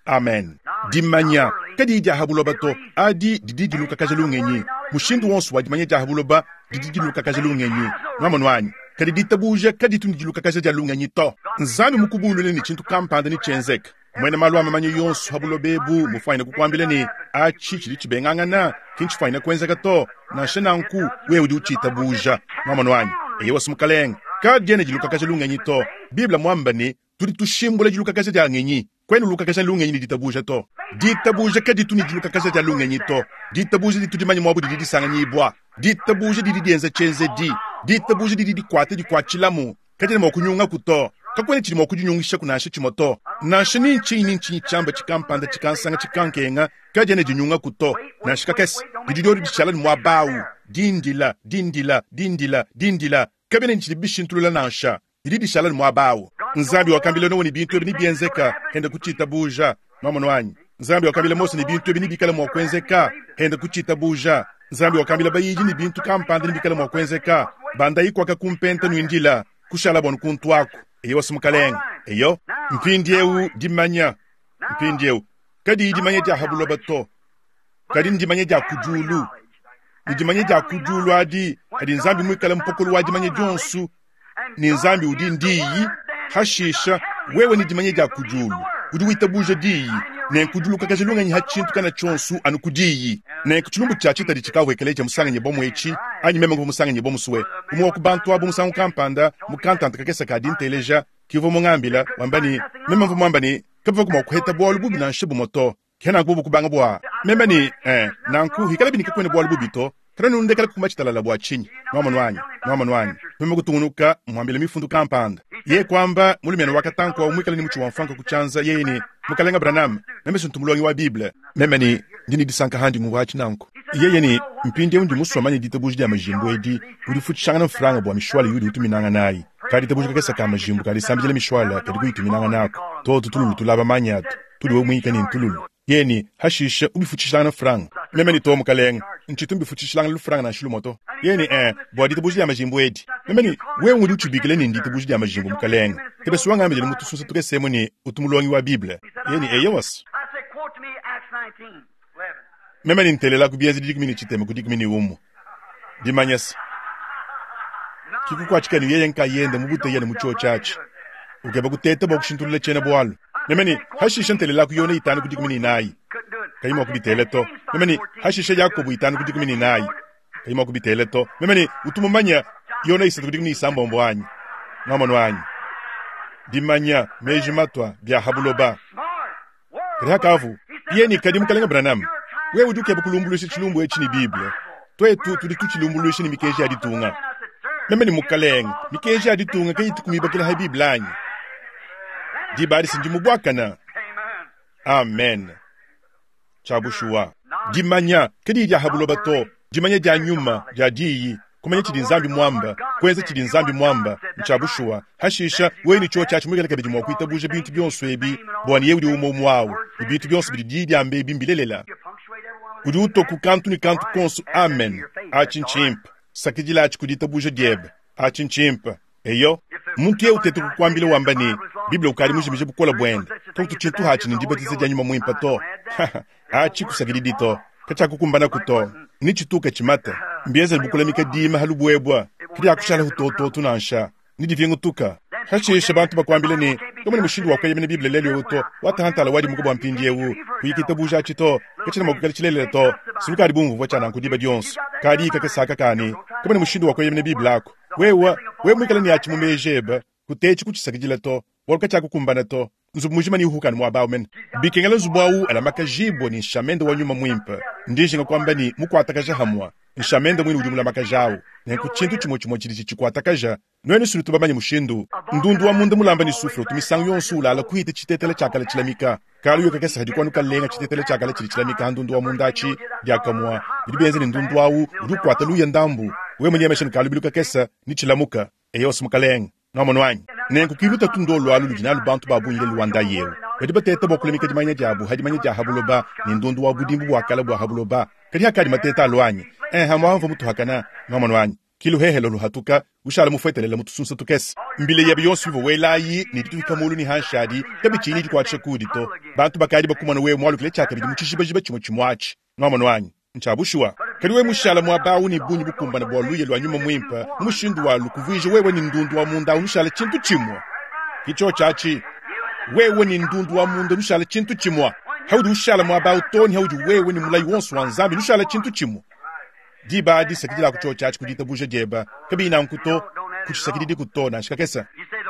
amen dimanya kadi jahabuloba to adi didi luka kajalungenyi mushindu wonsu wa dimanya jahabuloba didi luka kajalungenyi ngamonwani kadi ditabuja kadi tundi luka kajalungenyi to nzami mukubulu ni chintu kampanda ni chenzek mwene malwa mamanyo yonsu habulobebu mufaina kukwambile ni achi chili chibengangana kinchi faina kwenzeka to na shenanku wewe di uchitabuja ngamonwani eyo wasumukaleng kadi ene jiluka kajalungenyi to bibla mwamba ni turi tushimbule jiluka kajalungenyi kwenu luka kajalungenyi ni ditabuja to ditabuja kadi tuni jiluka kajalungenyi to ditabuja di tudimanya mwabu di di sanganyi bwa ditabuja di di dienza chenze di ditabuja di di kwate di kwachilamu kadi mo kunyunga kuto kakwene chiri mo kunyungisha kunashe chimoto nashe ni nchi ni nchi chamba chikampanda chikansanga chikankenga kadi ene jinyunga kuto nashe kakes di di di chala mwa bawu dindila dindila dindila dindila kabene nchi bishintulula nasha di di chala mwa bawu nzambi wakambile no ni bintu ni bienzeka henda kuchita buja mama wanyi nzambi wakambile mose ni bintu ni bikala mo kwenzeka henda kuchita buja nzambi wakambile bayiji ni bintu kampanda ni bikala mo kwenzeka banda iko kakumpenta nwindila kushala bon kuntu wako eyo sumukaleng eyo mpindieu dimanya mpindieu kadi dimanya ja habuloba to kadi dimanya ja kujulu ni dimanya ja kujulu adi adi nzambi mwikala mpokolo wa dimanya jonsu ni nzambi udi ndiyi hashisha wewe ni dimanya ja kujulu udi witabuja diyi ne kujulu kakajulunga nyi hachintu kana chonsu anu kudiyi ne kuchulumbu chachita di chikawe keleje musanga nye bomu echi anyi meme ngo musanga nye bomu suwe umuwa kubantu wabu musangu kampanda mukantanta kakesa kadin teleja kivo mungambila wambani meme mvu mwambani kapo kuma kuheta bolu bubi na nshibu moto kena kubu kubanga bwa meme ni eh nanku hikala bini kakwene bolu bubi to Tranu ndekala kumachitala la bwa chinyi mama nwanyi mama nwanyi meme kutunuka mwambile mifundu kampanda ye kwamba mulimene wakatanko wa mwikala ni mchu wamfanka kuchanza yeye ni mukalenga branam meme suntumulongi wa biblia meme ni ndini disanka handi muwachi nanko yeye ni mpindi undi musomanye ditabuji ya majimbo edi uri fuchanga na franga bwa mishwala yudi utuminanga nayi kadi tabuji kakesa ka majimbo kadi sambijele mishwala kadi kuituminanga nako to tutululu tulaba manyatu tuli we mwika ni ntululu yeye ni hashisha ubi fuchishanga na franga meme ni to mukalenga nchitumbi fuchishanga lu franga na shilumoto yeye ni eh bwa ditabuji ya majimbo edi meme ni we ngudi uchubikile ni ditabuji ya majimbo mukalenga tebe suwanga amejele mutu susa tukesemo ni utumulongi wa biblia yeye ni eyowas meme ni ntelela kubiezi dikimini chiteme kudikimini umu dimanyas kiku kwa chikani yeye nka yende mubute yene mucho chachi ukeba kutete bo kushintulile chene bwalu meme ni hashisha ntelela kuyone itani kudikimini nayi kayima kubitele to meme ni hashisha yakobu itani kudikimini nayi kayima kubitele to meme ni utumumanya yone isatu kudikimini sambombo anyi ngamono anyi dimanya mejimatwa bya habuloba kaya kavu yeye ni kadimu kalenga branam wewe duke bukulumbulushi chilumbu echi ni biblia twe tu tuli tuchilumbulushi ni mikeje aditunga meme ni mukaleng mikeje aditunga kayitu kumibakila ha biblia nyi dibari sinjimu bwakana amen chabushua dimanya kadi ya habuloba to dimanya ja nyuma ja diyi kumanya chidi nzambi mwamba kweze chidi nzambi mwamba mchabushua hashisha wewe ni chuo chachi mwikala kabidi mwakuitabuje bintu byonso ebi bwani yeudi umo mwawo ibintu byonso bididi ambe bimbilelela kuduto kukantu ni kantu konsu amen achinchimpa sakijila achi kuditabuje diebe achinchimpa eyo muntu ye utete kukwambile wambani biblia ukari mujimije bukola bwenda tontu chintu hachi ni ndibatise janyuma mwimpa to achi kusagididi to kacha kukumbana kuto ni chituka chimata mbieza bukulemika dima halubwebwa kiri akushala hutoto tunansha ni divyengu tuka hachi shabantu bakwambile ni kama ni mushindu wakwa yemene biblia lele uto wata hantala wadi mukubwa mpindi yewu kuyikita buja chito kachina mukukali chilele to sulukari bumvu wachana nkudiba dionso kadi kakesaka kani kama ni mushindu wakwa yemene biblia ako wewa we mwikala ni achi mumejeba kutechi kuchisakijile to walka chaku kumbana to nzubu mujima ni uhukani mwabao men bikengela zubawu alamaka jibo ni nshamende wanyuma mwimpa ndishinga kwamba ni mukwatakaja hamwa nshamende mwini ujumula makajawu nenku chintu chimo chimo chili chikwatakaja noeni sulu tubamanye mushindu ndundu wa mundu mulamba ni sufro tumisangu yonsu ulala kuhite chitetele chakala chilamika kalu yoka kesa hadikuwa nukalenga chitetele chakala chili chilamika ndundu wa mundachi diakamwa bidibenze ni ndundu wawu udukwata luya ndambu we mwenye meshen kalu biluka kesa ni chilamuka eyos mukalenga ngamonwanyi nenku kiluta tundolo alu lujinalu bantu babu ile luwanda yewu wedi batete bokulemika dimanya jabu hadimanya jahabuloba ni ndundu wa budimbu wakala bwa habuloba kadi hakadi mateta alwanyi eh hamwa mfu mutu hakana ngamonwanyi kilo hehelo lo hatuka ushala mufetelela mutusunsa tukesi mbile yabi yonsu ivo welayi ni ditu ikamulu ni hanshadi kabi chini kwa chakudito bantu bakadi bakumana we mwalu kile chaka bidi muchishiba jiba chimo chimwachi ngomano wanyi nchabushwa kaliwe mushala mwabawu ni bunyi bukumba na boluye lwa nyuma mwimpa mushindu wa lukuvije wewe ni ndundu wa munda umushala chintu chimwa kicho chachi wewe ni ndundu wa munda umushala chintu chimwa haudu ushala mwabawu toni haudu wewe ni mulai wonsu wa nzambi umushala chintu chimwa diba di sakidila kucho chachi kudita buje jeba kabina nkuto kuchisakididi kutona shikakesa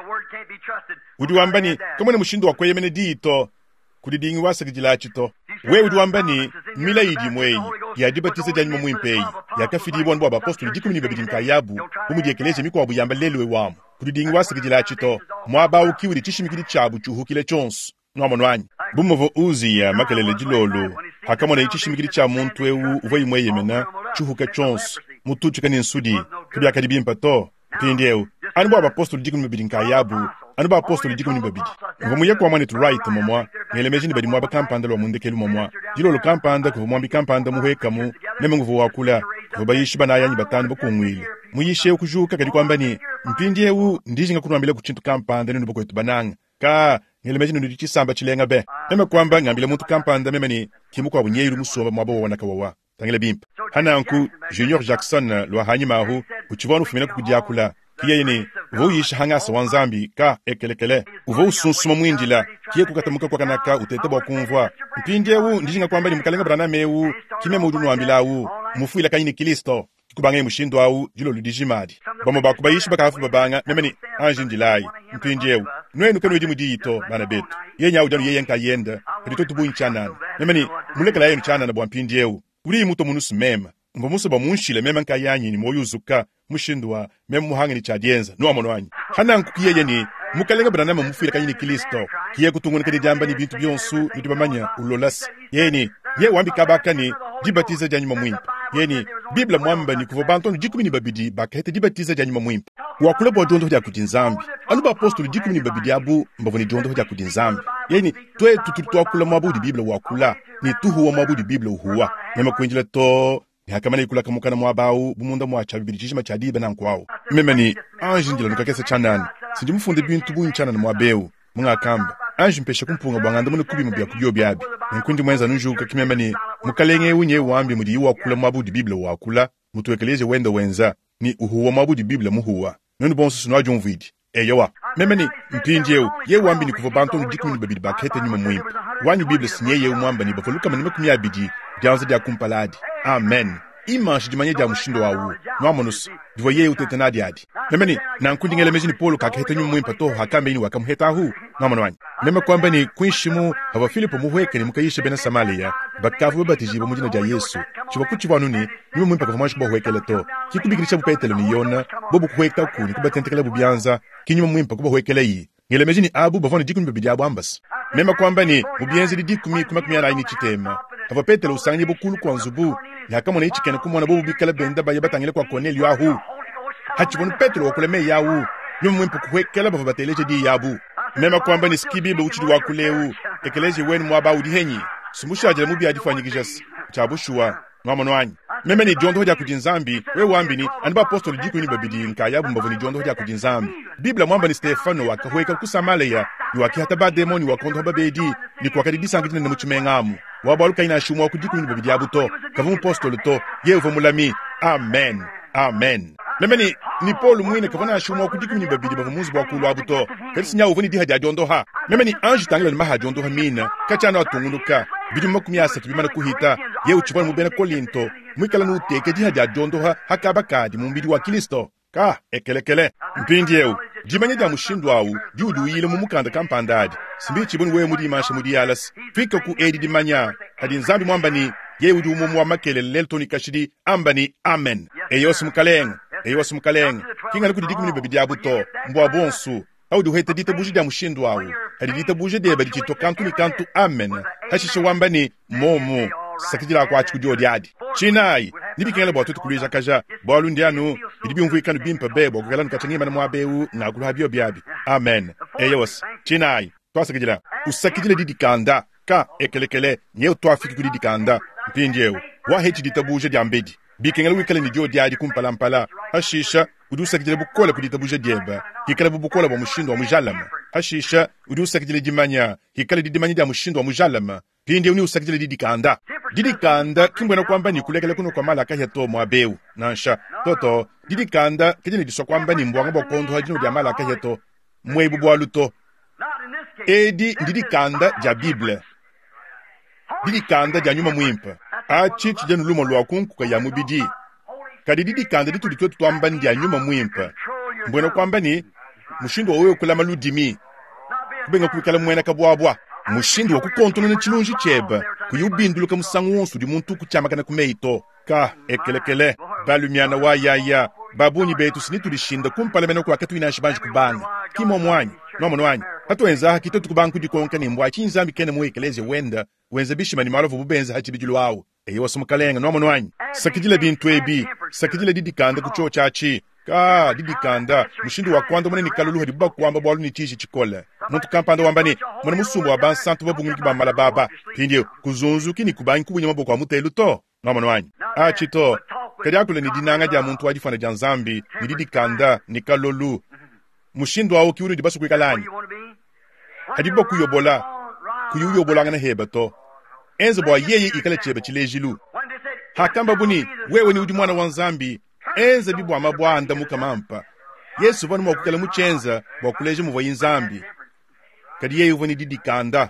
udi wambani kamwene mushindu wa kweyemene dito kudidingi wa sakidila chito we udi wambani mila idi mwei ya dibatisa janyuma mwimpei ya kafidi ibon bwa apostoli dikumini babidi nkayabu umudi ekeleje mikwa wabu yamba lelwe wamu kudidingi wa sakidila chito mwaba ukiwidi chishimikidi chabu chuhukile chonsu nwamonwanyi bumuvo uzi ya makelele jilolo hakamona ichishimikidi cha muntu ewu uva imwe yemena chuhuka chonsu mutuchuka ni nsudi kubi akadibimpa to pindieu anibo apostoli dikumini babidi nkayabu anibo apostoli dikumini babidi ngomu yekwa mwani to right momwa ngelemeji ni badi mwaba kampanda lwa mundekelu momwa jilolo kampanda kufu mwambi kampanda muhekamu neme nguvu wakula kufu bayishi bana yanyi batani boku mwili muyishe ukujuka kadi kwamba ni mpindieu ndijinga kunwambile kuchintu kampanda nini boko yetu bananga ka ngelemeji nudi chisamba chilenga be neme kwamba ngambile muntu kampanda meme ni kimu kwa bunyeyiru musomba mwabo wanaka wawa tangile bimpa hananku Junior Jackson lwa hanyi mahu uchivonu fumina kukudiakula kiye yini uvo yisha hangasa wanzambi ka ekelekele uvo usunsuma mwinjila kiye kukatamuka kwa kanaka uteteba wakumvwa mpindewu ndijinga kwamba ni mkalenga brana mewu kime mudunu wambilawu mufuila kanyini kilisto kubange mushindo awu jilo ludijimadi bamo bakubayishi bakafu babanga memeni anjinjilai mpindewu nwenu kanu yedi mudito bana betu yenya udanu yeyenka yenda kadito tubu inchanana memeni mulekala yenu chanana bwa mpindewu uri muto munusu mema mbo muso ba munshile mema nka yanyi ni moyuzuka mushindwa mema muhangi ni chadienza no amono wanyi hana nkukiye yeni mukalenga branama mufira kanyini kilisto kiye kutunguna kadi jamba ni bintu byonsu nitubamanya ulolas yeni ye wambi kabaka ni dibatiza janyuma mwimpa yeni bibla mwamba ni kuvo bantono jikumini babidi bakete dibatiza janyuma mwimpa wakula bo jondo hja kudinzambi aluba apostoli jikumini babidi abu mbavoni jondo hja kudinzambi yeni twe tututwa kula mabudi bibla wakula ni tuhu wa mabudi bibla uhuwa nema kuinjila to ni hakamana ikula kamukana mwabau bumunda mwacha bibiri chishima chadiba na nkwao memeni anjinjila nukakesa chanani sindi mufunde bintu bunchana na mwabeu munga kamba anji mpesha kumpunga bwanganda mune kubi mubya kubyo byabi nkundi mwenza nunjuka kimemani mukalenge unye wambi mudi wakula mwabudi bibla wakula mutuwekeleze wenda wenza ni uhuwa mwabudi bibla muhuwa nonu bonsu sunwa jonvidi eyowa memeni mpindieu ye wambi ni kuva bantu dikumini babidi bakete nyuma mwimpa wanyu bibla sinye ye umwamba ni bafaluka manime kumya bidi dianza dia kumpaladi amen imanshi dimanye dia mushindo wawu nwamonus divo ye utetenadi adi memeni na nkundi ngele mejini polo kakete nyuma mwimpa to hakambe ini wakamuheta hu nwamono wanyu meme kwamba ni kuishimu hava Filipo muhweke ni mukayishe bena Samalia bakavu babatiji bamujina dia Yesu chiba kuchibanu ni nyuma mwimpa kavamanshi kuba hwekele to kikubikirisha bupetele ni yona bobu kuhwekta kuni kubatentekele bubianza kinyuma mwimpa kuba hwekele yi ngele mejini abu bavone dikuni babidi abu ambas meme kwamba ni mubienzi dikumi kuma kumya na ini chitema hava petele usanye bukulu kwa nzubu yakamona ichikene kumona bobu bikala benda baye batangile kwa Cornelio ahu hachibonu Petro wakuleme yawu nyuma mwimpa kuhwekele bava bateleje di yabu mema kwamba ni skibibe uchidi wakuleu ekeleje wenu mwaba udihenyi sumusha ajala mubi adifanyikijasi chabushua nwamono wanyi meme ni jondo hoja kujinzambi we wambi ni aniba apostoli diku ni babidi nkayabu mbavu ni jondo hoja kujinzambi bibla mwamba ni Stefano wakahweka kusamaleya ni wakihata ba demoni wakondo haba bedi ni kwa kadidisa ngijine na muchimengamu wabaluka ina shumwa wakudiku ni babidi abuto kavumu apostoli to ye uvomulami amen amen memeni ni Paul mwine kavana shumwa kudiku ni babidi bavumuzi bwakulu abuto kasi nya uvoni diha jondo ha memeni anji tangile ni maha jondo ha mina kachana watungunuka bidi makumi asatu bimana kuhita ye uchibona mubena kolinto mwikala nuteke diha jondo ha hakabakadi mumbidi wa Kristo ka ekelekele mpindi eu jimanye dia mushindu awu diudu yile mumukanda kampandadi simbi chiboni we mudi masha mudi alas fika ku edi di manya kadi nzambi mwamba ni ye udu umumu wa makele leltoni kashidi ambani amen eyos mukaleng eyos mukaleng kinga nikudi dikumi babidi abuto mbwa bonsu au du hete dita buji dia mushindu awu kadi dita buji de badi chito kantu ni kantu amen hashishe wamba ni momo sakijila kwa chikudi odiadi chinai nibi kengele bwa tutu kulija kaja bwalu ndianu idibi umvu ikanu bimpa bebo kukala nukachangima na mwabeu na kuluha biyo biyabi amen eyos chinai toa sakijila usakijile didi kanda ka ekelekele nye utoa fiki kudi dikanda mpindi eu wa hechi dita buji dia mbedi bikengela wikala ni dio diadi kumpalampala hashisha udusakijile bukola kudita buja dieba hikala bubukola bwa mushindo wa mujalama hashisha udusakijile dimanya hikala didimanya dia mushindo wa mujalama pindi uni usakijile didikanda didikanda kimbwena kwamba ni kulekele kuno kwa malaka heto mwabeu nansha toto didikanda kijini diswa kwamba ni mbwanga bokondo hajino dia malaka heto mwebu bwaluto edi didikanda ja bible didikanda ja nyuma mwimpa achi chijenu lumo lwa kunkuka ya mubidi kadi didikanda ditu ditu tuamba ndi ya nyuma mwimpa mbwena kwamba ni mushindo wa wewe kula maludimi kubenga kuikala mwena kabwabwa mushindo wa kukontona na chilunji cheba kuyubinduluka musangu wonsu di muntu kuchamaka na kumeito ka ekelekele balumiana wa yaya babuni betu sinitu lishinda kumpala mena kwa katu inashibanji kubanga kimo mwanyi nomo nwanyi hatu enza hakito tukubanku di konka ni mbwa chinzambi kene mwe ekeleze wenda wenza bishima ni malofu bubenza hachibijulu wawu eyo wasumukalenga nomo nwanyi sakijile bintu ebi sakijile didikanda kucho chachi ka didikanda mushindu wa kwanda mwana ni kalulu hadi buba kwamba bwalu ni chishi chikola muntu kampanda wambani mwana musumbu wa bansantu babunguliki bambala baba pindi kuzunzu kini kubanyi kubunya maboko wa mutelu to nomo nwanyi achi to kadi akule ni dinanga dia muntu wajifana janzambi ni didikanda ni kalulu mushindu wa ukiunu dibasu kuikalani hadi buba kuyobola kuyuyobola ngana heba to enzo bwa yeye ikale chebe chilejilu hakamba buni wewe ni udi mwana wa nzambi enza bibu amabwa anda mampa yesu vanu mwakukala muchenza mwakuleje muva inzambi kadi yeye uvani didikanda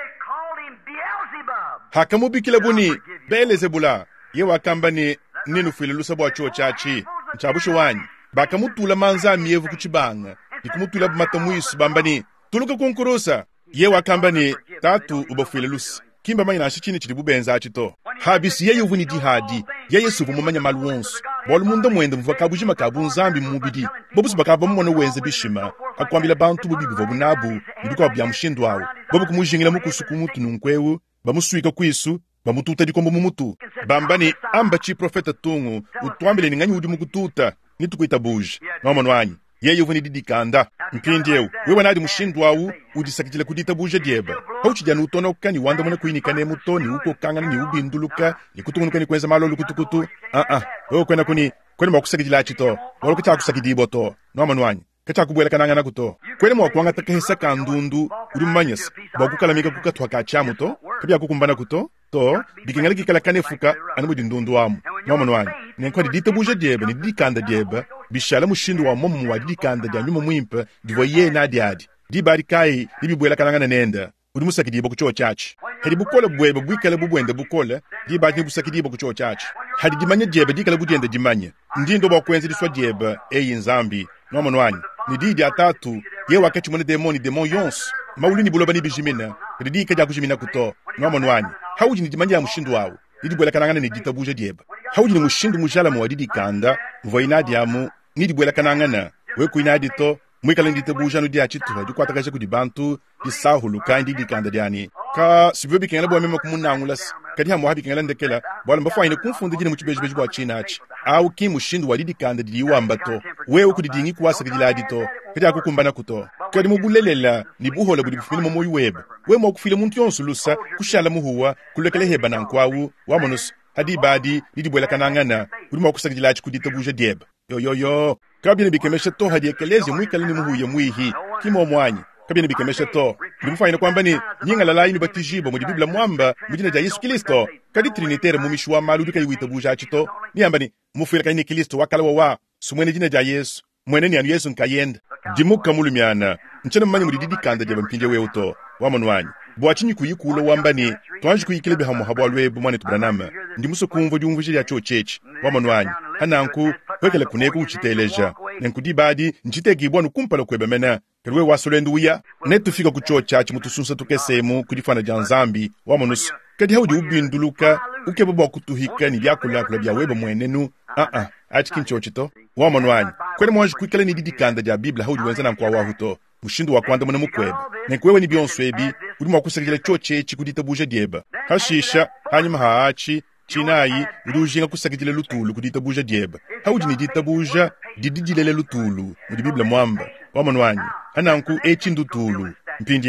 hakamubikila buni belezebula ye wakamba ni ninu file lusa bwa chuo chachi nchabusho wanyi bakamutula manzami yevu kuchibanga nikumutula bumata muisu bambani tuluka kunkurusa ye wakamba ni tatu ubafile lusa kimba manyi nashi chini chidi bubenza achito habisi yeye uvuni jihadi yeye suvu mumanya maluonsu bolu munda mwende mvuwa kabujima kabu nzambi mubidi bobusi bakaba mwana wenze bishima akwambila bantu bubibi vobu nabu nduka wabia mshindu wawo bobu kumujingila mukusuku mutu nunkwewu bamusuika kwisu bamututa dikombo mumutu bambani amba chi profeta tungu utwambile ninganyi udi mukututa nitukuita buji nomo nwanyi yeye uvuni didikanda mpindieu wewe nadi mushindu wawu udisakitile kudita buja dieba hauchijana utona ukani wanda mwana kuinikane mutoni uko kangana ni ubinduluka ikutungunuka ni kwenza malo lukutukutu ah ah wewe kwena kuni kwena mwakusakitila achito wala kutaa kusakidibo to nomo nwanyi kacha kubwela kananga nakuto kwena mwakuanga takahisa kandundu uri mmanyas mwakukalamika kukatwa kachamu to kabia kukumbana kuto to bikingala kikala kanefuka animudi ndundu wamu nomo nwanyi nenkwa didita buja dieba ni didikanda dieba bishala mushindu wa momu wa didikanda dia nyuma mwimpa divo ye na diadi di bari kai di bwela kananga na nenda uri musakidibo kucho chachi hadi bukola bweba bwikala bubwende bukola di bari busakidibo kucho chachi hadi dimanya dieba dikala budenda dimanya ndindo ba kwenzi diswa dieba eyi nzambi nomo nwanyi ni didi atatu ye wakati mwana demoni demon yons maulini buloba ni bijimina hadi di kaja kujimina kuto nomo nwanyi hauji ni dimanya ya mushindu wawo didi bwela kananga ni dita buja dieba hauji ni mushindu mujala mwa didikanda mvo inadi amu nidi bwela kananga na weku inadi to mwikala ndita buja no dia chitu hadi kwa takashe kudi bantu di sahulu kandi dikanda diani ka sibyo bikengela bwa mema kumunangulas kadi hamu habi kengela ndekela bwala mbafa ine kumfundi jine muchibeje beje bwa chinachi au ki mushindu wa didikanda di wamba to wewe kudidingi kuwasa kidiladi to kadi akukumbana kuto kadi mubulelela ni buhola budi bufini mo moyi web we mo kufile muntu yonsulusa kushala muhuwa kulekele heba nankwawu wamonus hadi badi didi bwela kanangana uri mo kusakidila chikudita buja dieba yo yo yo kabine bikemesha to hadi ekelezi mwikala ni muhuye mwihi kimo mwanyi kabine bikemesha to bimufanya kwamba ni nyinga lalai ni batijibo mu Biblia mwamba mujina ja Yesu Kristo kadi trinitaire mumishwa malu dika yuita buja chito ni amba ni mufira kani Kristo wakala wa sumwene jina ja Yesu mwene ni anu Yesu nkayenda jimuka mulumiana nchana mmanyi mudidi kanda jaba mpinje weuto wamonwanyi bwachinyi kuyikulo wamba ni twanji kuyikilebe hamu habwalwe bumane tubranama ndi muso kumvo di umvujiri ya cho chechi wamonwanyi hananku wekele kuneku uchiteleja nenkudi badi nchitegi bwanu kumpala kwebe mena kerwe wasolendu uya netu fika kucho chachi mutusunsa tukesemu kudifana janzambi wamonus kadi haudi ubinduluka ukebe bwa kutuhika ni byakula kula bya webe mwenenu ah ah achikincho chito wamonwanyi kwele mwanji kuikale ni didikanda ja Biblia haudi wenzana mkwa wahuto mushindu wa kwanda mwana mukweba nenkwewe ni byonswebi uri mwakusakile cho chechi kudita buja dieba hashisha hanyuma haachi chinayi urujinga kusakitile lutulu kudita buja dieba haudi ni dita buja dididilele lutulu muri Biblia mwamba wamonwanyi hananku echi ndutulu mpindieu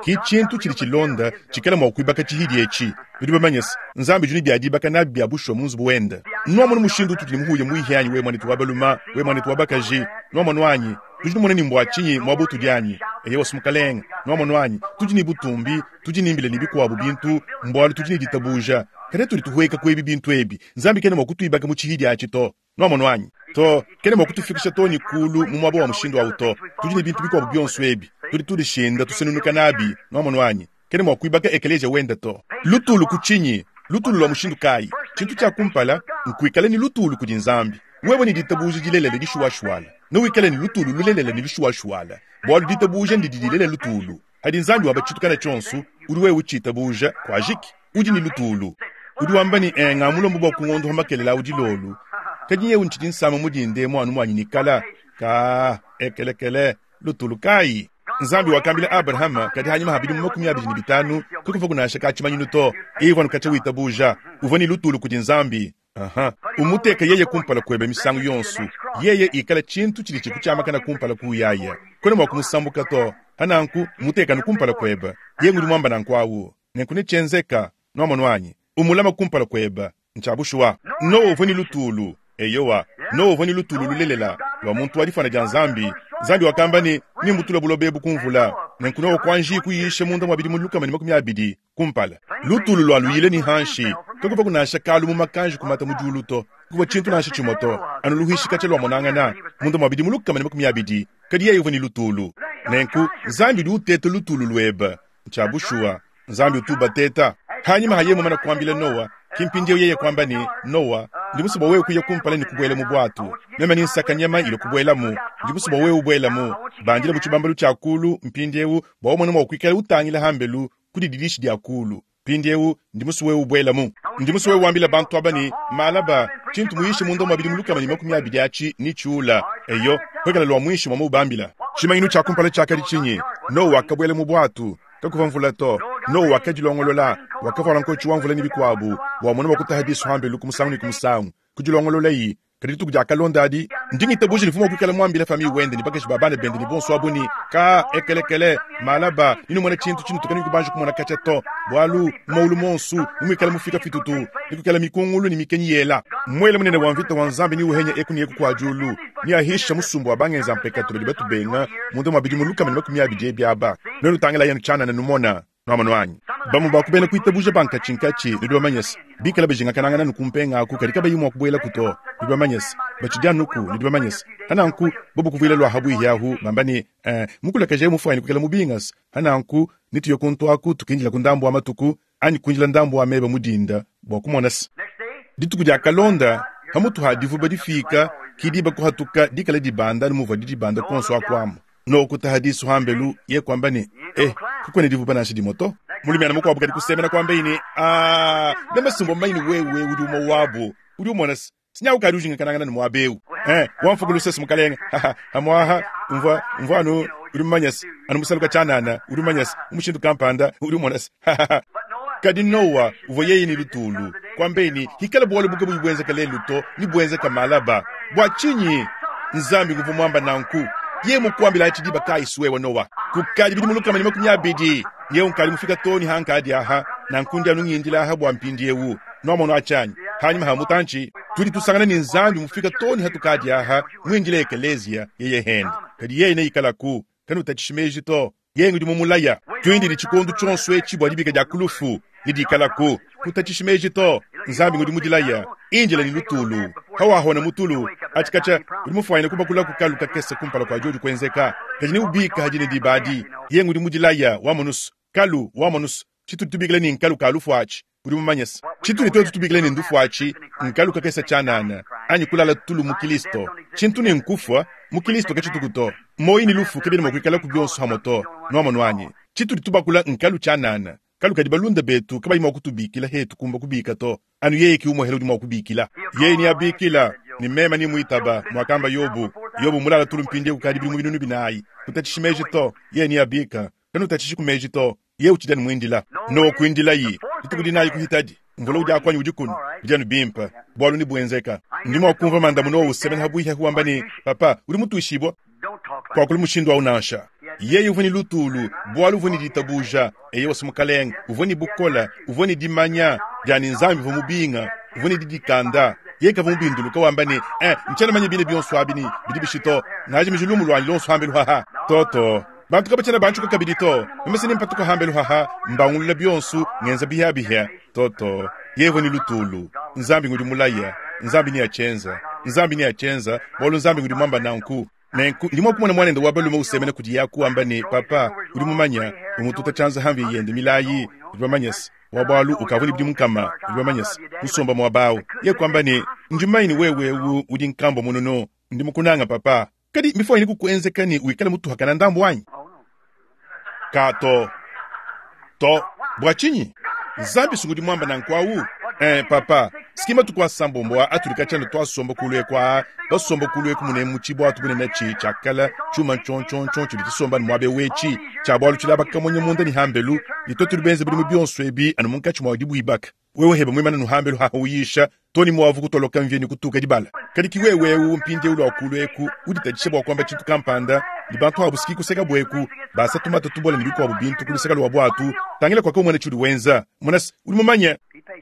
kichintu chili chilonda chikala mwakuibaka chihidi echi bidi bamanyesa nzambi juni byadibaka na byabusho munzu buwenda nomo mushindu tutili muhuye muihyanyi we mwana tuwabaluma we mwana tuwabakaji nomo nwanyi tujini mwana ni mbwachinyi mwabutu dyanyi eye wasumukalenga nomo nwanyi tujini butumbi tujini mbile nibikuwabu bintu mbwali tujini ditabuja kare tuli tuhueka kwebi bintu ebi nzambi kene mwakutuibaka muchihidi achi to nomo nwanyi to kene mwakutufikisha to ni kulu mumwabo wa mushindu wa uto tujini bintu bikuwabu byonsu ebi tuli tuli shinda tusenunuka nabi nomo nwanyi kene mwakuibaka ekeleja wenda to lutulu kuchinyi lutulu lwa mushindu kai chintu cha kumpala nkuikale ni lutulu kujinzambi wewe ni ditabuja jilelele ni shuwashwala no wikale ni lutulu lulelele ni shuwashwala bwalu ditabuja ndi dilele lutulu hadi nzambi wabachitukana chonsu uri wewe uchitabuja kwa jiki uji ni lutulu uri wambani enga mulo mbubo kungondo homakelela uji lolu kajinye unchiti nsama mujinde mwanu mwanyi nikala ka ekelekele lutulu kai nzambi wakambile Abrahama kadi hanyuma habidi makumi abiri ni bitanu kukuva kunasha kachimanyu to Eva nukacha witabuja uvani lutulu kudi nzambi aha umuteka yeye kumpala kwebe misangu yonsu yeye ikala chintu chili chikuchama kana kumpala kuyaya kone mwakumusambuka to hananku muteka nukumpala kweba ye ngudi mwamba nankwawu nenkune chenzeka nomo nwanyi umulama kumpala kweba nchabushuwa no uvani lutulu eyowa no uvani lutulu lulelela lwa muntu walifana ja nzambi nzambi wakambani ni mutula bulobebu kumvula nenkuno okwanji kuyishe munda mwabidi muluka mani makumi abidi kumpala lutulu lwa luyile ni hanshi kakupa kunasha kalu mumakanji kumata mujuluto kuwa chintu nasha chimoto anu luhishi kachelwa monangana munda mwabidi muluka mani makumi abidi kadi ya yuvani lutulu nenku nzambi lutete lutulu lweba nchabushuwa nzambi utuba teta hanyima hayemu mana kuambile Noa kimpinje yeye kwamba ni Noa ndimusuba wewe kuya kumpala ni kubwela mu bwatu mema ni nsaka nyama ile kubwela mu ndimusuba wewe ubwela mu banjira muchibambalu chakulu mpindewu bawo mwana mwakwikala utangila hambelu kudi didishi dia kulu pindewu ndimusu wewe ubwela mu ndimusu wewe wambila bantu abani malaba chintu muishi mundo mabidi muluka mani makumi abidi achi ni chula eyo kwekala lwa muishi mwa mubambila shima inu chakumpala chakari chinyi Noa kabwela mu bwatu kakuva mvula to no wakajilongolola wakafala nko chiwamvula nibikwabu wa mwana wakuta hadisu hambelu kumusangu ni kumusangu kujilongolola yi kaditu kuja kalondadi ndingi tabuji nifuma kukala mwambila fami wende ni bakesh babane bende ni bonso abuni ka ekelekele malaba inu mwana chintu chinu tukani kubanju kumona kacheto bwalu maulu monsu umikala mufika fitutu nikukala mikungulu ni mikenyi yela mwele munene wanvita wanzambi ni uhenye eku ni eku kwa julu ni ahisha musumbu wabangenza mpekatule libetu benga mundu mabidi muluka mani makumi abidi ebiaba nenu tangela yanu chana na numona Nomo nwanyi bamu bakubela kuitabuja banka chinkachi nidwa manyes bikala bejinga kanangana nukumpenga ku kalika bayimu akubwela kuto nidwa manyes bachidya nuku nidwa manyes hananku bobu kuvila lwa habu yahu bambani eh mukula kaje mufani kukala mubingas hananku nitiyo konto aku tukinjila kundambo amatuku ani kunjila ndambo ameba mudinda bokumonas ditukuja kalonda hamutu hadivu badifika kidiba kuhatuka dikala dibanda numuva dibanda konso akwamo no kutahadisu hambelu ye kwamba ni eh kukone divu banashi dimoto mulimiana mukwa bukati kusemena kwamba ini ah dama simbo maini wewe udi umo wabo udi umonas sinya ukaruji nkanangana ni mwabeu eh wamfugulu sesi mukalenga hamwaha umva umva no udi manyas anu musaluka chanana udi manyas umushindu kampanda udi umonas kadi Noa uvoyeye ni lutulu kwamba ini hikala bwale buke bwenze kale luto ni bwenze kamalaba bwachinyi nzambi nguvumwamba nanku ye mukwambila ati diba kai suwe Noa kukaji bidi muluka mani makumi abidi ye unkali mufika toni hanka adi aha na nkundi anu nyindila aha bwa mpindi ewu nomo no achanyi hanyuma hamutanchi tuli tusangana ni nzambi mufika toni hatukadi aha mwingile ekelezia yeye hendi kadi ye ina ikala ku kanu tachishimeji to ye ngudi mumulaya twindi ni chikondo chonswe chibwa libika jakulufu nidi ikala ku kutachishimeji to nzambi ngudi mudilaya injela ni lutulu hawa hona mutulu achikacha ulimufaina kuba kula kukalu kakese kumpala kwa joju kwenzeka kajini ubika hajini dibadi ye ngudi mudilaya wamonus kalu wamonus chitu tubigile ni nkalu kalufu achi uri mumanyes chitu ni toyo tutubigile ni ndufu achi nkalu kakese chanana anyi kulala tulu mukilisto chintu ni nkufwa mukilisto kachitu kuto moi ni lufu kebini mwakwikala kubyonsu hamoto nwamo nwanyi chitu lituba kula nkalu chanana kalu kadibalunda betu kaba ima kutubikila hetu kumba kubika to anu yeye ki umo helo di mwakubikila yeye ni abikila ni mema ni muitaba mwakamba yobu yobu mulala tulu mpinde ukadibili mwinunu binayi kutachishimeji to yeye ni abika kanu tachishiku to ye uchidani mwindila no kuindila yi itukudinayi kuhitaji mvula uja akwanyi ujikunu ujanu bimpa bwalu ni buenzeka ndimo wakumva mandamu no usebena habuiha huambani papa uri mutu ishibwa kwa kuli mushindu wa unasha yeye uvoni lutulu bwalu uvoni ditabuja eye wasimukaleng uvoni bukola uvoni dimanya jani nzambi vomubinga uvoni didikanda ye ka vombindulu ka wambani eh mchana manye bile bionso abini bidibishito ngaje mijulumu lwa lonso hambelu haha toto bantu ka bachana bantu ka kabidito memesini mpatuka hambelu haha mbangulula bionso ngenza biha biha toto ye voni lutulu nzambi ngudi mulaya nzambi ni achenza nzambi ni achenza bolo nzambi ngudi mwamba nanku nenku ndimo kumona mwana ndo wabalu mo usemene kudi yaku ambani papa uri mumanya umututa chanza hambi yende milayi ndibamanyas wabalu ukavuni bidi mukama ndibamanyas usomba mwabao ye kwambani njumaini wewe u udi nkambo munono ndimukunanga papa kadi before ni kukuenze kani uikala mutu hakana ndambo wanyi kato to bwachinyi nzambi sungudi mwamba nankwawu eh papa skima tukwa sambombo atulika chano twa sombo kulwe kwa to sombo kulwe kumune muchibo atubune na chi chakala chuma chon chon chon chuli somba mwabe wechi chabwalu chilaba kamonye munda ni hambelu litotu benze budi mubionso ebi anu munka chuma dibu ibaka wewe heba mwimana no hambelu ha uyisha toni mwavu kutoloka mvyeni kutuka dibala kadi kiwewe u mpinde ulo kulwe ku uditachisheba kwamba chitu kampanda libantu abuski kuseka bweku basa tumata tubola ndiko abubintu kuliseka lwa bwatu tangile kwa ko mwana chudi wenza munas ulimumanya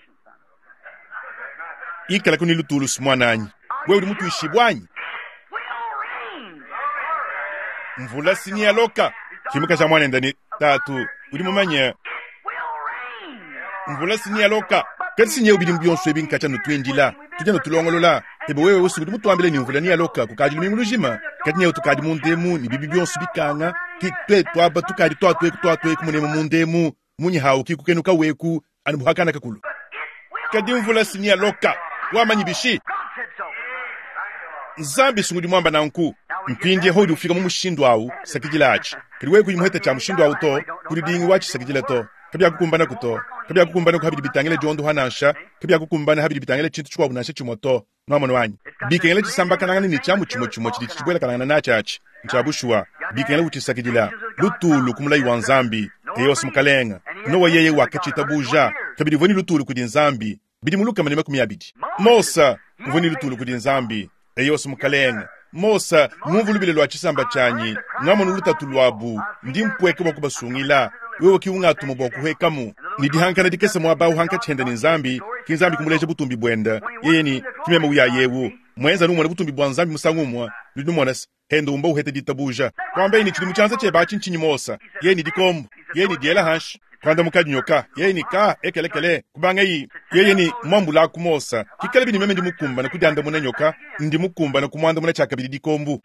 ikala kuni lutulu smwananyi wewe uri mutu ishibwanyi mvula sini ya loka kimuka cha mwana ndani tatu uri mumanya mvula sini ya loka kati sinye ubidi mbionso ebi nkacha nutwendila tujana tulongolola ebe wewe usi uri mutu ambele ni mvula ni ya loka kukadi lumingulujima kati nye utukadi mundemu ni bibi bionso bikanga kitwe twaba tukadi twatwe twatwe kumune mundemu munyi hau kikukenuka weku anibuhakana kakulu kadi mvula sini ya loka wamanyi bishi nzambi sungudi mwamba nanku mpindi hodi ufika mu mushindo awu sakijilachi kiriwe kuyimuheta cha mushindo awu to kuri dingi wachi sakijile to kabya kukumbana kuto kabya kukumbana ku habidi bitangile jondo hanansha kabya kukumbana habidi bitangile chintu chwa bunasha chimoto nomono wanyi bikengele chisamba kananga ni chamu chimo chimo chidi chibwela kananga na chachi nchabushwa bikengele uchi sakijila lutulu kumulai wa nzambi eyo simukalenga no wayeye wakachita buja kabidi voni lutulu kudi nzambi bidi muluka manema kumyabidi mosa voni lutulu kudi nzambi eyo simukalenga mosa muvulubile lwa chisamba chanyi ngamo nuluta tulwabu ndimpweke bokuba sungila wewe kiunga tumo kuhekamu ni dihankana dikese mwaba uhanka chenda ni nzambi kinzambi kumuleje butumbi bwenda yeni kimema uya yewu mwenza numwe butumbi bwa nzambi musangumwa lidumwonas hendo umba uhete ditabuja kwamba ni chilimu chanza cheba chinchinyi mosa yeni dikombo yeni diela hash kwanda mukadi nyoka yeni ka ekelekele kubanga yi yeni mwambu la kumosa kikale bini meme ndi mukumba na kudanda muna nyoka ndi mukumba na kumwanda muna chaka bidi dikombu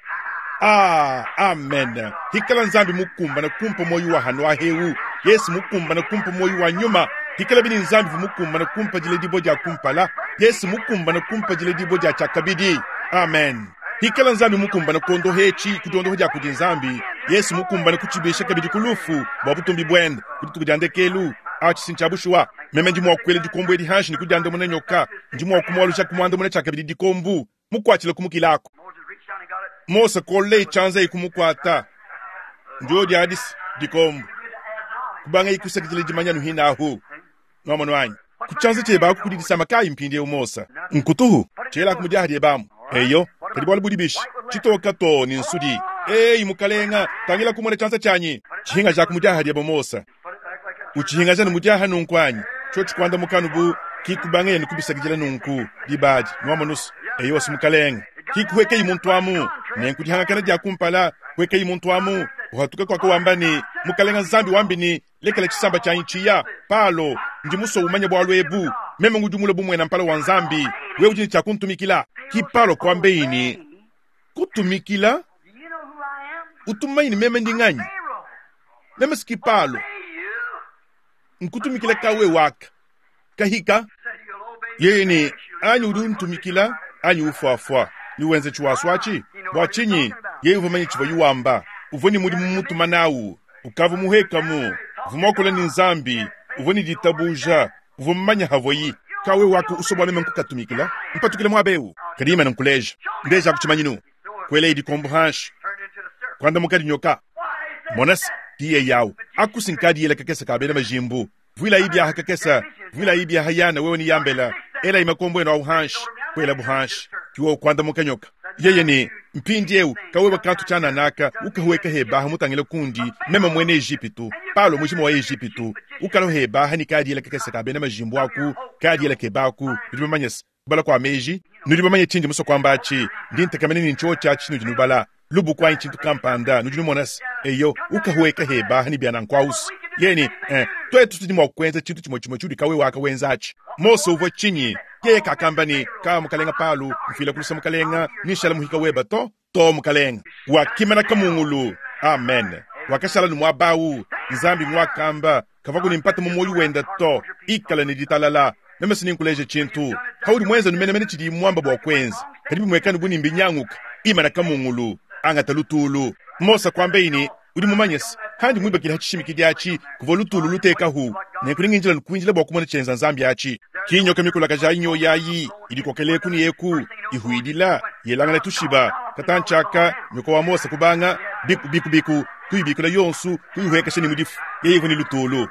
ah amen hikala nzambi mukumba na kumpa moyo wa hanwa hewu yesu mukumba na kumpa moyo wa nyuma hikala bini nzambi mukumba na kumpa jile diboja kumpala yesu mukumba na kumpa jile diboja chaka bidi amen hikala nzambi mukumba na kondo hechi kudondo hoja kudi nzambi yesu mukumba na kuchibisha kabidi kulufu babutumbi bwenda kutukujande kelu achi sinchabushwa meme ndi mwakwele dikombo edi hanshi ni kujande muna nyoka ndi mwakumwalusha kumwanda muna chaka bidi dikombu mukwachile kumukilako Mosa kole chanza ikumukwata njodi hadis dikombo kubanga ikusakitile jimanyanu hina ahu nomono wanyi kuchanza cheba kukudi disama kai mpinde umosa nkutuhu chela kumujahadi ebamu eyo kadibwala budibishi chitoka to ni nsudi eyi mukalenga tangila kumone chanza chanyi chihinga ja kumujahadi ebamosa uchihinga janu mujaha nunkwanyi chochi kwanda mukanu bu kikubanga yeni kubisakitile nunku dibadi nomonus eyo simukalenga kikuweke imuntu amu nenkudi hanga kana dia kumpala weke imuntu amu uhatuka kwa kwambani mukalenga nzambi wambini lekele chisamba cha inchiya palo ndi muso umanya bwa lwebu meme ngudumulo bumwe na mpalo wa nzambi we ujini cha kuntumikila kipalo kwambe ini kutumikila utumaini meme ndinganyi meme skipalo nkutumikila kawe waka kahika yeni anyu uduntumikila anyu ufuafua niwenze chuwaswachi bwachinyi ye uvumanyi chiva yuwamba uvoni muri mumutuma nawu ukavu muhekamu uvumokola ni nzambi uvoni ditabuja uvumanya havoyi kawe wako usobwa meme nkukatumikila mpatukile mwabewu kadima na nkuleja ndeja kuchimanyinu kwele idi kombu hanshi kwanda mukadi nyoka monas diye yawu akusinkadi yele kakesa kabela majimbu vila ibia hakakesa vila ibia hayana wewe ni yambela ela imakombo eno au hanshi kwela buhanshi kiwo kwanda mukanyoka yeye ni mpindieu kawe bakantu chana naka ukahweka heba mutangile kundi mema mwene Egyptu palo mujimo wa Egyptu ukalo heba hani kadi la keke saka bena majimbo aku kadi la kebaku ndimanyes bala kwa meji ndimanye chindi muso kwamba chi ndinte kamene ni nchocha chinu jinubala lubu kwa nchintu kampanda nujinu monas eyo ukahweka heba hani biana nkwaus yeni eh twetu tudimo kwenza chintu chimo chimo chudi kawe waka wenzachi moso uvo chinyi ke kakambani ka mukalenga palu mfila kulisa mukalenga nishala muhika weba to to mukalenga wakimana kamungulu amen wakashala ni mwabawu nzambi mwakamba kavaku ni mpata mumoyu wenda to ikala ni ditalala memesi ni nkuleje chintu hauri mwenza numene mene chidi mwamba bwa kwenzi kadibi mwekani buni mbinyanguka imana kamungulu angatalutulu mosa kwambeini udi mumanyes handi mwiba kila hachishimi kidiachi kuvolutulu luteka hu na kuningi njila nukuinjila bwa kumone chenza nzambi achi kinyo kemikula kaja inyo yayi ilikokele kuni yeku ihuidila yelangana tushiba katanchaka nyoko wa mosa kubanga biku biku biku kuibikula yonsu kuihueka sheni mudifu yeye kuni lutulu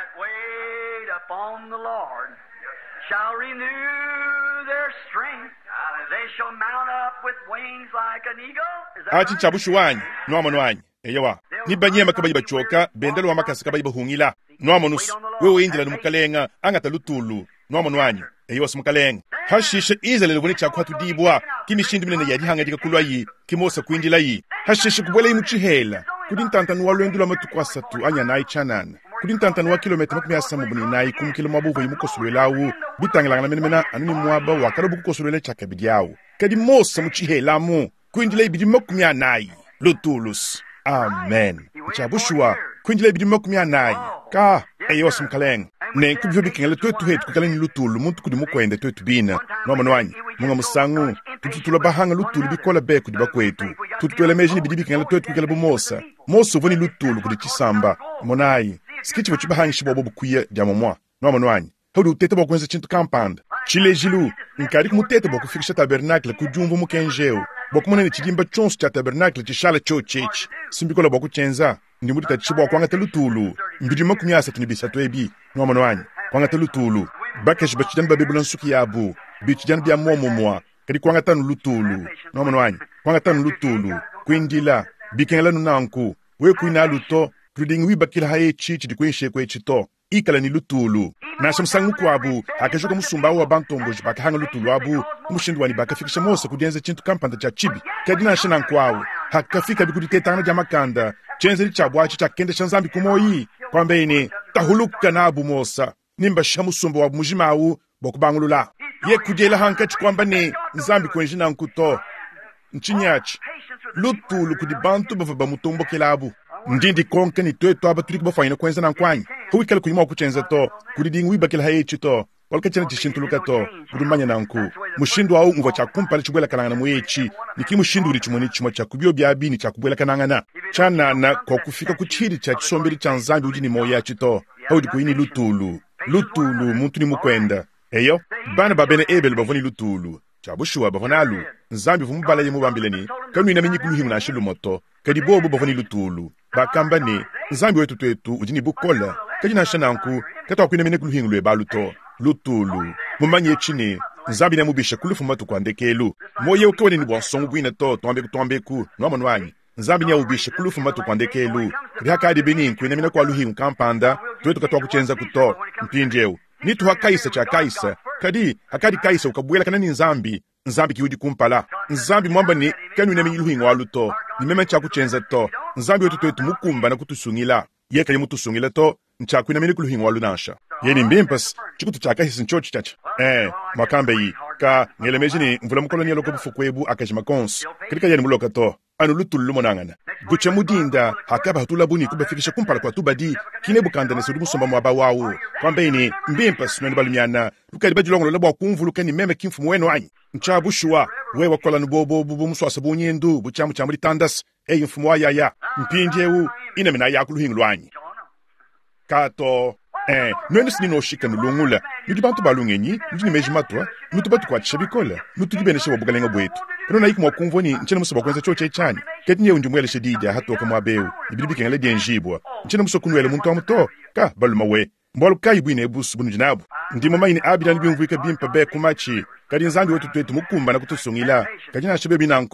achi chabushu wanyi nwamano wanyi eyawa nibanyema kabayi bachoka bendelo wamakasi kabayi bahungila nwamanus wewe injila numukalenga angata lutulu nwamano wanyi eyawa sumukalenga hashishe izale lewoni chakwa tudibwa kimishindi minene yadi hanga dika kulwayi kimosa kuinjila yi hashishe kubwele imuchihela kudintantanu walwendu la matukwasa tu anya nai chanana kudintantanu wa kilometa makumi asamu buni nai kum kilomabu vo yimukosulwe lawu bitangilanga mena mena anuni mwaba wakara buku kosulwe chaka bidiawu kadi mosa muchihela mu kuinjila ibidi makumi anai lutulus amen chabushwa kuinjila ibidi makumi anai ka eyo sumkaleng ne kubyo bikingale twetu hetu kukaleni lutulu muntu kudi mukwende twetu bina nomano wanyi munga musangu tututula bahanga lutulu bikola be kudi bakwetu tututwele mejini bidi bikingale twetu kukale bumosa moso voni lutulu kudi chisamba monai skichi bo chibahangi shibobo bukuye dia momwa nomano wanyi haudu utete bo kwenza chintu kampanda chile jilu nkari kumutete bo kufikisha tabernacle kujumbu mukenjeu bo kumone chidimba chonsu cha tabernacle chishala cho chechi simbikola bo kuchenza ndimuti tachibo kwanga telutulu mbidi makumi asatu ni bisatu ebi nomano wanyi kwanga telutulu bakesh bachidan babibulan suki yabu bichidan bia momomwa kadi kwanga tanu lutulu nomano wanyi kwanga tanu lutulu kwindila bikengela nunanku we kuina luto tuding wi bakila haye chichi dikwinshe kwe chito ikala ni lutulu na samsangu kwabu akajoka musumba wa bantongo jibaka hanga lutulu abu mushindu wani baka fikisha mosa kudienza chintu kampanda cha chibi kadina shina nkwawu hakafika bikudiketana jamakanda chenze lichabwa chicha kende chanzambi kumoyi kwambeni tahuluka na abu mosa nimba shamusumba wa mujimawu bokubangulula ye kujela hanka chikwambani nzambi kwenjina nkuto nchinyachi lutulu kudibantu bava bamutombo kelabu ndindi konke ni twetu aba turi kubafanya kwenza na nkwanyi huikala kunyuma kuchenza to kudidingi wibakila hayechi to walka chana chishintuluka to kudumanya na nku mushindu wau ngwa chakumpala chibwela kananga na muyechi niki mushindu uri chumoni chuma chakubio biabini chakubwela kananga na chana na kwa kufika kuchiri cha chisombiri cha nzambi ujini moya chito haudi kuhini lutulu lutulu muntu ni mukwenda eyo bana babene ebele bavoni lutulu chabushua bavonalu nzambi vumubala ye mubambileni kanu inamenyi kuluhimu na shilu moto kadi bobo bavoni lutulu bakamba ni nzambi wetu twetu ujini bukola kadi na shananku kata kwina mene kuluhingu lwe baluto lutulu mumanye chini nzambi na mubisha kulufu matu kwa ndekelu moye ukewani ni bwansongu bwina to tuambe kutuambe ku nwama nwanyi nzambi nya ubisha kulufu matu kwa ndekelu kadi haka adi beni kwina mene kwa luhingu kampanda twetu katoa kuchenza kuto mpinjeu nitu hakaisa cha kaisa kadi hakadi kaisa ukabwela kanani nzambi nzambi kiudi kumpala nzambi mwamba ni kanu ina minyi luhingu waluto ni meme cha kuchenza to nzambi wetu twetu mukumba na kutusungila yeka ye mutusungila to nchaku ina minyi luhingu walunansha yeni mbimpas chikutu cha kahisi nchochi chacha eh makambe yi ka ngele mejini mvula mukoloni yaloko bufukwebu akajima kons kadika yeni muloka to anu lutulu monangana gucha mudinda hakaba hatula buni kubafikisha kumpala kwa tubadi kine bukanda ne sudu musomba mwaba wawo kwambe ni mbimpas nani balumiana lukadi bajulongo labo kumvuluka ni meme kimfu mweno anyi nchabushwa we wakola nubobo bubu muswasa bunyendu buchamu chamuri tandas e mfumo wa yaya mpinjewu ina mina yakuluhingu lwanyi kato eh nwene sini no shika nulungula nuti bantu balungenyi nuti ni mejimatwa nuti batu kwa chabikola nuti gibene shebo bugalenga bwetu pero na ikimo kumvoni nchene musoba kwenza choche chani ketinye undi mwele shedija hatoka mwabeu ibiribi kengale dienjibwa nchene muso kunwele muntu amuto ka baluma we mbolu kai bwine ebusu bunu jinabu ndimo maini abida nibimvuika bimpa be kumachi kadi nzambi wetu twetu mukumba na kutusungila kadi na shebe binanku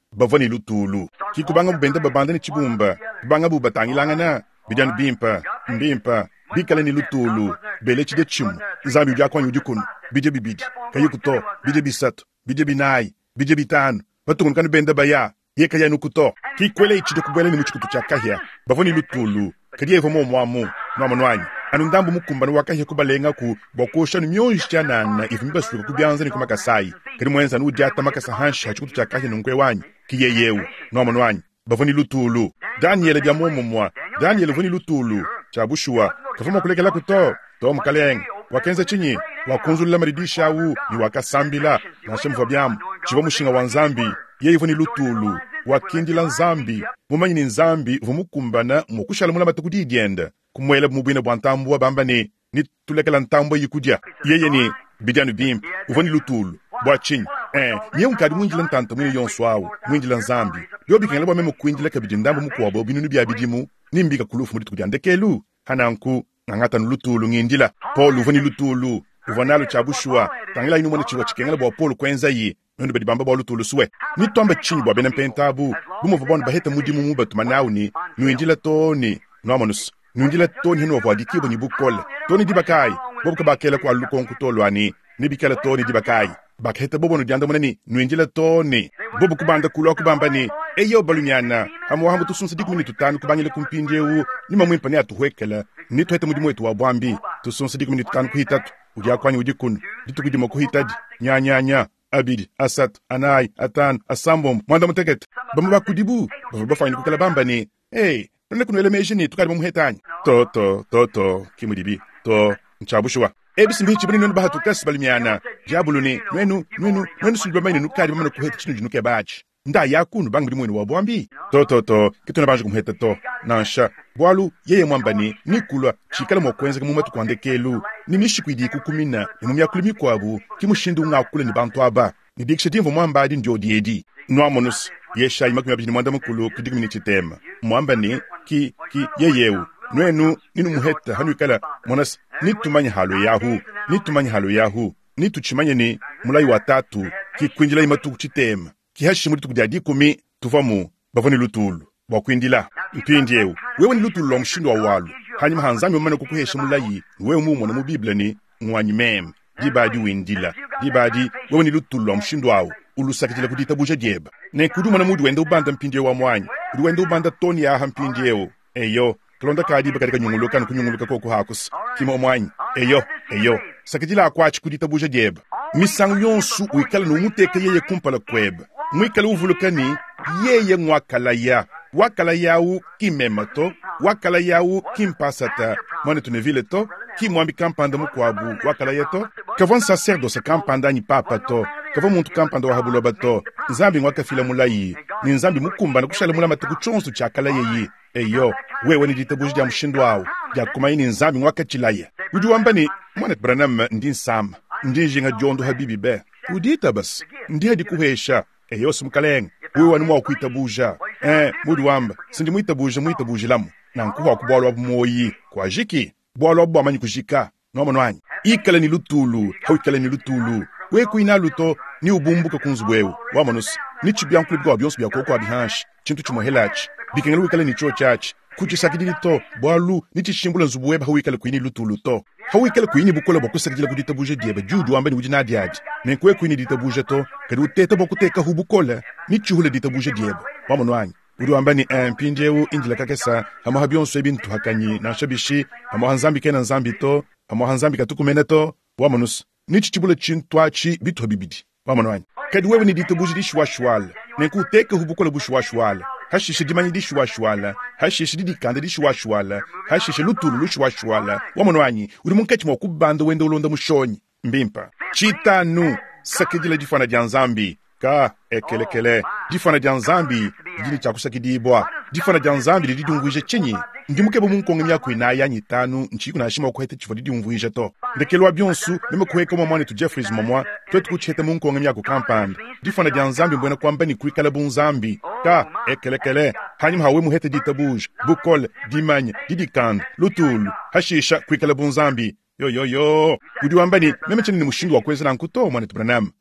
bavani lutulu kikubanga benda babanda ni chibumba banga buba tangilanga na bidan bimpa mbimpa bikala ni lutulu bele chide chim nzambi ujya kwa nyudikun bije bibidi kayukuto bije bisatu bije binai bije bitanu batungun kan benda baya yeka ya nukuto kikwele ichide kubele ni muchikutu chakahya bavani lutulu kadiye vomo mwamu no manwanyi anundambu mukumbana wakahya kubalenga ku bokosha ni myonjya nana ifimba suka kubyanza ni kumakasai kadi mwenza nu jata makasa hanshi hachikutu chakahya nunkwe wanyi kiyeyewu no manwanyi bavani lutulu Daniel bya momo mwa Daniel vani lutulu chabushua kafuma kulekela kuto to mkaleng wakenza chinyi wakunzulila maridisha u ni wakasambila na shemva byamu chiva mushinga wa nzambi ye vani lutulu wakindila nzambi mumanyi ni nzambi vumukumbana mukushala mula matukudi dienda kumwela mubina bwantambu bambane ni tulekela ntambo yikudya yeye ni bidanu bim uvani lutulu bwachinyi eh nye unkadi mwinjila ntanta mwini yonswawu mwinjila nzambi yobi kengela bwa memo kuinjila kabidindambo mukuwabo binunu bya bidimu nimbika kulufu muditu kudyandekelu hananku ngangata nulutulu ngindila Paul uvani lutulu uvanalo chabushua tangila inu mwana chiwa chikengela bwa Paul kwenza yi nundu badi bamba bwa lutulu suwe ni tomba chinyi bwa bena pentabu bumo vabona baheta mudimu muba tumanawuni nuinjila toni nomanus nuinjila toni hinu wavadikibo ni bukola toni dibakai bobu kabakela kwa lukonku tolwani nibikela toni dibakai bakheta bobo no dianda monani nuinjila toni bobo kubanda kulo kubamba ni eyo balunyana hamwa hamu tusunsa diku minutu tanu kubanyele kumpinjewu ni mamwimpa ni atuhwekela ni tuhete mudimu wetu wa bwambi tusunsa diku minutu tanu kuhitatu udia kwani udikunu ditu kudimo kuhitadi nya nya nya abidi asat anai atan asambom mwanda mutekete bamu bakudibu bamu bafayini kukala bamba ni hey nane kuno elemeshini tukali bamuhetanya to to to to kimudibi to nchabushwa ebisi mbichi bini nunu bahatu kasi balimiana jabuluni nwenu nwenu nwenu sulibamaini nukari bamana kuheta chinu jinuke bachi nda yakunu bangu mwenu wa bwambi to to to kitu na banju kumheta to nansha bwalu yeye mwambani nikulwa chikala mokwenza kimu matu kwandekelu ni mishikuidi kukumina ni mumya kulimi kwabu kimushindu nga kule ni bantu aba ni dikshedimvo mwamba adi njodi edi nwamonus yesha imakumi abijini mwanda mkulu kudigimini chitema mwambani ki ki yeyewu nwenu ninu muheta hanu ikala monas nitumanya halo yahu nitumanya halo yahu nituchimanya ni mulai watatu ki kwinjila imatu chitema ki hashi muri tukudadi kumi tuvamu bavani lutulu bakwindila mpindiyewu wewe ni lutulu lomshindo wa walu hanyuma hanzami umane kukuhesha mulai wewe mumo na mu Biblia ni mwanyi mem dibadi windila dibadi wewe ni lutulu lomshindo wawu ulusakitila kudita buja jeba ne kuduma na mudu wenda ubanda mpindiyewu wa mwanyi kudu wenda ubanda toni ya mpindiyewu eyo kalonda kadi bakari kanyunguluka nukunyunguluka koko hakus kimo mwanyi eyo eyo sakitila akwachi kudita buja jeba misangu yonsu uikala numuteka yeye kumpala kweba mwikala uvulukani yeye mwakala ya wakala yawu kimemato wakala yawu kimpasata mwane tunevile to kimwambi kampanda mukwabu wakala yeto kavon sacerdoce kampanda ni papa to kavon muntu kampanda wa habuloba to nzambi mwaka fila mulayi ni nzambi mukumba na kushala mulama tukuchonsu chakala yeyi eyo wewe ni ditabuji ya mshindo wawu ya kumaini nzambi mwaka chilaya ujuwambani mwane branam ndi nsama ndi njinga jondo habibi be udita bas ndi hadi kuhesha eyo simukalenga wewe wani mwa kuitabuja eh mudu wamba sindi muitabuja muitabuja lamu na nkuwa kubwalwa moyi kwa jiki bwalwa bwa manyi kujika no manwanyi ikala ni lutulu hawikala ni lutulu we kuina luto ni ubumbuka kunzubwewu wamanus ni chibya nkulibwa byonso bya koko abihanshi chintu chimohelachi bikengela wikala ni cho chachi kuchisakidili to bwalu ni chishimbula nzubweba hawikala kuini lutulu to hawikala kuini bukola bokusakidila kudita buja dieba judu wamba ni ujina diadi nenkwe kuini dita buja to kadi uteta bokuteka hubukola ni chihule dita buja dieba wamanwanyi uri wamba ni mpinjewu injila kakesa hama habionso ebintu hakanyi na shabishi hama hanzambi kena nzambi to hama hanzambi katukumene to wamanus ni chichibula chintwachi bitu habibidi wamanwanyi kadi wewe ni dita buja di shwashwala nenku uteka hubukola bushwashwala hashishe dimanyi di shwashwala hashishe di dikanda di shwashwala hashishe lutulu lu shwashwala wamanwanyi uri munkachi mwa kubanda wenda ulonda mushonyi mbimpa chitanu sakidila difana dia nzambi ka ekelekele difana dia nzambi dini chakusakidibwa difana dia nzambi didi umvuije chinyi ndimukebo munkonge myako inaya nyitanu nchiku na shima kuhete chifo didi umvuije to ndekelwa byonsu meme kuheka mwamwane tu Jeffries momwa twetu kuchete munkonge myako kampanda difana dia nzambi mbwena kwamba ni kuikala bunzambi ka ekelekele hanyuma hawe muhete ditabuj bukol dimanya didikand lutulu hashisha kuikala bunzambi yo yo yo kudi wambani meme chini ni mushindu wa kweza na nkuto mwane tubranam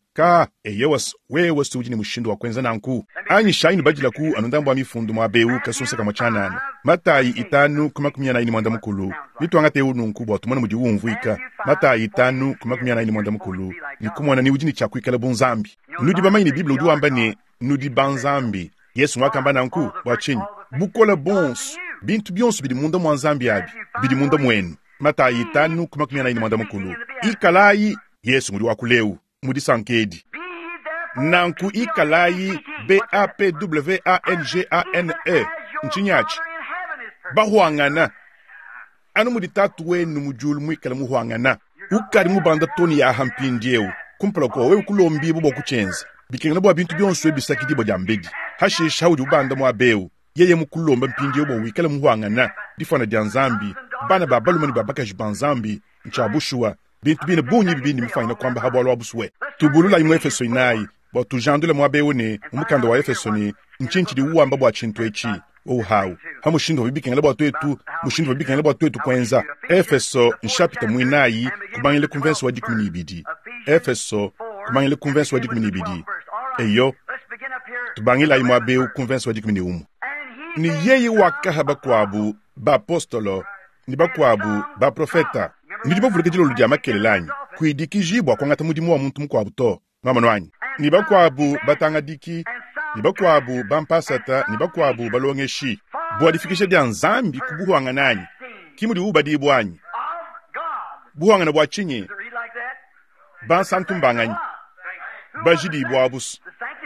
ka eyewas wewe sujini mushindo wa kwenza nanku anyi shaini bajila ku anundambo amifundu mwabeu kasunsa kama chanani Matayi itanu kuma kumia na ini mwanda mkulu nitu angate unu nkubu watumana muji uumvuika Matayi itanu kuma kumia na ini mwanda mkulu ni kumwana ni ujini chakui kala bunzambi nudi bama ini biblia udu ambani nudi banzambi Yesu mwaka mbana nku wachini bukola bons bintu bionsu bidi munda mwanzambi abi bidi munda mwenu Matayi itanu kuma kumia na ini mwanda mkulu ikalayi Yesu mudi wakuleu mudi sankedi nanku ikalayi B A P W A N G A N E nchinyachi bahuangana anu mudi tatu wenu mujulu mwikala muhuangana ukari mubanda toni ya hampindieu kumpaloko wewe kulombi bobo kuchenza bikengela bwa bintu byonso ebisakidi bo jambedi hashisha hudi ubanda mwabeu yeye mukulomba mpindieu bo wikala muhuangana difana janzambi bana babalumani babaka jibanzambi nchabushua bintu bine bunyi bibini mfanya kwamba habwalo abuswe tubulula imu Efeso inai bo tujandule mwabeu ne umukando wa Efeso ni nchinchi di uwamba bwa chintu echi oh how hamushindo bibikengela bwa twetu mushindo bibikengela bwa twetu kwenza Efeso nshapita mwinayi kubangile convention wa dikumi ibidi Efeso kubangile convention wa dikumi ibidi eyo tubangila imwabeu convention wa dikumi umu ni yeye wakahaba kwabu ba apostolo ni bakwabu ba profeta ndibo vuleke jilo lujama kelelanyi kuidikijibwa kwangata mudimu wa muntu mkwabu to mama nwanyi ni bakwabu batanga diki ni bakwabu bampasata ni bakwabu balongeshi bwadifikisha dia nzambi kubuhwanga nanyi kimudi ubadi bwanyi buhwanga na bwachinye bansantumbanganyi bajidi bwabus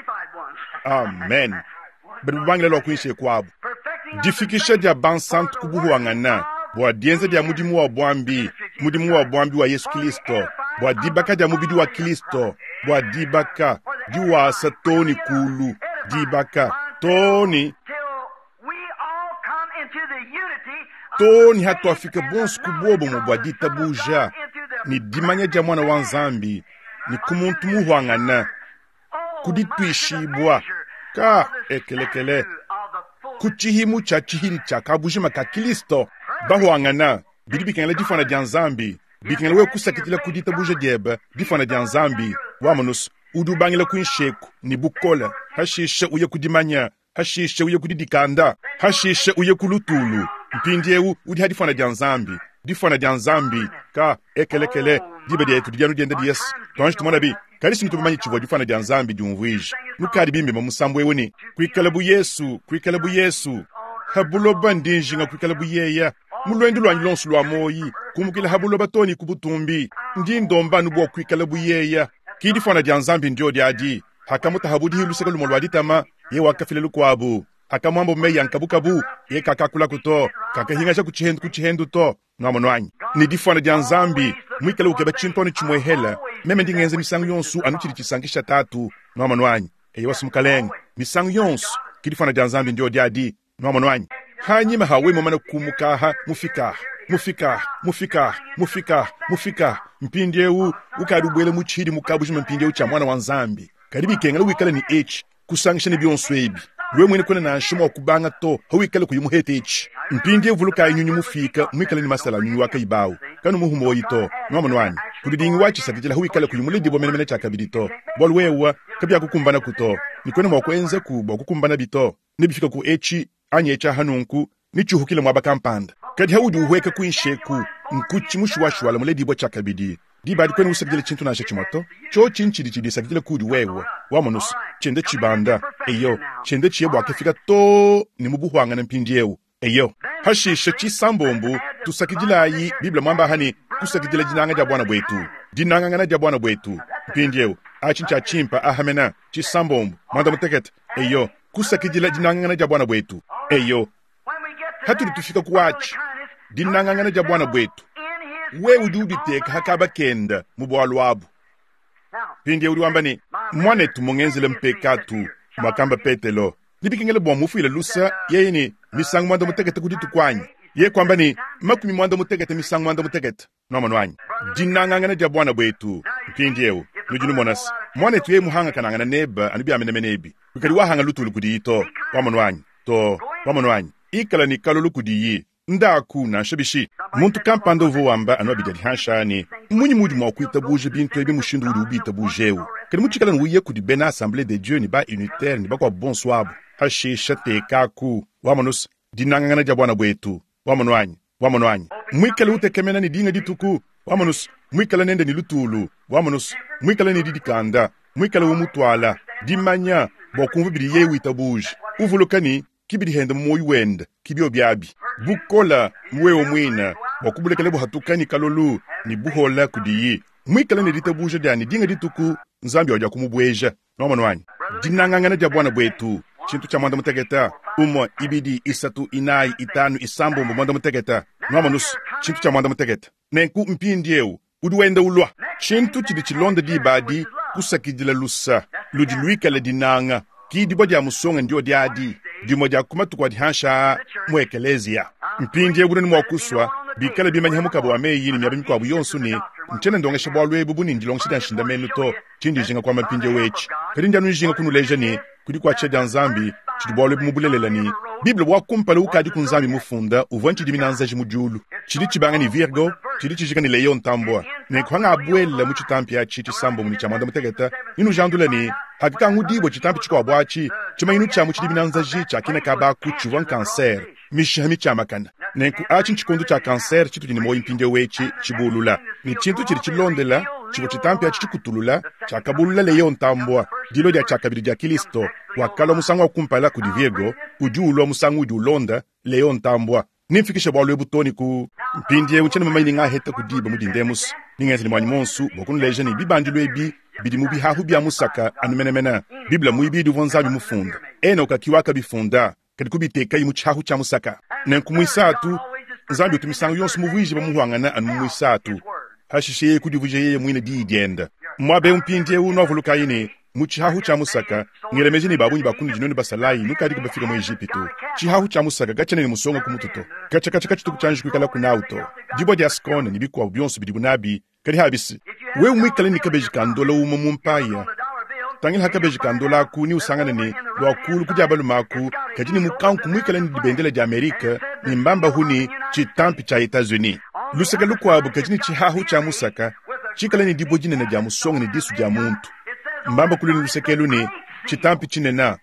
amen bedubangile lokuishe kwabu difikisha dia bansant kubuhwanga na bwadienza dia mudimu wa bwambi mudimu wa bwambi wa Yesu Kristo bwadibaka dia mubidi wa Kristo bwadibaka diwa satoni kulu dibaka toni toni hatu afika bonsu kubobo mubwadita buja ni dimanya dia mwana wanzambi ni kumuntu muhuangana kuditwishibwa ka ekelekele kuchihimu cha chihiri cha kabujima ka Kristo bahuangana bidi bikengela difana dia nzambi bikengela we kusakitila kudita buja dieba difana dia nzambi wamanus udu bangila kuinsheku ni bukola hashisha uye kudimanya hashisha uye kudidikanda hashisha uye kulutulu mpindieu udi hadifana dia nzambi difana dia nzambi ka ekelekele dibe dia tudijanu dienda dies tonji tumona bi kalisi nitumanyi chivo difana dia nzambi diumvuiji nukadi bimbe mamusambwe woni kwikalabu Yesu kwikalabu Yesu habulo bandinjinga kwikalabu yeya mulwendi lwanyi lonsu lwa moyi kumukila habulo batoni kubutumbi ndi ndomba nubo kwikalabu yeya kidi fana dia nzambi ndio diadi hakamuta habudi hiluseka lumolwa ditama ye wakafile lukwabu hakamwambo meya nkabukabu ye kakakula kuto kakahinga kuchihendu kuchihendu to namonwanyi ni difana dia nzambi mwikala ukeba chintoni chimwehela meme ndingenze misangu yonsu anuchiri chisangisha tatu namonwanyi eyi wasumukaleng misangu yonsu kidi fana dia nzambi ndio diadi namonwanyi hanyima hawe momana kumukaha mufikaha mufika mufika mufika mufika mpindieu ukadubwele muchiri mukabujima mpindieu cha mwana wa nzambi kadibi kengela wikala ni h kusangisha ni byonswebi lwe mwene kona na nshimo kubanga to hawikala kuyumuhete h mpindieu vuluka inyunyu mufika mwikala ni masala nyunyu wakaibao kanu muhumo yito nwamanwani kudidingi wachi sakijela hawikala kuyumuledi bo menemene cha kabidito bolwewa kabya kukumbana kuto nikone mwakwenze kubwa kukumbana bito nibifika ku h anyecha hanunku nichuhukile mwabakampanda kadi hawudi uweka kuinsheku nkuchi mushuwashwala muledi bo chakabidi dibadi kweni usakidele chintu na shechimoto cho chinchidi chidi sakidele kudi wewe wamonus chende chibanda eyo chende chiyebo akifika to ni mubuhuanga na mpindieu eyo hashisha chisambombu tusakidila yi biblia mwamba hani tusakidile jinanga ja bwana bwetu jinanga ngana ja bwana bwetu mpindieu achincha chimpa ahamena chisambombu mwanda mutekete eyo kusakidila jinanga ngana ja bwana bwetu eyo hatu litufika kuwachi dinangangana ja bwana bwetu we ududiteka hakaba kenda mubwalo wabu pindi uri wambani mwane tumongenzele mpekatu mwakamba petelo nibikingele bwa mufuile lusa yeye ni misangu mwanda mutekete kuditu kwanyi ye kwambani makumi mwanda mutekete misangu mwanda mutekete nomanwanyi dinangangana ja bwana bwetu pindi eu nujunu monas mwane tuye muhanga kanangana neba anibi amene menebi ukari wahanga lutulu kudito wamanwanyi to wamanwanyi ikala ni kalulu kudiyi ndaku na shabishi muntu kampando voamba ano bidali hanshani munyi mudi mwa kuita buje bintu ebi mushindu udi ubita bujeu kadi muchikala nuye kudi bena assemblée de Dieu ni ba unitaire ni ba kwa bonsoir hashi shate kaku wamanus dinangana jabwana bwetu wamanwanyi wamanwanyi mwikala utekemena ni dinga dituku wamanus mwikala nende ni lutulu wamanus mwikala ni didikanda mwikala umutwala dimanya bokumvu bidi yewi tabuj uvulukani kibidi henda moyi wend kibio biabi bukola mwewo mwina bokubulekele buhatukani kalolu ni buhola kudiyi mwikala ni ditabuja dani dinga dituku nzambi oja kumubweja nomanwanyi dinangangana jabwana bwetu chintu cha mwanda mutegeta umo ibidi isatu inai itanu isambo mwanda mutegeta nomanus chintu cha mwanda mutegeta nenku mpindieu uduwenda ulwa chintu chidi chilonda di badi kusakidila lusa ludi luikale dinanga kidi boja musonga ndio diadi dimoja kumatu kwa dihansha mwekelezia mpindieu gudani mwakuswa bikala bimanya hamuka bwa meyi ni myabimi kwa buyonsu ni mchene ndongesha bwa lwebu buni njilongshida nshinda menuto chindi jinga kwa mpindieu wechi kadinja nujinga kunuleja ni kudi kwa cheda nzambi chidi bwa lwebu mubulelela ni Biblia wa kumpala ukadi kunzambi mufunda uvanchi diminanza jimujulu chidi chibanga ni Virgo chidi chijika ni Leon tambwa ne kwanga abwela mu chitampi ya chichi sambo mu chamanda mutegeta inu jandula ni hakika ngudibo chitampi chiko bwachi chuma inu chamu chidi binanza jicha kina kaba ku chuvan cancer mishami chamakana ne ku achi chikondu cha cancer chitu ni moyi mpinde wechi chibulula ni chintu chidi chilondela chibo chitampi ya chichi kutulula chakabulula Leon tambwa dilo dia chakabiri dia Kristo wakalo musango kumpala ku Virgo ujulo musango udi ulonda Leon tambwa nimfikisha bwa lwebu toni ku mpindie unchene mama ininga heta kudiba mudindemus ningezi ni mwanyi monsu bokunu leje ni bibanjilo ebi bidi mubi hahu bia musaka anumenemena Biblia muibi duvonzabi mufunda ena ukakiwaka bifunda kadi kubiteka imu chahu cha musaka nenkumwisatu nzambi utumisango yonsu muvuije bamuhwangana anu mwisatu hashishe kudivuje yeye mwine diidienda mwabe umpindie unovuluka ine muchihahu cha musaka ngiremeje ni babunyi bakundi jinoni basalayi nukadi kubafika mu Egypto chihahu cha musaka gachane ni musonga kumututo gacha gacha gacha tukuchanje kwikala kunauto dibo dia skone ni bikwa byonso bidibunabi kadi habisi we umwikale ni kabeji kandola umu mumpaya tangil hakabeji kandola ku ni usangane ni lo kulu kujabalu maku kadi ni mukanku mwikale ni dibendele di Amerika ni mbamba huni chitampi cha Etats-Unis lusaka lukwa abu kadi ni chihahu cha musaka chikale ni dibo jine na dia musonga ni disu dia muntu mbamba kulini lusekelu ni chitampi chinena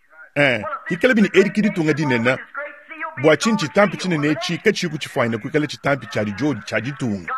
eh hikala bini erikiri tunga dinena bwa chin chitampi chinene chi kachi kuchifaina kwikala chitampi cha jodi cha jitunga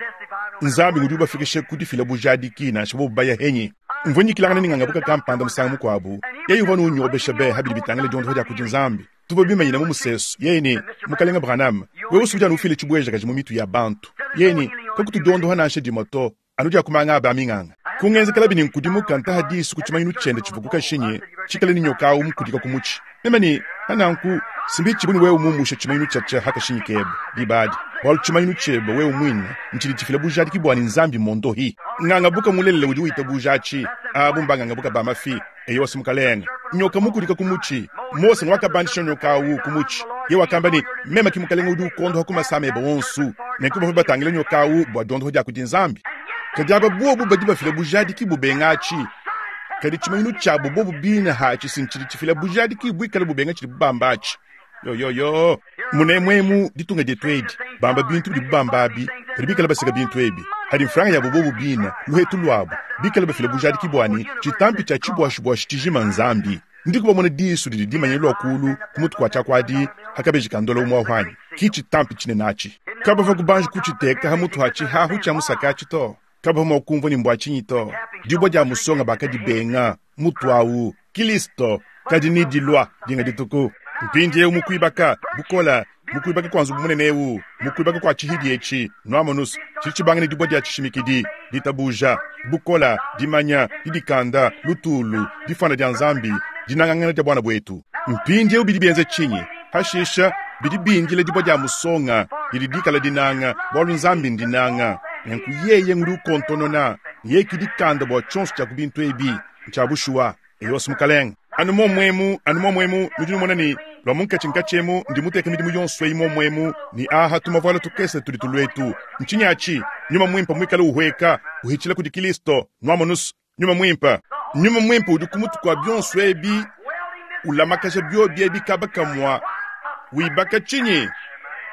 nzambi nguduba fikishe kudifila bujadi kina shabo baya henyi mvonyi kilangana ninganga buka kampanda musangu kwabu yeyu vanu unyobe shabe habili bitangale jondo hoja kujinzambi tubo bima yina mumuseso yeni mukalenga branam we usuja nufile chibweja kaji mumitu ya bantu yeni kokutu jondo hana shedi moto anuja kumanga abaminganga kungenze kala bini nkudimu kanta hadisi kuchima inu chende chivukuka shinye chikala ni nyoka umkudika kumuchi memani hananku simbi chibuni wewe umumusha chima inu chacha haka shinyi kebe dibadi wal chima inu chebe wewe umwina nchili chifila bujadi kibwani nzambi mondo hi nganga buka mulele uji uita bujachi abumba nganga buka bamafi eyo simukalenga nyoka mukudika kumuchi mose nwaka bandisha nyoka u kumuchi yewa kambani mema kimukalenga udu kondo hakuma same bonsu nekuba batangile nyoka u bwa dondo hoja kudinzambi kajaba bobu badiba fila bujadi ki bubengachi kadi chimainu chabu bobu bina hachi sinchiri chifila bujadi ki bwikala bubengachi bambachi yo yo yo mune mwemu ditunga de trade bamba bintu di bambabi kadi bikala basiga bintu ebi hadi franga ya bobu bina luhetu lwabo bikala bafila bujadi ki bwani chitampi cha chibwa shibwa chijima nzambi ndiko bamone disu di dimanyelo akulu kumutu kwa chakwadi hakabeji kandola umwa hwani ki chitampi chinenachi kaba vakubanje kuchiteka hamutu hachi hahu cha musakachi to kaba mo kumvo ni mbwachinyi to dibo ja musonga bakadi benga mutwawu Kristo kadi ni dilwa dinga dituku mpinje umukwibaka bukola mukwibaka kwanzu bumuneneu mukwibaka kwa chihidi echi noamonus chichibanga ni dibo ja chishimikidi ditabuja bukola dimanya didikanda lutulu difana dia nzambi dinangangana dia bwana bwetu mpinje ubidi benze chinyi hashisha bidi bingile dibo ja musonga didika la dinanga bolu nzambi ndinanga nenku yeye nguru kontonona yeki dikanda bo chonsu cha kubintu ebi chabushua eyo smukaleng anu momwemu anu momwemu nujunu monani lo munka chinkachemu ndimuteke midimu yonso imo mwemu ni aha tumavala tukese tulitulwetu nchinyachi nyuma mwimpa mwikala uhweka uhichila kudi Kristo nwamonus nyuma mwimpa nyuma mwimpa udukumutu kwa byonso ebi ulamakasha byo byebi kabaka mwa wibaka chinyi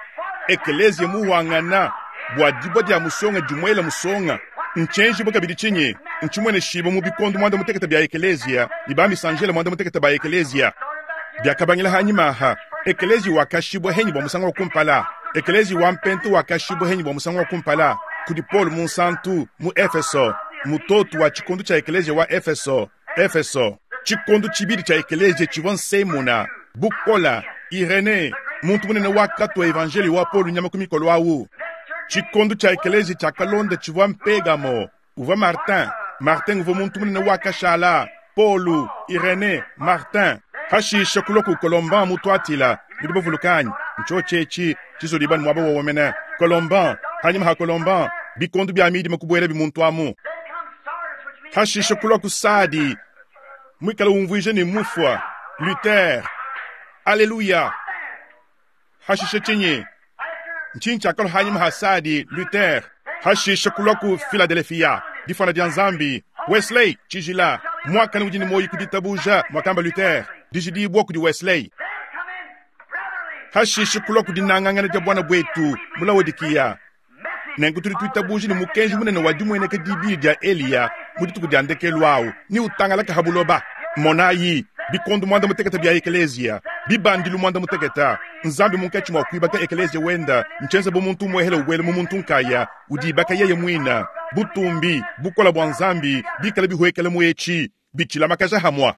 ekelezia muwangana bwadibo dia musonga jumwela musonga nchenji boka bidichinyi nchimwene shibo mubikondo mwanda muteketa bya ekelezia ibami sanjela mwanda muteketa ba ekelezia bya kabangila hanyimaha ekelezi wakashibwa henyi bwa musanga wakumpala ekelezi wampentu wakashibwa henyi bwa musanga wakumpala kudi Paul Monsantu mu Efeso mutotu wa chikondo cha ekelezi wa Efeso Efeso chikondo chibiri cha ekelezi chivon semuna bukola Irene muntu munene wakatu wa evangeli wa Paul nyamakumi wawu chikondo cha ekelezi cha Kalonda chivon Pegamo uva Martin Martin uva muntu munene wakashala Paul Irene Martin hashi shakuloku Colomban mutwatila bidibo vulukani nchochechi chizo liban mwaba wa wamena Colomban hanyima ha Colomban bikondo bya midi makubwele bimuntu amu hashi shakuloku Sadi mwikala umvuije ni mufwa Luther Alléluia hashi shachenye nchincha kalo hanyima ha Sadi Luther hashi shakuloku Philadelphia difana dianzambi Wesley chijila mwaka nujini moyi kuditabuja mwakamba Luther dijidi boku di Wesley hashi shikuloku dinangangana ja bwana bwetu mulawodikia nenguturi tuitabuji ni mukenji munene wajumwene ke dibi dia Elia muditu di andeke lwao ni utangala ka habuloba monayi bikondo mwanda muteketa bya ekelezia bibandilu mwanda muteketa nzambi munkechi mwakuiba ka ekelezia wenda nchenze bo muntu mwehele wele mu muntu nkaya udibaka yeye mwina butumbi bukola bwa nzambi bikala bihuekele mwechi bichila makaja hamwa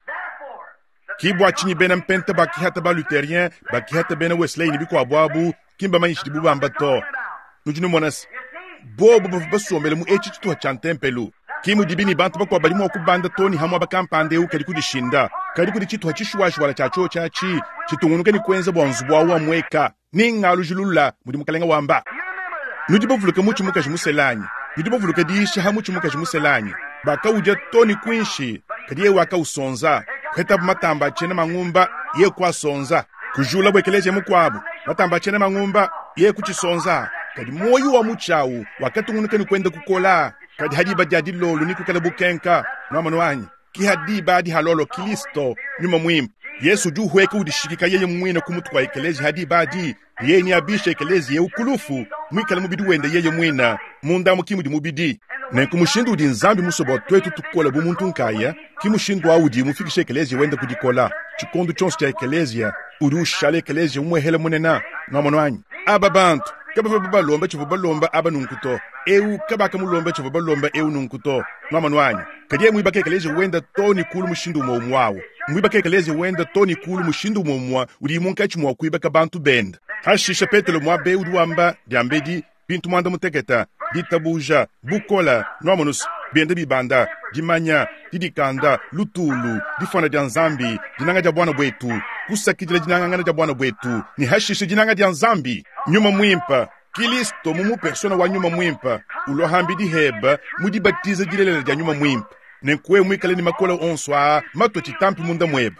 kibwa chini bena mpente baki hata ba Lutherien baki hata bena Wesley ni biko abwabu kimba manyishi buba ambato nujunu monas bobo basomele mu echi tuwa chantempelu kimu dibini bantu bako balimu okubanda toni hamwa bakampande ukali kudishinda kali kudi chitu hachishuwashi wala chacho chachi chitungunuke ni kwenza bwanzubwa wa mweka ninga alujulula mudi mukalenga wamba nudibo vuluke muchi mukaji muselanyi nudibo vuluke diishi hamuchi mukaji muselanyi baka uja toni kwinshi kadiye waka usonza kweta matamba chene mangumba ye kwa sonza kujula bwekeleje mukwabu matamba chene mangumba ye kuchisonza kadi moyo wa muchawu wakati ngunuke ni kwenda kukola kadi hadiba jadi lolo ni kukala bukenka namano wanyi ki hadiba adi halolo Kristo nyuma mwimpa Yesu ju huweke udishikika yeye mwine kumutu kwa ekelezi hadiba adi ye ni abisha ekelezi ye ukulufu mwikala mubidi wende yeye mwina munda mukimu di mubidi na kumushindu udi nzambi musobo twetu tukola bumuntu nkaya kimushindu audi mufikishe ekelezi wende kudikola chikondo chonsu cha ekelezi udi ushale ekelezi umwehele munena namano wanyi aba bantu kaba baba lomba chivu balomba aba nunkuto eu kaba kamulomba chivu balomba eu nunkuto namano wanyi kadiye mwiba kekelezi wenda toni kulu mushindu mo mwawo mwiba kekelezi wenda toni kulu mushindu mo mwa udi munkachi mwa kuiba kabantu bend hashisha petelo mwa be uduamba diambedi bintu mwanda muteketa ditabuja bukola nomonus bende bibanda dimanya didikanda lutulu difana dia nzambi dinanga dia bwana bwetu kusakidile dinanga ngana dia bwana bwetu ni hashisha dinanga dia nzambi nyuma mwimpa Kristo mumu persona wa nyuma mwimpa ulohambi di heba mudi baptize dilele dia nyuma mwimpa nenkwe mwikale ni makola onswa mato chitampi munda mweba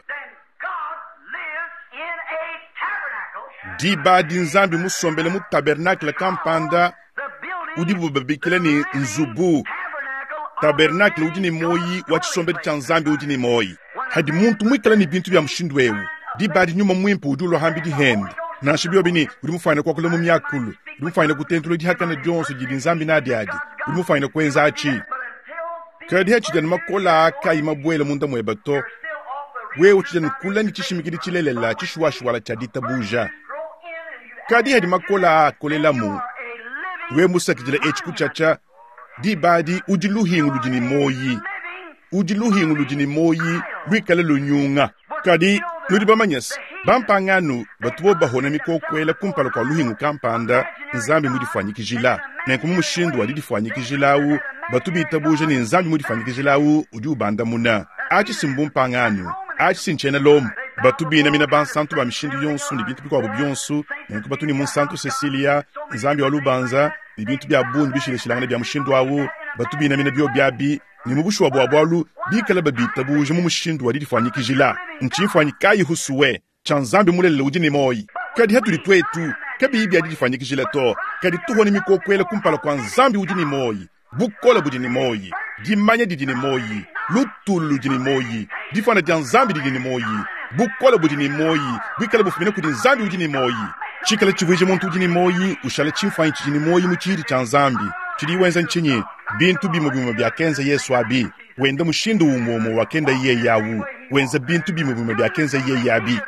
diba di nzambi musombele mu tabernacle kampanda udi bubabikile ni nzubu tabernacle udi ni moyi wachisombele cha nzambi udi ni moyi hadi muntu mwikale ni bintu bya mshindu ewu diba di nyuma mwimpa udi ulohambi di hand na shibyo bini udi mufayina kwa kule mu myakulu udi mufayina kutentulo di hakana jonso jidi nzambi na adi udi mufayina kwenza achi kadi hachi jani makola aka ima bwele munda mwebato wewe chijani kula ni chishimikidi chilelela chishuwashi wala chadita buja kadi hadi makola kolela mu we musa kijile echi kuchacha di badi ujiluhingu lujini moyi ujiluhingu lujini moyi wikale lunyunga kadi nudiba manyas bampanganu batubo bahona mikokwela kumpalo kwa luhingu kampanda nzambi mudifanyikijila na kumu mushindu wadidifanyikijilao batubi itabuja ni nzambi mudifanyikijilao udi ubanda muna achi simbumpanganu achi sinchene lomu batubi na mina bansantu ba mishindu yonsu ni bintu biko abubionsu nenko batu ni monsantu Cecilia nzambi wa lubanza ni bintu bya bundu bishile shilangane bya mushindu wawu batubi na mina bio byabi ni mubushu wa bwabwalu bikala babita buje mu mushindu wa didifanyikijila nchifanyikayi husuwe chanzambi mulele ujini moyi kadi hatu litwetu kabi ibi adidifanyikijila to kadi tuho ni mikokwele kumpala kwa nzambi ujini moyi bukola bujini moyi dimanya didini moyi lutulu didini moyi difana dia nzambi didini moyi bukola bujini moyi bikala bufumine kudi nzambi ujini moyi chikala chivuje muntu jini moyi ushala chimfanyi chini moyi muchiri chanzambi chiri wenza nchinyi bintu bimo bimo bya kenza Yesu abi wenda mushindu umomo wakenda iye yawu wenza bintu bimo bimo bya kenza iye yabi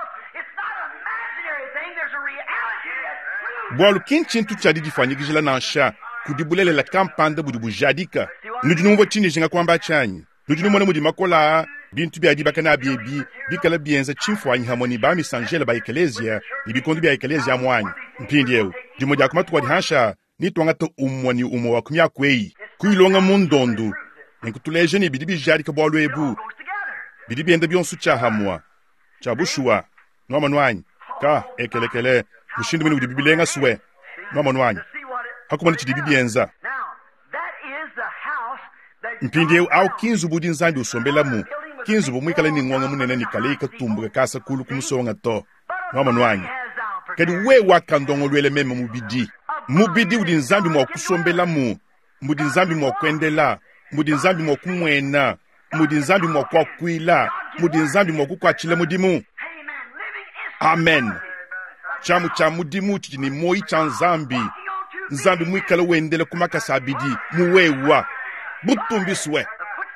bwalu kinchintu chadi difanyigijila nansha kudibulele la kampanda budibu jadika nujinu mbo chini jinga kwamba chanyi nujinu mwana mudi makola bintu bya dibaka na biebi bikala bienza chimfanyi hamoni ba misangela ba ekelezia ibikondi bya ekelezia mwanyi mpindi ewu dimo dia kumatu kwa dihansha ni twangata umwani umo wa kumya kwei kuilonga mundondu nkutuleje ni bidibi jadika bwalu ebu bidibi enda bionsu cha hamwa cha bushua noma nwanyi ka ekelekele mushindu mini bidibi lenga suwe noma nwanyi hakumani chidibi bienza mpindi ewu au kinzu budi nzambi usombela mu kinzu bumwikala ni ngonga munene ni kale ikatumbuka kasa kulu kumusonga to noma nwanyi kedi we wakandongo lwele meme mubidi mubidi udi nzambi mwa kusombela mu mudi nzambi mwa kwendela mudi nzambi mwa kumwena mudi nzambi mwa kwa kuila mudi nzambi mwa kukwachile mudimu amen chamu cha mudimu chini moi cha nzambi nzambi mwikala wendele kumakasa abidi muwewa butumbiswe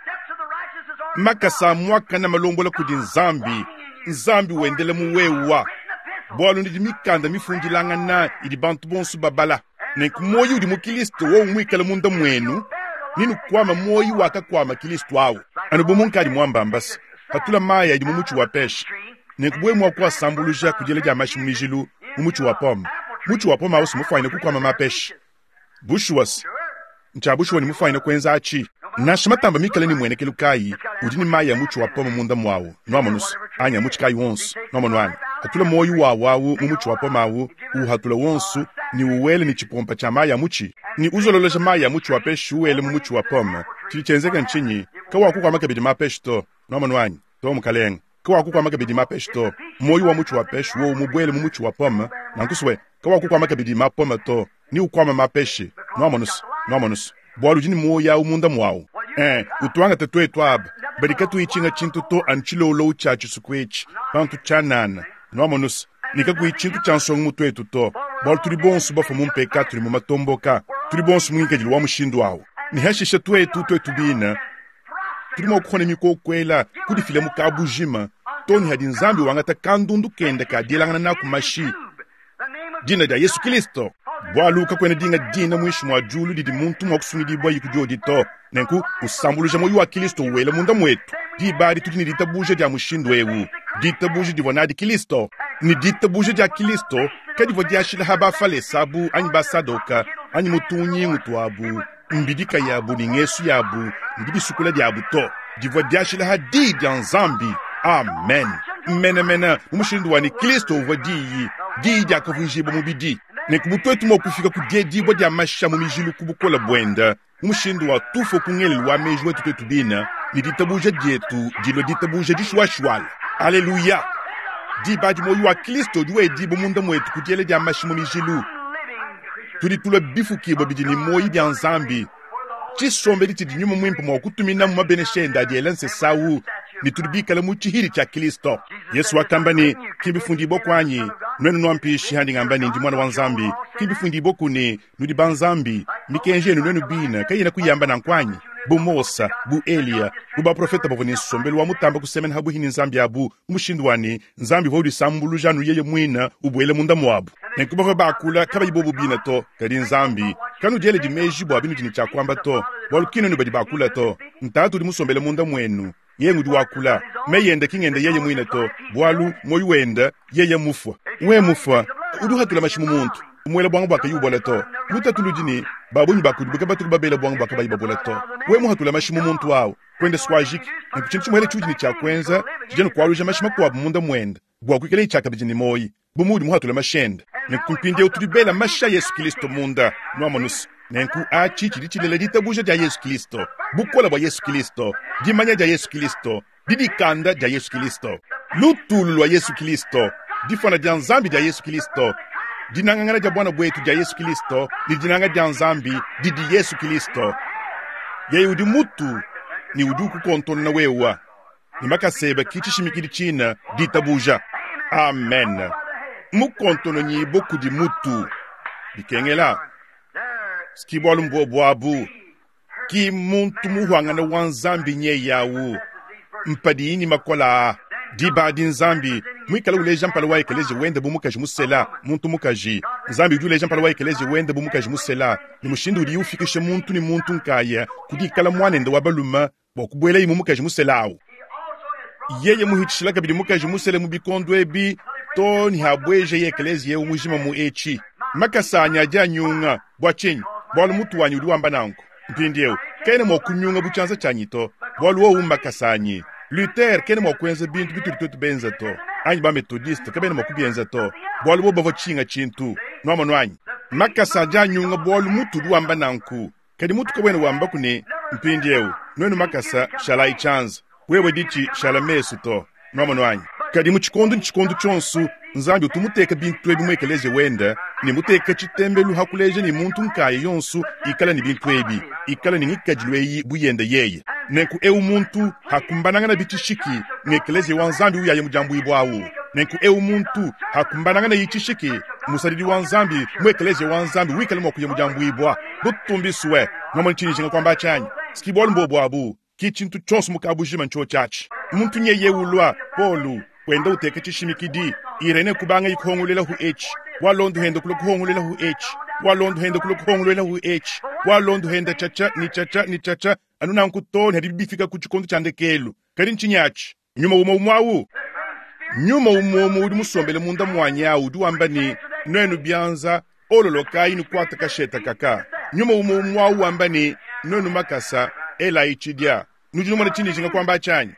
makasa mwaka na malombola kudi nzambi nzambi wendele muwewa bwalu ndi mikanda mifungilanga na idi bantu bonsu babala nenku moyi udi mukilisto wo mwikala munda mwenu ninu kwama moyi waka kwama kilisto awo anu bomunka di mwambambas hatula maya idi mumuchu wa pesh nenku bwe mwa kwa sambuluja kujele ja mashi mijilu mumuchu wa pom muchu wa pom awusu mufayine kukwama mapesh bushuwas ncha bushuwa ni mufayine kwenza achi nashimatamba mikala ni mwene kelukai udini maya muchu wa pom munda mwawo nwamonus anya muchikai wonsu nwamonwani hatula moyi wa wawu mumuchu wa pom awu uhatula wonsu ni uwele ni chipompa cha maya muchi ni uzololoja maya muchi wa peshi uwele mumuchi wa poma chili chenzeka nchinyi kawa kukwa makabidi mapeshi to nomanwanyi to mukalenga kawa kukwa makabidi mapeshi to moyi wa muchi wa peshi wo umubwele mumuchi wa poma nankuswe kawa kukwa makabidi mapoma to ni ukwama mapeshi nomanus nomanus bwalu jini moya umunda mwawu eh utwanga tetwe twab barikatu ichinga chintu to anchilo lo uchachu sukwechi pantu chanana nomanus nika kuichintu chansong mutwe tuto bal turi bonsu ba famu mpeka turi mu matomboka turi bonsu mwinga jili wa mushindu awo ni hashisha twe tutwe tubina turi mo kukhona miko kwela kudi file mu kabujima toni hadi nzambi wangata kandundu kenda ka dilangana na kumashi dina da Yesu Kristo bwaluka kwene dinga dina mwishi mwa julu didi muntu mwa kusumidi bwa yikujodi to nenku usambuluje moyo wa Kristo wele munda mwetu di bari tudini ditabuje dia mushindu ewu ditabuje divonadi Kristo ni ditabuje dia Kristo kadi vodia shila haba fale sabu anyi basadoka anyi mutunyi mutwabu mbidika yabu ni ngesu yabu mbidi sukula diabu to divodia shila hadi dia nzambi amen mena mena umushindu wani Kristo vodi di dia kavujiba mubidi nekubutwetu mo kufika kudedi bo dia masha mumijilu kubukola bwenda umushindu wa tufo kungeli wa mejwe tutetubina ni ditabuje dietu dilo ditabuje dishwashwal haleluya di badi moyo wa Kristo duwe di bomunda mwetu kutiele dia mashi mumijilu tuli tula bifu kibo bidini moyi dia nzambi chisombe liti di nyuma mwimpo mwa kutumina mwa beneshenda di elense sawu ni tulibika la muchihiri cha Kristo Yesu wakambani kimbifundi boku anyi nwenu nwampishi handi ngambani ndi mwana wa nzambi kimbifundi boku ni nudi banzambi mikenje nwenu bina kayina kuyamba na nkwanyi bu Mosa bu Elia bu ba profeta bavoni sombelu wa mutamba kusemena habu hini nzambi abu umushindu wani nzambi vodi sambulu janu yeye mwina ubwele munda mwabu nenkubafa bakula kaba ibobu bina to kadi nzambi kanu jele di meji bo abinu jini cha kwamba to walukino ni badi bakula to ntatu di musombele munda mwenu yengu di wakula meyende kingende yeye mwina to bwalu moyu wenda yeye mufwa we mufwa udu hatula mashimu muntu umwele bwangu baka yubola to luta tulujini babunyi bakudi bukaba tulu babele bwangu baka bayibabola to we muhatula mashimu muntu wao kwende swajiki nkuchintu chimwele chujini cha kwenza chijenu kwaluja mashima kwa munda mwenda bwa kwikele chaka bijini moyi bumudi muhatula mashenda nkumpinde utulibela masha Yesu Kristo munda nomanus nenku achi chilichilele ditabuje dia Yesu Kristo bukola bwa Yesu Kristo dimanya dia Yesu Kristo didikanda dia Yesu Kristo lutulu lwa Yesu Kristo difana dia nzambi dia Yesu Kristo dinangangana dia bwana bwetu dia Yesu Kristo ni dinanga dia nzambi didi Yesu Kristo ye udi mutu ni uduku kontona na wewa ni makaseba kichishimikiri china ditabuja amen mukontono nyi boku di mutu bikengela skibolu mbo boabu ki muntu muhwanga na wanzambi nye yawu mpadi ini makola di badi nzambi mwikala ule jampala wa ekeleje wende bumukaji musela muntu mukaji nzambi ule jampala wa ekeleje wende bumukaji musela ni mushindu uri ufikishe muntu ni muntu nkaya kudi kala mwane ndo wabaluma bokubwela imu mukaji musela yeye muhichila kabidi mukaji musele mubikondo ebi to ni habweje ye ekeleje ye umujima mu echi makasanya janyunga bwachenyi bolu mutu wanyu uri wamba nanko mpindiyo kene mo kunyunga buchanza chanyito bolu wo umakasanyi Luther kene mo kwenza bintu bitu tutu benza to anyi ba methodist kabene mo kubienza to bolu bo bavo chinga chintu no mo nwanyi makasa janyunga bolu mutu duwamba nanku kadi mutu kabene wamba kune mpindiyo nwenu makasa shalai chance wewe dichi shalamesu to no mo nwanyi kadi muchikondo nchikondo chonsu nzambi utumuteka bintu ebi mwekeleje wenda ni muteka chitembelu hakuleje ni muntu nkaye yonsu ikala ni bintu ebi ikala ni nikajilweyi buyende yeye nenku ewu muntu hakumbananga na bitishiki mwekeleje wanzambi uyaye mujambu ibwawu nenku ewu muntu hakumbananga na yichishiki musadidi wanzambi mwekeleje wanzambi wikale mwakuye mujambu ibwa butumbi suwe nomo nchini chinga kwamba chanyi skibolu mbobo abu kichintu chonsu mukabujima ncho chachi muntu nye yeulwa polu wenda uteke chishimikidi irene kubanga ikhongulela hu h walondo hende kulokhongulela hu h walondo hende kulokhongulela hu h walondo hende chacha ni chacha ni chacha anuna nkutoni hadi bifika kuchikondo chandekelo kali nchinyachi nyuma umo umwawu nyuma umo umo udi musombele munda mwanyawu udi wambani nwenu bianza ololokai ni kwata kasheta kaka nyuma umo umwawu wambani nwenu makasa ela ichidia nujinu mwana chini jinga kwamba chanyi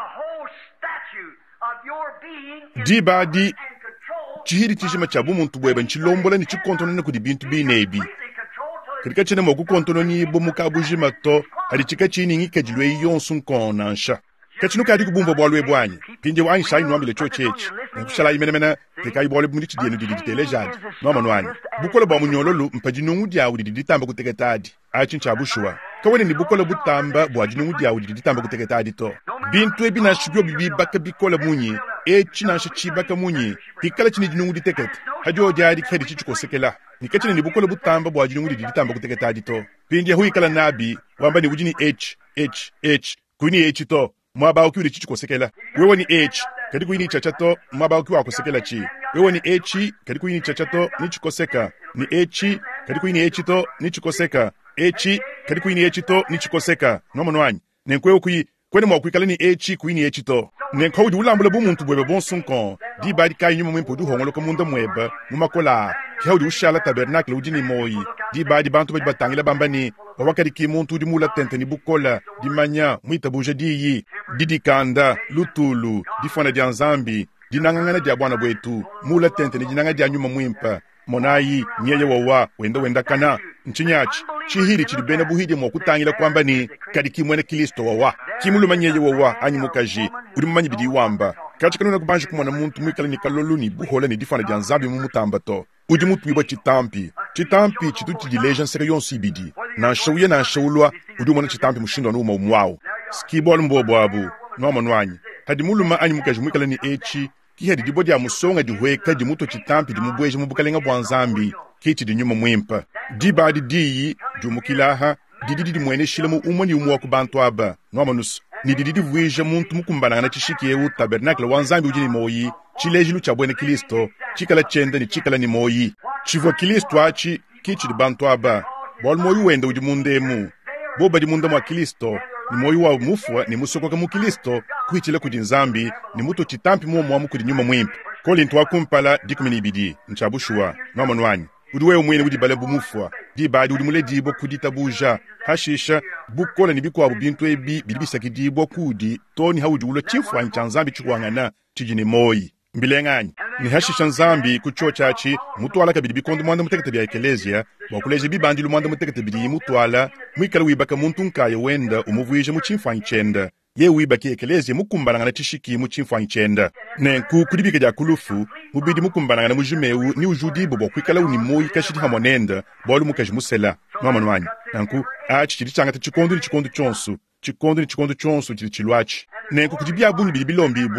diba di chihiri chishima chabu muntu bweba nchilombola ni chikontono ne kudi bintu binebi kirika chene moku kontono ni bomuka bujima to ali chika chini ngike jilwe yonsu nkonansha kachinu kadi kubumba bwalwe bwanyi pinje wanyi shayi nwambile cho chechi nkushala imenemena kika ibole bumulichi dienu diditele jadi noma nwani bukola bwa munyololu mpajinungu diawu diditamba kuteketadi achincha bushwa kawene ni bukola butamba bwa jinungu diawu diditamba kuteketadi to bintu ebi na shibyo bibi baka bikola munyi e china shi baka munyi pikala chini jinungu diteket hajo jadi kedi chichuko sekela nikachini ni bukola butamba bwa jinungu diditamba kuteketadi to pinje hui kala nabi wamba ni ujini h h h kuini h to mwaba ukiuri chichuko sekela wewe ni h kadi kuini chachato mwaba ukiwa akusekela chi wewe ni h kadi kuini chachato ni chikoseka ni h kadi kuini h to ni chikoseka h kadi kuini h to ni chikoseka nomo nwanyi nenkwe ukui kwene mwa kwikala ni h kuini h to nenkwe udi ulambula bu muntu bwebe bonsunkon di badi kai nyuma mwimpo du hongolo ko munda mweba mumakola kia udi ushala tabernacle ujini moyi di badi bantu badi batangila bambani wawakari ki muntu udi mula tente ni bukola di manya mwita buja di yi di dikanda lutulu di fwana di anzambi di nangangana di abwana bwetu mula tente ni jinanga di anyuma mwimpa monayi nyeye wawa wenda wenda kana nchinyachi chihiri chilibena buhidi mwa kutangila kwamba ni kadi kimwene Kristo wawa kimuluma nyeye wawa anyi mukaji udi mmanyi bidi wamba kachi kanuna kubanji kumwana muntu mwikala ni kalolu ni buhola ni difana di anzambi mumutamba to udi mutu wiba chitampi chitampi chitu chidileja nsere yonsi bidi na shawye na shawulwa udi mwana chitampi mushindo na uma umwao skibol mbobo abu noma nwanyi hadi muluma anyi mukaji mwikala ni echi kihadi di bodi ya musonga di hueka di muto chitampi di mubweje mubukalenga bwanzambi kiti di nyuma mwimpa di badi di di mukilaha di di di mwene shilemu umani umwa kubantu aba nomanus ni di di vuija muntu mukumbana na chishiki yewu tabernacle wanzambi ujini moyi chilejilu cha bwene Kristo chikala chenda ni chikala ni moyi chivwa Kristo achi kiti di bantu aba bol moyi wende uji mundemu boba di mundemu wa Kristo ni moyi wa mufwa ni musokoka mu Kristo kuichile kujinzambi ni muto chitampi muo mwamu kudi nyuma mwimpa koli ntuwa kumpala dikumini bidi nchabushua nomanwanyi udiwe umwene udi bale bumufwa di badi udi mule dibo kudita buja hashisha bukola ni biko abu bintu ebi bilibisa kidibo kudi toni haudi ulo chifwa nchanzambi chukwangana chijini moyi mbilengani ni hashisha nzambi kuchochachi mutuala kabidi bikondo mwanda mutekete bya ekelezia wakuleje bibandi lumwanda mutekete bidi mutuala mwikala wibaka muntu nkaye wenda umuvuije muchimfa nchenda ye wibaki ekelezia mukumbalanga na tishiki muchimfa nchenda nenku kudibika ja kulufu mubidi mukumbalanga na mujimewu ni ujudibo bokwikala uni moyi kashiti hamonenda bolu mukaji musela nomanwanyi nanku achi chiri changa chikondo ni chikondo chonsu chikondo ni chikondo chonsu chiri chilwachi nenku kudibia bunyi bili bilombi ibwa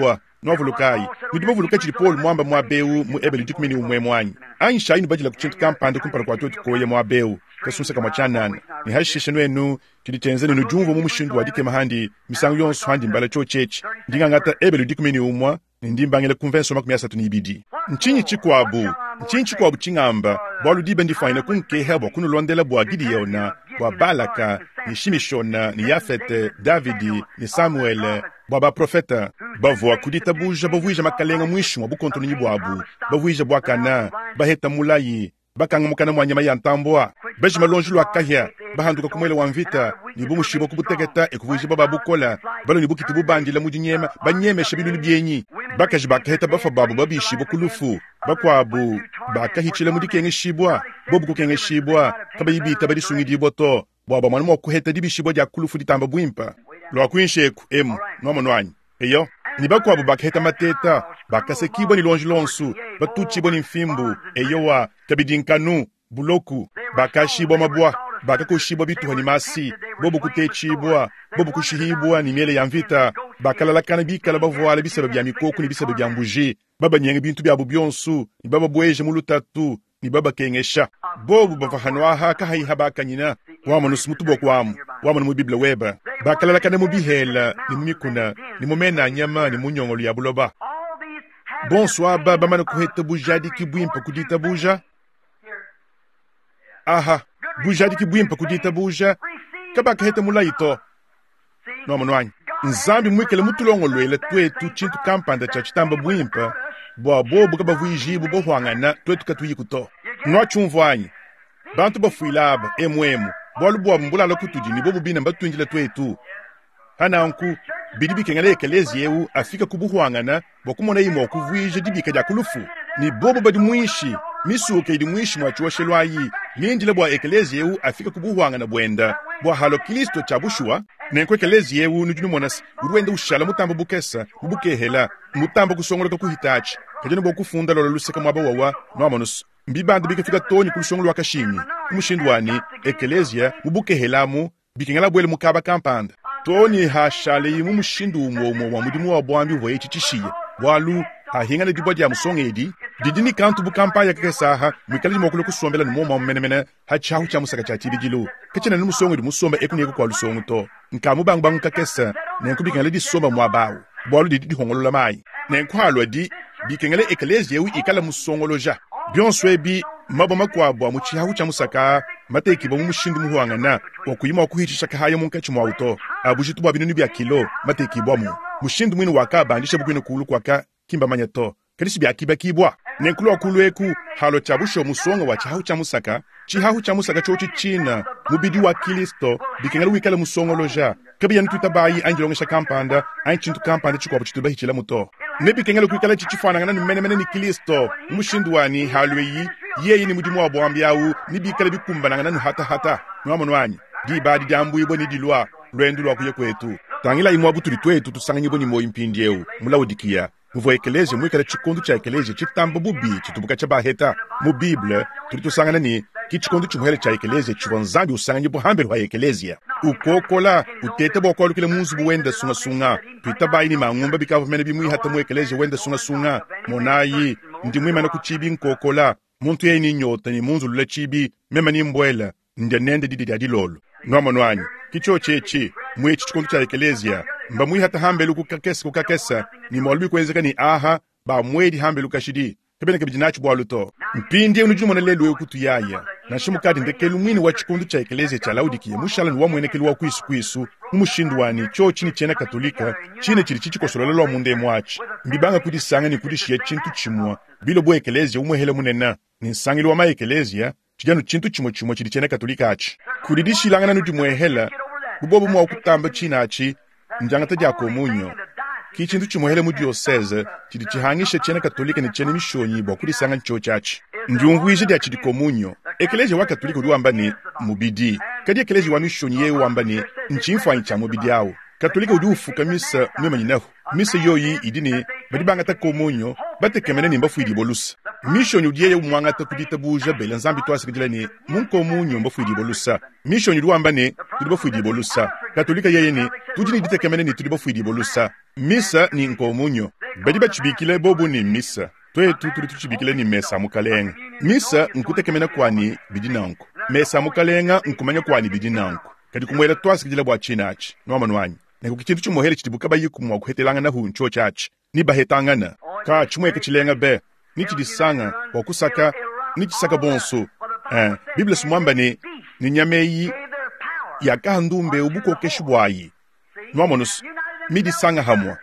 novulukai nidimo vuluka chili Paul mwamba mwabeu mu ebeli dikumini umwe mwanyi aisha inu bajila kuchintu kampande kumpara kwa tuoti koye mwabeu kasunsa kama chanana ni hashishe nwenu chili tenzeni nujumvo mumushindu wadike mahandi misangu yonsu handi mbala cho chechi ndinga ngata ebeli dikumini umwa nindimbangele konvenso makumi asatu ni ibidi nchinyi chikwabu nchinyi chikwabu chingamba bwalu dibe ndifaina kunkehe bwa kunulondela bwa Gideona bwa Balaka ni Shimishona ni Yafete Davidi ni Samuel bwa ba profeta bavua kudita buja bavuija makalenga mwishu mwa bukontoni ni bwabu bavuija bwa kana baheta mulayi bakanga mukana mwanyama ya ntambwa beji malonjulu akahya bahanduka kumwele wa mvita ni bumushibo kubutegeta ekuvuija baba bukola balo ni bukiti bubandila mujinyema banyemesha bintu byenyi bakaji bakaheta bafa babu babishibo kulufu bakwabu bakahichile mudikenge shibwa bobu kukenge shibwa kabayibita bari sungidi boto bwaba mwana mo kuheta dibishibo ja kulufu ditamba bwimpa lo akuinsheku emu no manwanyi eyo ni bakwabu bakaheta mateta bakasekibo ni lonjilonsu batuchibo ni mfimbu eyo wa kabidinkanu buloku bakashibwa mabwa bakakushibwa bituha ni masi bobu kutechibwa bobu kushihibwa ni miele ya mvita bakalalakana bikala bavuala bisaba bya mikoku ni bisaba bya mbuji baba nyenge bintu bya bubyonsu ni baba bweje mulutatu ni baba kengesha bobu bafahanwa haka hai habaka nyina wamanu smutubo kwamu wamanu mu biblia weba bakalalakana mu bihela ni mumikuna ni mumena nyama ni munyongolo ya buloba bonsoir baba manu kuheta bujadi kibwimpa kudita buja aha bujadi kibwimpa kudita buja kabaka heta mulaito no manwanyi nzambi mwikele mutulongolwele twetu chintu kampanda cha chitamba bwimpa bwa bobu kaba vuijibu bohwangana twetu katuyi kuto no chumvanyi bantu bafuilaba emwemu bwalu bwa mbulala kutuji ni bobu bina mbatwinjila twetu hananku bidibi kengale ekelezi yewu afika kubuhwangana bokumona imo kuvuije dibika ja kulufu ni bobu badi mwishi misuke idi mwishi mwachuwa shelwayi mindile bwa ekelezi yewu afika kubuhwangana bwenda bwa halo Kristo cha bushua nenkwe ekelezi yewu nujunu monas uruende ushala mutambo bukesa ubukehela mutambo kusongolo kuhitachi kajene bokufunda lolo luseka mwaba wawa no amanus mbibanda bikafika toni kulusongolo wakashimi umushindwani ekelezia ubukehelamu bikengala bwele mukaba kampanda toni hashale yimu mushindu umwo umwo wa mudimu wa bwambi uvo echitishiye walu hahinga ne dibodi ya musongedi didini kantu bukampanya kesaha mwikali mokulu kusombela ni moma menemene hachahu cha musaka cha tibigilo kachena ni musongedi musomba ekuni ko kwalu songuto nkamu bang bang kakesa ne nkubikengala di somba mwabawo bwalu didi hongolo la mai ne nkwalo di bikengala ekelezi yewu ikala musongoloja byonswe bi maboma kwa bwa muchihahu cha musaka mateki bo mushindu muhwangana okuyima okuhicisha kahayo munkachi mwauto abujitu bwa binuni bya kilo mateki bwamu mushindu mwini waka bandisha bukino kulu kwaka kimba manyato kalisi bya kiba kibwa nenkulu okulu eku halo chabusho musongo wa chihahu cha musaka chihahu cha musaka chochi china mubidi wa Kristo bikengala wikala musongo loja kabiya ntuta bayi anjilongesha kampanda anchintu kampanda chikwa buchituba hichila muto nebi kengala kwikala chichifana ngana nimene mene ni Kristo mushindu wani halweyi yeyi ni mudimu wa bwambiawu nibikala bikumbana ngana hata hata nwamonwanyi di badi dambu ibo ni dilwa lwendu lwa kuye kwetu tangila imwa buturi twetu tusanganye boni mo impindiewu mulawodikia muvo ekelezi mwikala chikondu cha ekelezi chitamba bubi chitubuka cha baheta mu Biblia tulitusangana ni kichikondu chumuhele cha ekelezi chikonzambi usanganye buhambe lwa ekelezi ukokola utete bokolu kile munzu buwenda sunga sunga tuitabayi ni mangumba bikavumene bimwi hata mu ekelezi wenda sunga sunga monayi ndimwi mana kuchibi nkokola muntu ye ni nyota ni munzu lula chibi mema ni mbwela ndenende didi dadi lolo noma nwanyi kicho chechi mwe chikondu cha ekelezia mba mwi hata hambelu kukakesa kukakesa ni molbi kwenzeka ni aha ba mwedi hambelu kashidi kabene kabijinachi bwaluto mpindi unujumu monelelu ekutu yaya na shimukadi ndekelu mwini wa chikondu cha ekelezia cha laudikia mushala ni wa mwenekelu wa kuisu kuisu umushinduwani cho chini chena katolika chine chili chichi kosololelo wa munde mwachi mbibanga kudisanga ni kudishia chintu chimwa bilo bwe ekelezia umwehele munena ni nsangili wa ma ekelezia chijanu chintu chimo chimo chili chena katolika achi kudidishi langana nujumwehela bubobu mwa kutamba china achi njangata ja komunyo kichintu chimohele mu diocese chili chihangishe chena katolika ni chena mishonyi bwa kudisanga ncho chachi njungwije dia chidi komunyo ekelezia wa katolika uduwamba ni mubidi kadi ekelezia wa mishonyi ye wamba ni nchimfa ncha mubidi yao katolika udufuka misa mwema nyinahu misa yoyi idini badibanga ta komunyo batekemene ni mbafu idi bolusa mission udiye umwanga ta kudita buja bela nzambi twase kujila ni munko munyo mbafu idi bolusa mission uduwamba ni tudibafu idi bolusa katolika yeye ni tujini ditekemene ni tudibafu idi bolusa misa ni nko munyo badi bachibikile bobu ni misa toe tuturi tuchibikile ni mesa mukalenga misa nkutekemena kwani bidinanko mesa mukalenga nkumanya kwani bidinanko kadi kumwela twasikijile bwa chinachi no manwanyi neko kikintu cyumuhere kidibuka bayikumwa kuhetelanga na hu ncho chachi ni bahetangana ka chumwe kichilenga be ni kidisanga wakusaka ni kisaka bonso eh Biblia sumwamba ni ni nyameyi ya kandumbe ubuko keshibwayi no manus midisanga hamwa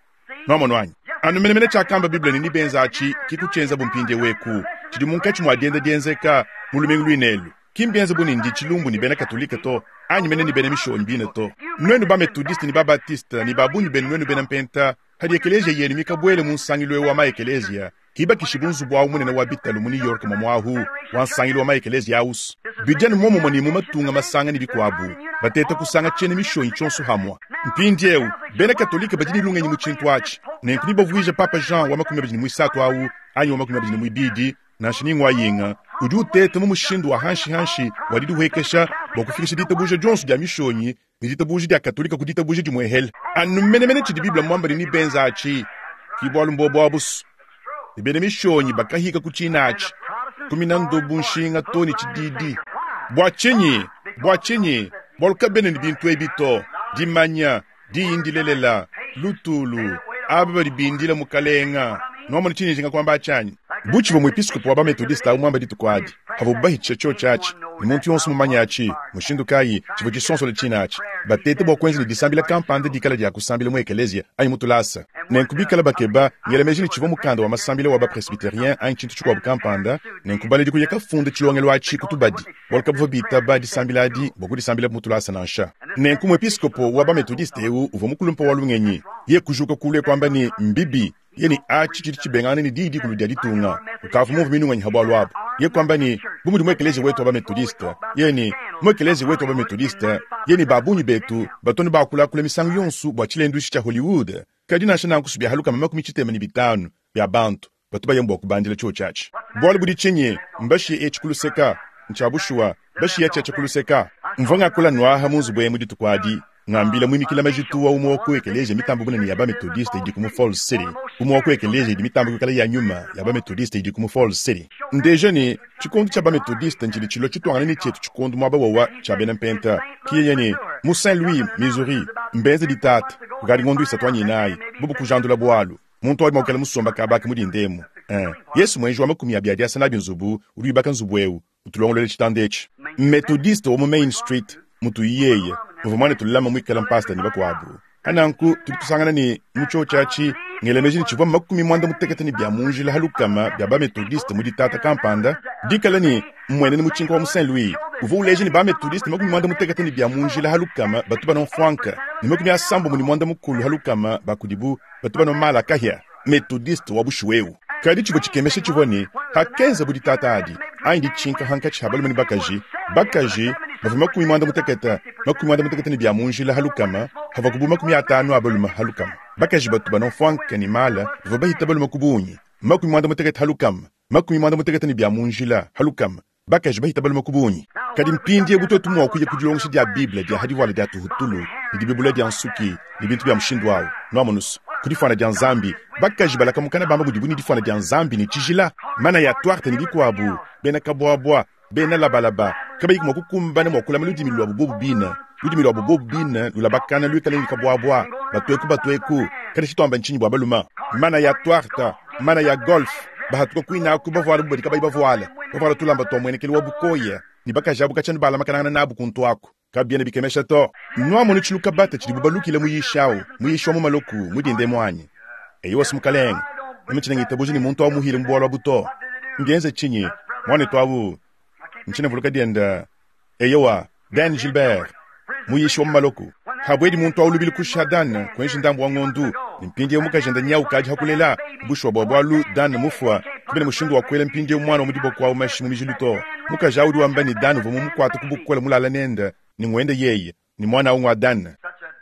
no manwanyi anu menemene chakamba Biblia ni benza achi kikuchenza bumpinje weku chidimunka chimwa dende denzeka mulumengu lwinelu kimbenza buni ndi chilumbu ni bena katolika to anyi mene ni bena mishoni bine to nwenu ba metodiste ni ba batista ni babuni ben nwenu bena mpenta hadi ekelesia yeni mikabwele munsangilwe wa ma ekelesia kiba kishibunzu bwa umune na wabitalu mu New York mamwahu wansangilwe wa ma ekelesia aus bijani momo mani mu matunga masanga ni bikwabu batete kusanga chene mishoni chonso hamwa mpindieu bena katolika bajini lungenyi mu chintwachi ne nkunibo vuija Papa Jean wa makumi abiri mwisatu au anyi wa makumi abiri mwididi na shiningwa yinga uju tete mu mushindu wa hanshi hanshi wadidu hekesha bokufikisha ditabuje jonsu dia mishonyi ni ditabuje dia katolika ku ditabuje di mwehel anu menemene chi di Biblia mwambari ni benza achi kibwalu mbobo abus ibene mishonyi bakahika ku chinachi kuminando bunshinga toni chididi bwachenyi bwachenyi bolka bene ni bintu ebito dimanya di indilelela lutulu aba bindila mukalenga nomo ni chinyi kwamba chanyi buchi bomu episcopo wa ba metodista umwamba ditukwadi havo bahicha cho chachi ni muntu yonsu mumanyachi mushindu kayi chivo chisonso le chinachi batete bo kwenzi disambila kampande dikala dia kusambila mu ekelesia ayi mutulasa nenkubikala bakeba ngele mejini chivo mukanda wa masambila wa ba presbyterien ayi chintu chukwa kampanda nenkubale diku yaka funde chilongelo achi kutubadi walka bo bita ba disambila di boku disambila mutulasa nansha nenkumu episcopo wa ba metodista eu uvo mukulumpa walungenyi ye kujuka kule kwamba ni mbibi yeni achi chiti chibengane ni didi kuludia ditunga ukafu muvu minu ngani habalu wabu ye kwamba ni bumudu mwekelezi wetu waba metodista yeni mwekelezi wetu waba metodista yeni babunyi betu batoni bakula kule misangu yonsu bwa chile ndushi cha Hollywood kadina shana nkusubia haluka mama kumichitema ni bitanu ya bantu batuba yembu wakubandile chuo chachi bwali budi chenye mbashi echi kuluseka nchabushua bashi echi echi kuluseka mvonga kula nwaha muzu bwe mudi tukwadi ngambila mwimi kila majitu wa umwoko ekeleje mitambo buna ni yaba metodiste idi kumu Falls City umwoko ekeleje idi mitambo kala ya nyuma yaba metodiste idi kumu Falls City ndeje ni chikondo cha ba metodiste njili chilo chitwangana ni chetu chikondo mwaba wawa cha bena mpenta kiye ni mu Saint Louis Missouri mbenze ditata kugari ngondu isatwanyi nayi bubu kujandula bwalu muntu wa mwakala musomba kabaka mudi ndemu eh Yesu mwenju wa makumi abia sana binzubu uri baka nzubweu utulongo le chitandechi metodiste o Main Street mutu yeye muvumane tulama mwikala mpasta ni bakwabu ananku tutusangana ni mucho chachi ngele mejini chivo makumi mwanda mutekete ni bya munjila halukama bya ba metodiste mudi tata kampanda dikala ni mwene ni muchinko wa mu Saint Louis uvu uleje ni ba metodiste makumi mwanda mutekete ni bya munjila halukama batuba no fwanka ni makumi asambo muni mwanda mukulu halukama bakudibu batuba no mala kahya metodiste wabushweu kadi chivo chikemeshe chivoni hakenza budi tata adi aindi chinka hanka chabali mani bakaji bakaji bavu makumi mwanda muteketa makumi mwanda muteketa ni bya munjila halukama hava kubu makumi atanu abaluma halukama bakaji batuba no fwanka ni mala bavu bahita baluma kubunyi makumi mwanda muteketa halukama makumi mwanda muteketa ni bya munjila halukama bakaji bahita baluma kubunyi kadi mpindi ebuto tumwa kuye kujilongoshi dia Biblia dia hadi wala dia tuhutulu ni Biblia dia nsuki ni bintu bya mshindwao no amonus kudifana dia nzambi bakaji balaka mukana bamba budibuni difana dia nzambi ni tijila mana ya twarte ni bikwabu bena kabwabwa bena labalaba kabayi kuma kukumba na mwakula maludi milu wabubobu bina ludi milu wabubobu bina lula bakana lui kaleni kabwabwa batweku batweku kada shito amba nchini bwabaluma mana ya twarta mana ya golf bahatuka kuina akuba vwala bubadi kabayi bavwala bavwala tulamba to mwene keli wabukoya ni bakaji abu kachani bala makanana nabu kuntu wako kabiene bikemesha to nwa monu chiluka bata chidi bubaluki le muyishao muyishwa mu maloku mudinde mwanyi eyo wasmukaleng mchine ngitabuji ni muntu wa muhile mbwala buto ngenze chinyi mwane to abu nchine vuluka dienda eyowa Dan Gilbert muyishwa mu maloku habwedi muntu wa ulubili kushadan kwenshi ndambu wa ngondu mpindi omuka jenda nyau kaji hakulela bushwa bwabwalu Dan mufwa kubene mushindu wa kwele mpindi omwana omudibo kwa umashi mu mijiluto muka jaudi wa mbani Dan vumu mkwatu kubukwela mulala nenda ni mwende yeye ni mwana wa Dan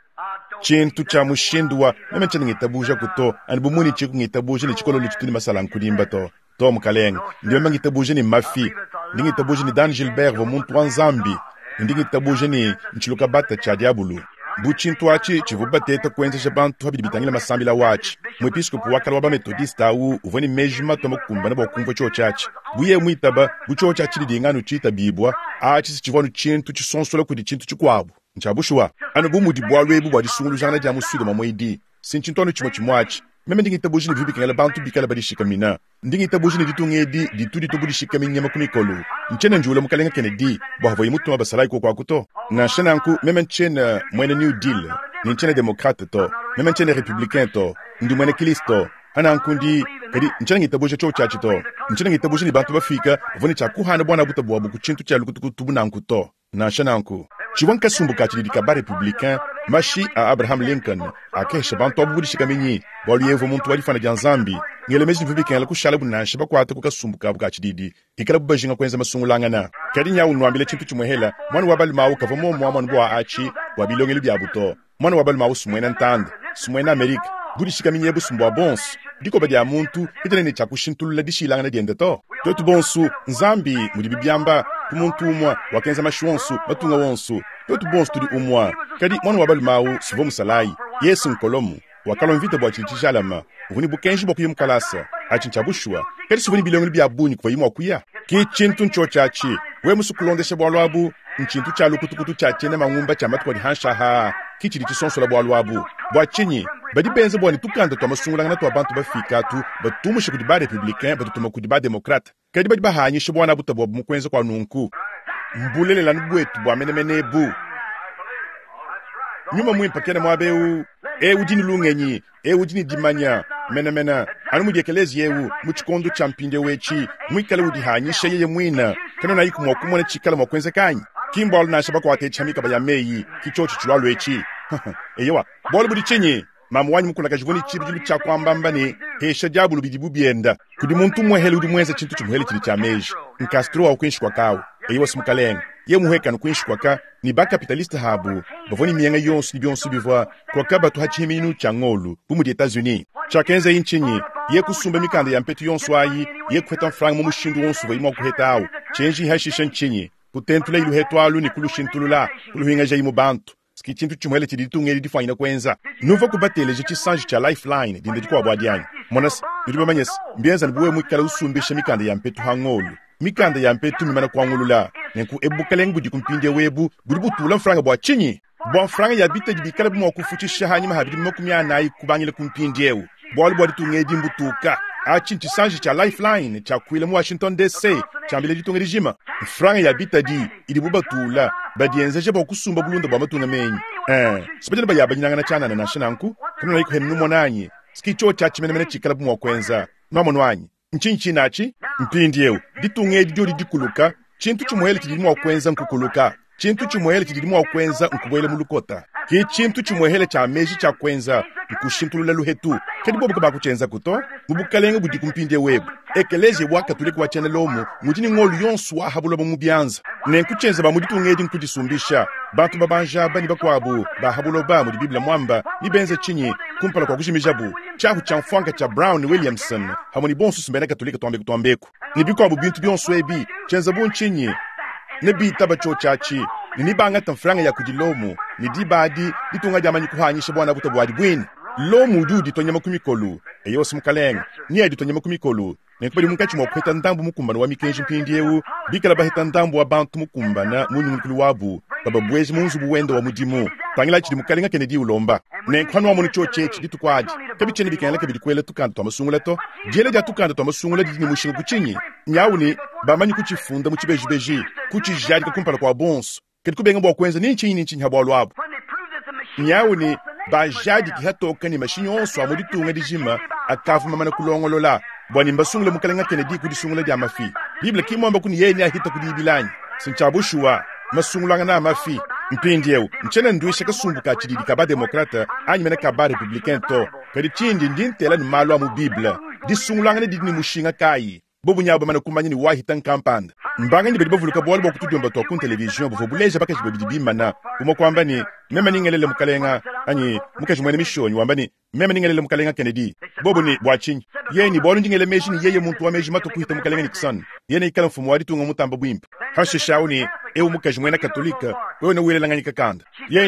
chintu cha mushindwa nemenche ngitabuja kuto anibumuni chiku ngitabuja ni chikolo lichituni masala nkudimba to to mukaleng ndiwe ngitabuja ni mafi ngitabuja ni Dan Gilbert vo muntu wa nzambi ndingitabuja ni nchiluka bata cha diabulu buchintu achi chivubateta kwenza bantu habidi bitangila masambila wachi mwepiskopu wakala waba metodista au uvoni mejima tomo kumbana ba kumvo cho chachi buye mwitaba bucho chachi lidingano chita bibwa achi sichivonu chintu chisonsola kudi chintu chikwabo nchabushwa ano bumu di bwalwe bu badi sungulu jana jamu sudo mamoidi sinchintono chimo chimwachi meme ndingi tabuji ni vibi kengala bantu bikala badi shikamina ndingi tabuji ni ditungedi ditudi tobudi shikaminya makumikolo nchena njula mukalenga Kennedy bahavo yimutu mabasala iko kwa kuto na shena nku meme nchena mwene New Deal ni nchena demokrate to meme nchena republicain to ndi mwene kilisto ana nkundi kadi nchena ngitabuji cho chachi to nchena ngitabuji ni bantu bafika voni cha kuhana bwana butabu wabu kuchintu cha lukutukutubu na nkuto na shena nku chiwanka sumbuka chidi dikaba republicain mashi a Abraham Lincoln akesha bantu abudi shikamenyi bolu yevo muntu wali fana janzambi ngele mezi vivi kengala kushala bunasha bakwata kukasumbuka bukachididi ikala bubajinga kwenza masungulangana kadi nyawu nwambile chintu chimwehela mwana wabali mawu kavomo mwana bwa achi wabilongele byabuto mwana wabali mawu sumwena ntanda sumwena Amerika budi shikamenyi busumbwa bons diko badi ya muntu itene ni chakushintulula dishilangana diende to totu bonsu nzambi mudi bibyamba kumuntu umwa wakenza mashwonsu batunga wonsu totu bonsu tudi umwa kadi mwana wabali mawu sivo musalai yesu nkolomu wakalo mvita bwa chilichijalama uvuni bukenji boku yumkalasa achinchabushwa kadi sivuni bilongili byabuni kwa yimu wakuya ki chintu ncho chachi we musukulondeshe bwa lwabu nchintu cha lukutukutu cha chene mangumba cha matu kwa dihansha haa kichili chisonso la bwa lwabu bwa chinyi badi benze bwa ni tukanda tuwa masungulangana tuwa bantu bafika tu batumushe kudiba republicain batutuma kudiba demokrata kadi badi bahanyishe bwa nabuta bwa mukwenze kwa nunku mbulele lanu bwetu bwa mene mene bu nyuma mwimpa kene mwabeu e ujini lungenyi e ujini dimanya mena mena anu mudiekelezi yewu muchikondo champinde wechi mwikale udihanyisha yeye mwina kano na iku mwakumwana chikala mwakwenze kanyi kimbalo na shabako wate chamika baya meyi kichochi chulalo wechi eyewa bolu budi chenye mamu wanyi mkula kajivuni chibi jilu cha kwa mbambani hesha jabulu bidibu bienda kudi muntu mwehele udi mweze chintu chumuhele chili cha meji nkastro wa ukwenshi kwa kao eyewa simukalenga ye muheka nukwenshi kwa ka ni ba kapitalista habu bavoni mienga yonsu ni bionsu bivwa kwa kaba tuhachimi inu changolu bumu di Etats-Unis chakenza inchinyi ye kusumba mikanda ya mpetu yonsu ayi ye kuheta franga mumushindu wonsu wa ima kuheta au chenji hashisha nchinyi kutentula ilu hetu alu ni kulu shintulula kulu hinga jai mubantu ski chintu chumuhele chidi ditungeli difanyina kwenza nuva kubatele je chisanji cha lifeline dinde dikwa wadiani monas nirima manyes mbienza nibuwe mwikala usumbisha mikanda ya mpetu hangolu mikanda ya mpetu mimana kwa ngulula nenku ebukalengu dikumpinde webu buributula mfranga bwa chinyi bwa mfranga ya bita jibikala bumwa kufuchisha hanyima habidi mwakumya nai kubangile kumpinde ewu bwa bwa ditungedi mbutuka achinti sanji cha lifeline cha kuile mu Washington D C chambile ditungedi jima mfranga ya bita di idibuba tula badienza jeba kusumba bulunda bwa matunga menyi eh sipetele ba yabanyanga na chana na shinanku kuno iko henu monanyi skicho cha chimene mene chikala bumwa kwenza nwa nwanyi nchinchi nachi mpindi ewu ditungedi jodi dikuluka chintu chumuhele chidilimu wa kwenza nkukuluka chintu chumuhele chidilimu wa kwenza nkubwele mulukota ki chintu chumuhele cha meji cha kwenza nkushintulula luhetu kedi bobu kaba kuchenza kuto mubukalenga budi kumpinde webu ekeleze waka tuli kwa chene lomu mujini ngolu yonsu wa habulo ba mubianza ne nkuchenza ba muditu ngedi nkudisumbisha bantu babanja bani bakwabu ba habulo ba mudi biblia mwamba ni benze chinyi kumpala kwa kushimijabu chahu cha mfanga cha Brown Williamson hamoni bonsu sumbena katolika tuambe kutuambeku ni bikwabu bintu bionsu ebi chenza bon chinyi ne bita bacho chachi ni nibanga tamfranga ya kudilomu ni dibadi ditunga jamanyi kuhanyisha bwana buta bwadi bwini lomu dudi tonyama kumikolu eyo simukalenga ni edi tonyama kumikolu nekubali munkachi mwakuheta ndambu mukumbana wa mikenji mpindi ewu bikala baheta ndambu wa bantu mukumbana munyu mkulu wabu baba bwezi munzu buwendo wa mudimu tangila chidi mukalenga Kennedy ulomba nekwanu wa muni chochechi ditu kwaji kabi chene bikenela kabi dikwele tukanda twa masungula to jele ja tukanda twa masungula dini mushinga kuchinyi nyawuni bamanyi kuchifunda muchibeji beji kuchijadi kakumpala kwa bonsu kedi kubenga bwa kwenza ninchi ninchi habwa lwabo nyawuni bajadi kihatoka ni mashinyi onso amuditunga dijima akafu mamana kulongolola bwani mbasungule mukalenga Kennedy kudisungula dia mafi biblia kimwamba kuni yeni ahita kudibilanyi sinchabushwa masungulanga na mafi mpindi ewu nchene nduisha kasumbuka chididi kaba demokrata anyimene kaba republicain to kadi chindi ndintela ni malo amu biblia disungulanga ni didi ni mushinga kayi bobu nyabo mana kumanya ni wahitan kampanda mbanga ni bedi bavuluka bwali bokutudio mbato kun television bofo buleja baka chibedi bimana umo kwamba ni mema ningelele mukalenga anyi mukaji mwene mishoni wamba ni mema ningelele mukalenga Kennedy bobu ni bwachinyi ye ni bolu njingele meji ni yeye muntu wa meji mato kuhita mukalenga Nixon ye ni ikala mfumu wadi tunga mutamba bwimpa hashe shauni ewu mukaji mwene katolika wewe na uwele langanyika kanda ye ni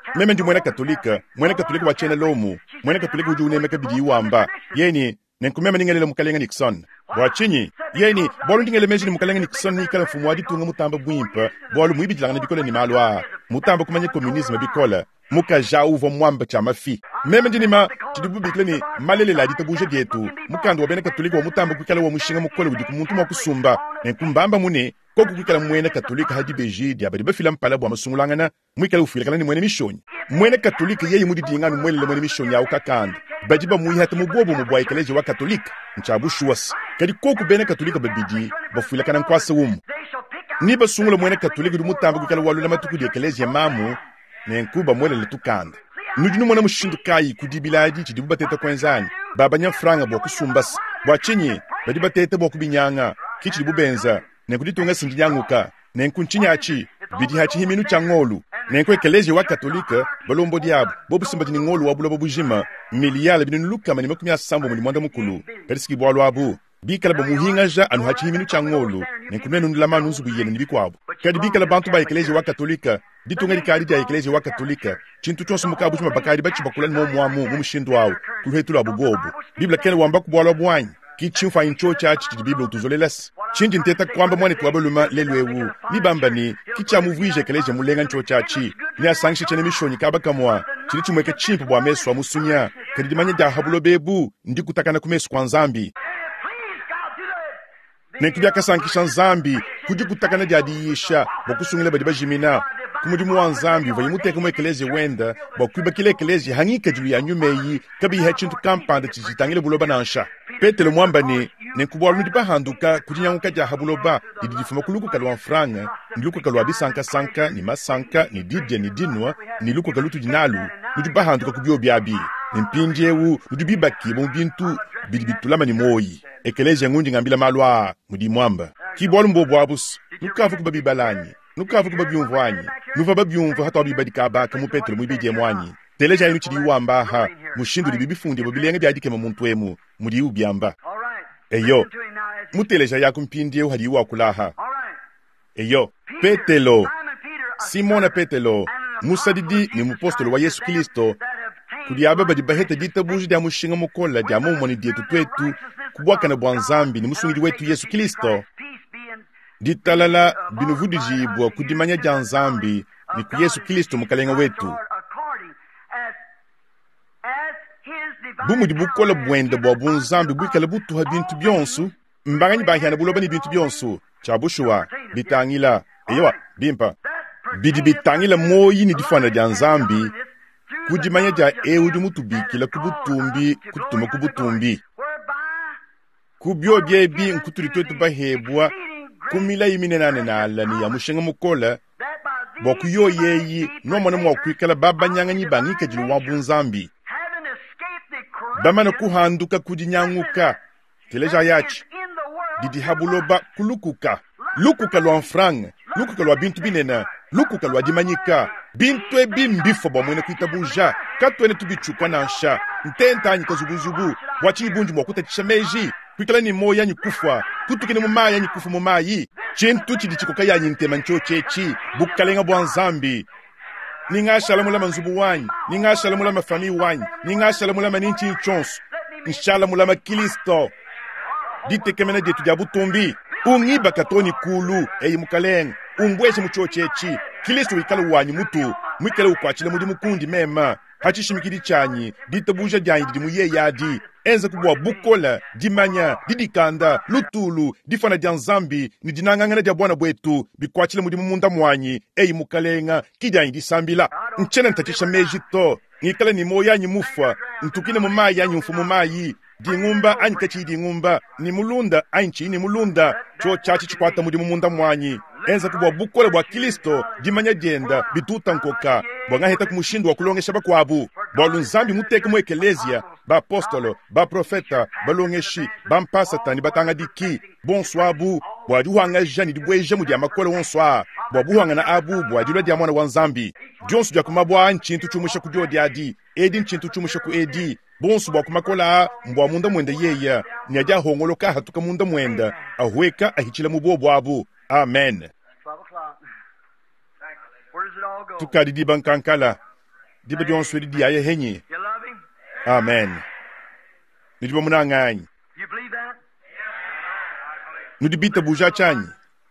meme ndi mwene katolika mwene katolika wa chene lomu mwene katolika uju unemeka bidi wamba yeni nenkumema ningelele mukalenga Nixon bwachinyi yeni bolu ndingele meji ni mukalenga Nixon ni kala mfumu wadi tunga mutamba bwimpa bolu muibidilanga bikola ni malwa mutamba kumanye communisme bikola muka jauvo mwamba cha mafi meme ndi ma tidibu bikleni malele la dita buje dietu mukando wabene katolika wa mutamba kukala wa mushinga mukola udiku muntu mwakusumba nenkumbamba mune koku kukala mwene katolika hadi beji dia badi bafila mpala bwa masungulangana mwikala ufila kala ni mwene mishoni mwene katolika yeyi mudi dinganu mwele mwene mishoni ya ukakanda bajiba muyi hata mubobo mubwa ekeleje wa katolika nchabu shuwas kadi koku bene katolika babidi bafila kana nkwasa umu ni basungula mwene katolika du mutamba kukala walu na matuku di ekeleje mamu nenkuba mwele letukanda nujunu mwana mushindu kayi kudibilaji chidibu bateta kwenzani baba nyafranga bwa kusumbas bwa chinyi badi bateta bwa kubinyanga kichidibu benza nenkuditunga sindinyanguka nenkunchinyachi bidi hachi himinu changolu nenko ekeleje wa katolika balombo diabo bobu simbati ni ngolu wabula bobu jima miliyala binu luka mani makumya sambo muli mwanda mukulu periski bwalu abu bikala ba muhingaja anu hachi himinu changolu nenkumenu ndulama nunzubu yene nibikwabo kadi bikala bantu ba ekeleje wa katolika ditunga dikari dia ekeleje wa katolika chintu chonso mukabu chuma bakari bachi bakulani mo mwamu mumushindu wawo kulhetula bubobu bibla kele wamba kubwala bwanyi kichinfa incho chachi di bibla utuzolelas chinji nteta kwamba mwane kuwabaluma lelwewu libamba ni kicha muvwije ekeleje mulenga ncho chachi ni asangshi chene mishoni kaba kamwa chili chimweke chimpu bwa mesu wa musunya kadi dimanye dia habulo bebu ndi kutakana kumesu kwa nzambi nenkibya kasankisha nzambi kudi kutakana dia diisha bakusungile badi bajimina kumudimu wa nzambi vayi muteke mu ekeleje wenda bakwiba kile ekeleje hangika julu ya nyumeyi kabi hechintu kampanda chichitangile buloba nansha petelo mwamba ni nenkubwalu ndi bahanduka kudinyanguka dia habuloba didi difuma kuluku kalwa mfranga niluku kalwa bisanka sanka ni masanka ni didje ni dinwa ni luku kalutu dinalu ndi bahanduka kubyo byabi nimpinjewu ndi bibaki mu bintu bidibitulama ni moyi ekeleje ngundi ngambila malwa mudi mwamba kibwalu mbobo abus nukafu kubabibalani nukavu kuba byumvanyi nuva babyumva hata wabibadika baka mu petelo mwibije mwanyi teleja yinu chidi wamba ha mushindu libibifundi bobilenge byadike mu muntu emu muri ubyamba eyo muteleja yakumpindie uhali wakulaha eyo petelo Simona petelo musadidi ni mupostolo wa Yesu Kristo kudiaba badi baheta ditabuji dia mushinga mukola dia mumoni dietu twetu kubwaka na bwanzambi ni musungiri wetu Yesu Kristo ditalala binuvudijibwa kudimanya janzambi ni ku Yesu Kristo mukalenga wetu bumudi bukola bwenda bwa bunzambi bwikala butuha bintu byonsu mbanganyi bahyana buloba ni bintu byonsu chabushuwa bitangila eyowa bimpa bidi bitangila moyi ni difana janzambi kudimanya ja ewu di mutubikila kubutumbi kutuma kubutumbi kubyo byebi nkuturi twetu bahebwa kumila yimine nane na alani ya mushenga mukola boku yo yeyi no mwana mwa kwikala baba nyanga nyibangi kajilu wa bunzambi bamana kuhanduka kudinyanguka teleja yachi didi habuloba kulukuka lukuka lwa mfranga lukuka lwa bintu binena lukuka lwa dimanyika bintu ebimbifo ba mwene kuitabuja katwene tubichuka na nsha ntenta anyi kazubuzubu wachi ibunji mwa kutatisha meji kwikala ni moya nyi kufa kutukine mumaya nyi kufa mumayi chintu chidi chikoka yanyi ntema ncho chechi bukalenga bwanzambi ninga shala mulama nzubu wanyi ninga shala mulama fami wanyi ninga shala mulama ninchi chonsu inshala mulama Kristo dite kemena detu dia butumbi ungiba katoni kulu eyi mukalenga umbweshe mucho chechi Kristo wikala wanyi mutu mwikala ukwachile mudi mukundi mema hachishimikidi chanyi ditabuja janyi didi muye yadi enza kubwa bukola dimanya didikanda lutulu difana dia nzambi ni dinangangana dia bwana bwetu bikwachile mudi mumunda mwanyi eyi mukalenga kijanyi disambila nchene ntatisha mejito ngikala ni moya nyi mufa ntukine mumayi anyi mfu mumayi dingumba anyi kachi dingumba ni mulunda anyi ni mulunda cho chachi chikwata mudi mumunda mwanyi enza kubwa bukola bwa Kristo dimanya jenda bituta nkoka bwanga heta kumushindu wa kulongesha bakwabu bwalu nzambi muteke mu ekelezia ba apostolo ba profeta balongeshi ba mpasata ni batanga diki bonsoir bu bwa duhanga jani dibweje mu dia makola wonswa bwa buhanga na abu bwa dilo dia mwana wa nzambi jonsu dia kumabwa nchintu chumusha kujyo dia di edi nchintu chumusha ku edi bonsu bwa kumakola mbwa munda mwenda yeya ni aja hongoloka hatuka munda mwenda ahweka ahichila mu bobo abu amen tukadidi bankankala diba dionswe di aye henye. You love him? Amen. Nidiba muna nganyi. You believe that? Nudibita buja chanyi.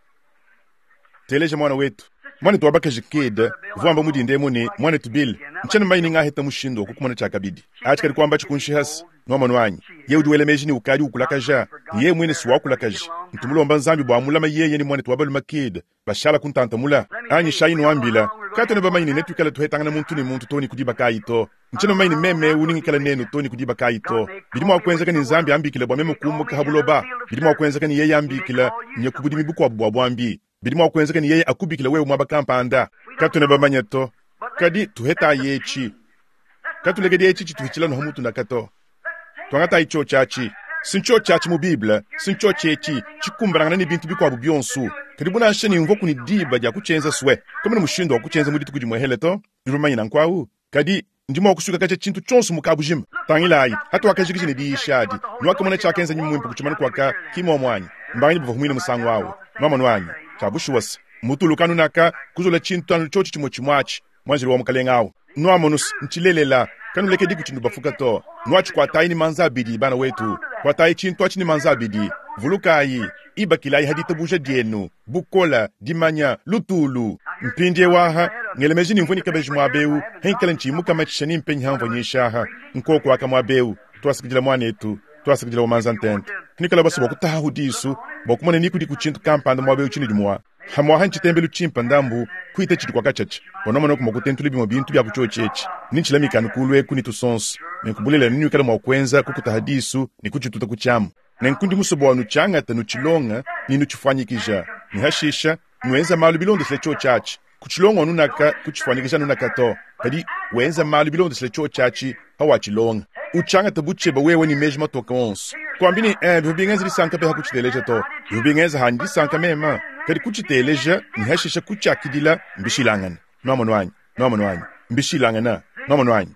Teleje mwana wetu. Mwana tuwabaka jikeda, vuamba mudi ndemuni, mwana tubili. Mchana mbayi ni ngaheta mushindo kukumana chakabidi. Achikari kwamba chikunshi hasi, nuwa manuanyi. Ye uduwele meji ni ukadi ukulakaja. Ye mwene suwa ukulakaja. Mtumulo mba nzambi bwa mulama ye ye ni mwana tuwabalu makeda. Bashala kuntanta mula. Anyi shayi nuambila. Kato ne bama ini netu kala tuhetangana muntu ni muntu toni kudiba kaito. Mchana mbayi ni meme uningi kala nenu toni kudiba kaito. Bidimu wakwenza ni nzambi ambikila bwa meme kumu kahabuloba. Bidimu wakwenza ni yeye ambikila nye kubudimi buku wa bwa bwambi. Bidimu wakwenza ni yeye akubikila wewe mwabaka anda. Kato ne bama nyeto. Kadi tuheta yechi. Katu legedi yechi chituhichila no hamutu na kato. Tuangata icho chachi. Sincho chachi mu Biblia, sincho chechi, chikumbarangana ni bintu biko abubionsu. Kadibu na nsheni mvoku ni diba dia kuchenza swe. Kama ni mushindo wa kuchenza muditu kujimwehele to, nirumanyi na nkwau. Kadi, ndimo wakusuka kacha chintu chonsu mukabujima. Tangilai, hatu wakajikiji ni di ishadi. Nwaka mwana chakenza nyimu mwimpu kuchumani kwa ka, kimo mwanyi. Mbanyi bufumwini musangu wao. Mama nwanyi, chabushu wasi. Mutu lukanu naka, kuzula chintu anu chochi chimochimwachi. Mwanjiri wa mkalengao. Nwa monus, nchilelela. Kanu leke diku chindu bafuka to. Nwachi kwa taini manza bidi bana wetu. Kwa tai chintu achini manza bidi. Vulukai. Iba kilai hadita buja dienu. Bukola. Dimanya. Lutulu. Mpindie waha. Ngelemejini mvuni kabeji mwabeu. Henkelenchi muka machishani mpenyi hamvo nyishaha. Nkoko waka mwabeu. Tuwasikijila mwanetu. Tuwasikijila wamanza ntente. Nikala basi wakutaha hudisu. Bakumane niku diku chintu kampanda mwabeu chini jumwa. Hamwa hanchi tembelu chimpa ndambu kuite chitu kwa kachachi. Wanoma no kumakutentu libi mabintu bya kucho chechi. Ninchi lami kanukulwe kuni tusonsu. Nenkubulela nini kala mwakwenza kukuta hadisu ni kuchituta kuchamu. Nenkundi musobo wa nuchangata nuchilonga ni nuchifanyikisha. Ni hashisha nuenza malu bilondo sile cho chachi. Kuchilonga nunaka kuchifanyikisha nunaka to. Kadi wenza malu bilondo sile cho chachi hawa chilonga. Uchangata bucheba wewe ni mejima toka onsu. Kwa mbini eh vubingenza li sanka peha kuchiteleja to. Vubingenza hanji sanka mema. Kadi kuchiteleja ni hashisha kuchakidila mbishilangana. Noma nwanyi, noma nwanyi, mbishilangana, noma nwanyi.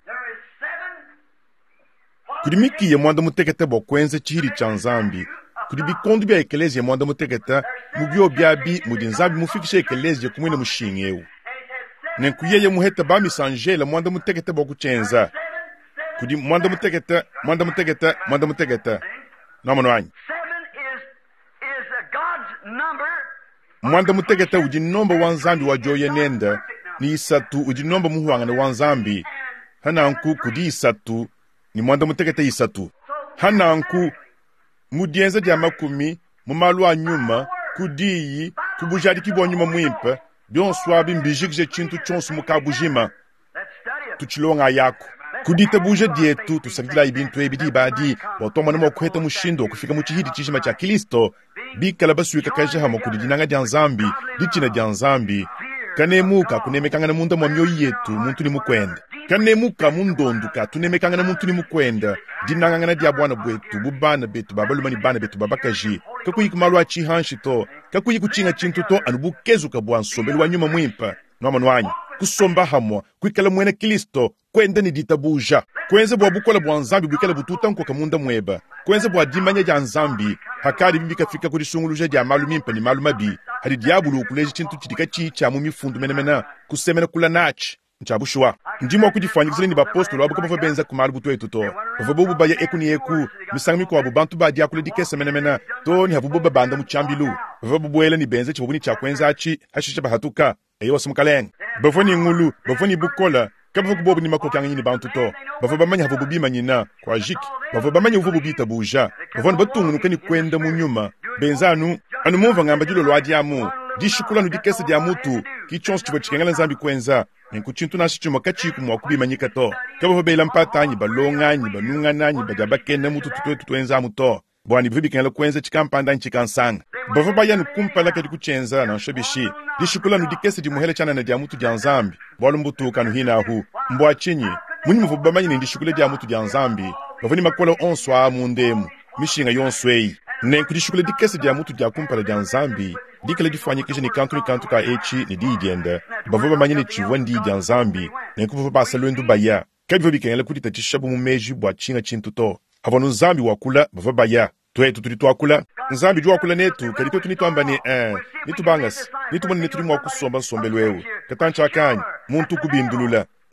Kudimiki ya mwanda muteketa bokwenza chihiri chanzambi. Kudibikondu bya ekelezi ya mwanda muteketa mubyo byabi mudinzambi mufikisha ekelezi ya kumwene mushingewu. Nenkuye ya muheta bami sanjela mwanda muteketa bokuchenza. Kudi mwanda muteketa, mwanda muteketa, mwanda muteketa. Noma nwanyi. Mwanda muteketa uji nomba wanzambi wa joye nenda. Ni isatu uji nomba muhuanga na wanzambi. Hana anku kudi isatu. Ni mwanda muteketa isatu. Hana anku mudienza dia makumi. Mumalua nyuma. Kudiyi. Kubujadi kibo nyuma mwimpa. Bion swabi mbijikje chintu chonsu mukabujima. Tuchilonga yako. Kudita buja dietu. Tusakila ibintu ebidi badi. Watoma nama kuheta mushindo. Kufika muchihidi chishima cha Kilisto. Bika labasu yukakaja hama kudijinanga dia nzambi. Dichina dia nzambi. Kanemuka kunemekanga na munda mwamyo yetu. Muntu ni mukwenda. Kanemuka mundonduka. Tunemekanga na muntu ni mukwenda. Dinanga na dia bwana bwetu. Bubana betu. Babalumani bana betu. Babakaji. Kakuyi kumalu achi hanshito. Kakuyi kuchinga chintuto. Anubukezu kabwa sombelu wa nyuma mwimpa. Nwama nwanyi. Kusomba hamwa. Kuikala mwene Kilisto. Kwenda ni ditabuja. Kwenze bwa bukola bwa nzambi bwikala bututa nko kamunda mweba. Kwenze bwa dimanya ja nzambi. Hakari bibika fika kuri sunguluje ja malu mimpa ni malu mabi. Hadi diabulu ukuleji chintu chidika chicha mu mifundu menemena. Kusemena kula nachi. Nchabushwa. Ndimo kujifanyikisile ni bapostolo wabu kama benza kumalu butu etuto. Vabubu baya eku ni eku. Misangmi kwa bubantu ba dia kule dikese menemena. To ni habubu banda muchambilu. Vabubu ele ni benze chibuni cha kwenza achi. Hashisha bahatuka. Eyo sumukaleng. Bafoni ngulu. Bafoni bukola. Kaba kubobu ni makokyanga nyini bantu to. Bafo bamanya havubu bima nyina kwa jiki. Bafo bamanya uvubu bita buja. Bafo batungu nukani kwenda munyuma. Benzanu anu mumva ngamba julo lwaji amu. Dishukula nudikese dia mutu. Kichonsu chiva chikengala nzambi kwenza. Nkuchintu nasi chuma kachiku mwa kubima nyika to. Kaba bela mpata nyi balonga nyi banunga nanyi bajabakenda mutu tutwe tutwenza muto. Bwani bibi kengala kwenza chikampanda nchikansanga. Bafo bayanu kumpala kadi kuchenza na nshabishi. Dishukula nudikese di muhele chana na dia mutu dia nzambi. Bwalu mbutu kanu hina ahu. Mbwa chinyi. Muni mvu bamanyi ni ndishukule dia mutu dia nzambi. Bafo ni makola onswa mundemu. Mishinga yonswei. Nenku dishukule dikese dia mutu dia kumpala dia nzambi. Dikale difanyikisha ni kantu ni kantu ka echi ni di dienda. Bafo bamanyi ni chiwandi dia nzambi. Nenku bafo basaluendu baya. Kadi vabi kengala kudita chishabu mumeji bwa chinga chintuto. Havano nzambi wakula bafo baya. Tuwe tuturitu wakula. Nzambi jua wakula netu. Kadito tunitu amba ni eh. Nitu bangas. Nitu mani neturi mwa kusomba nsombe lwewe. Katancha akanyi. Muntu kubindulula.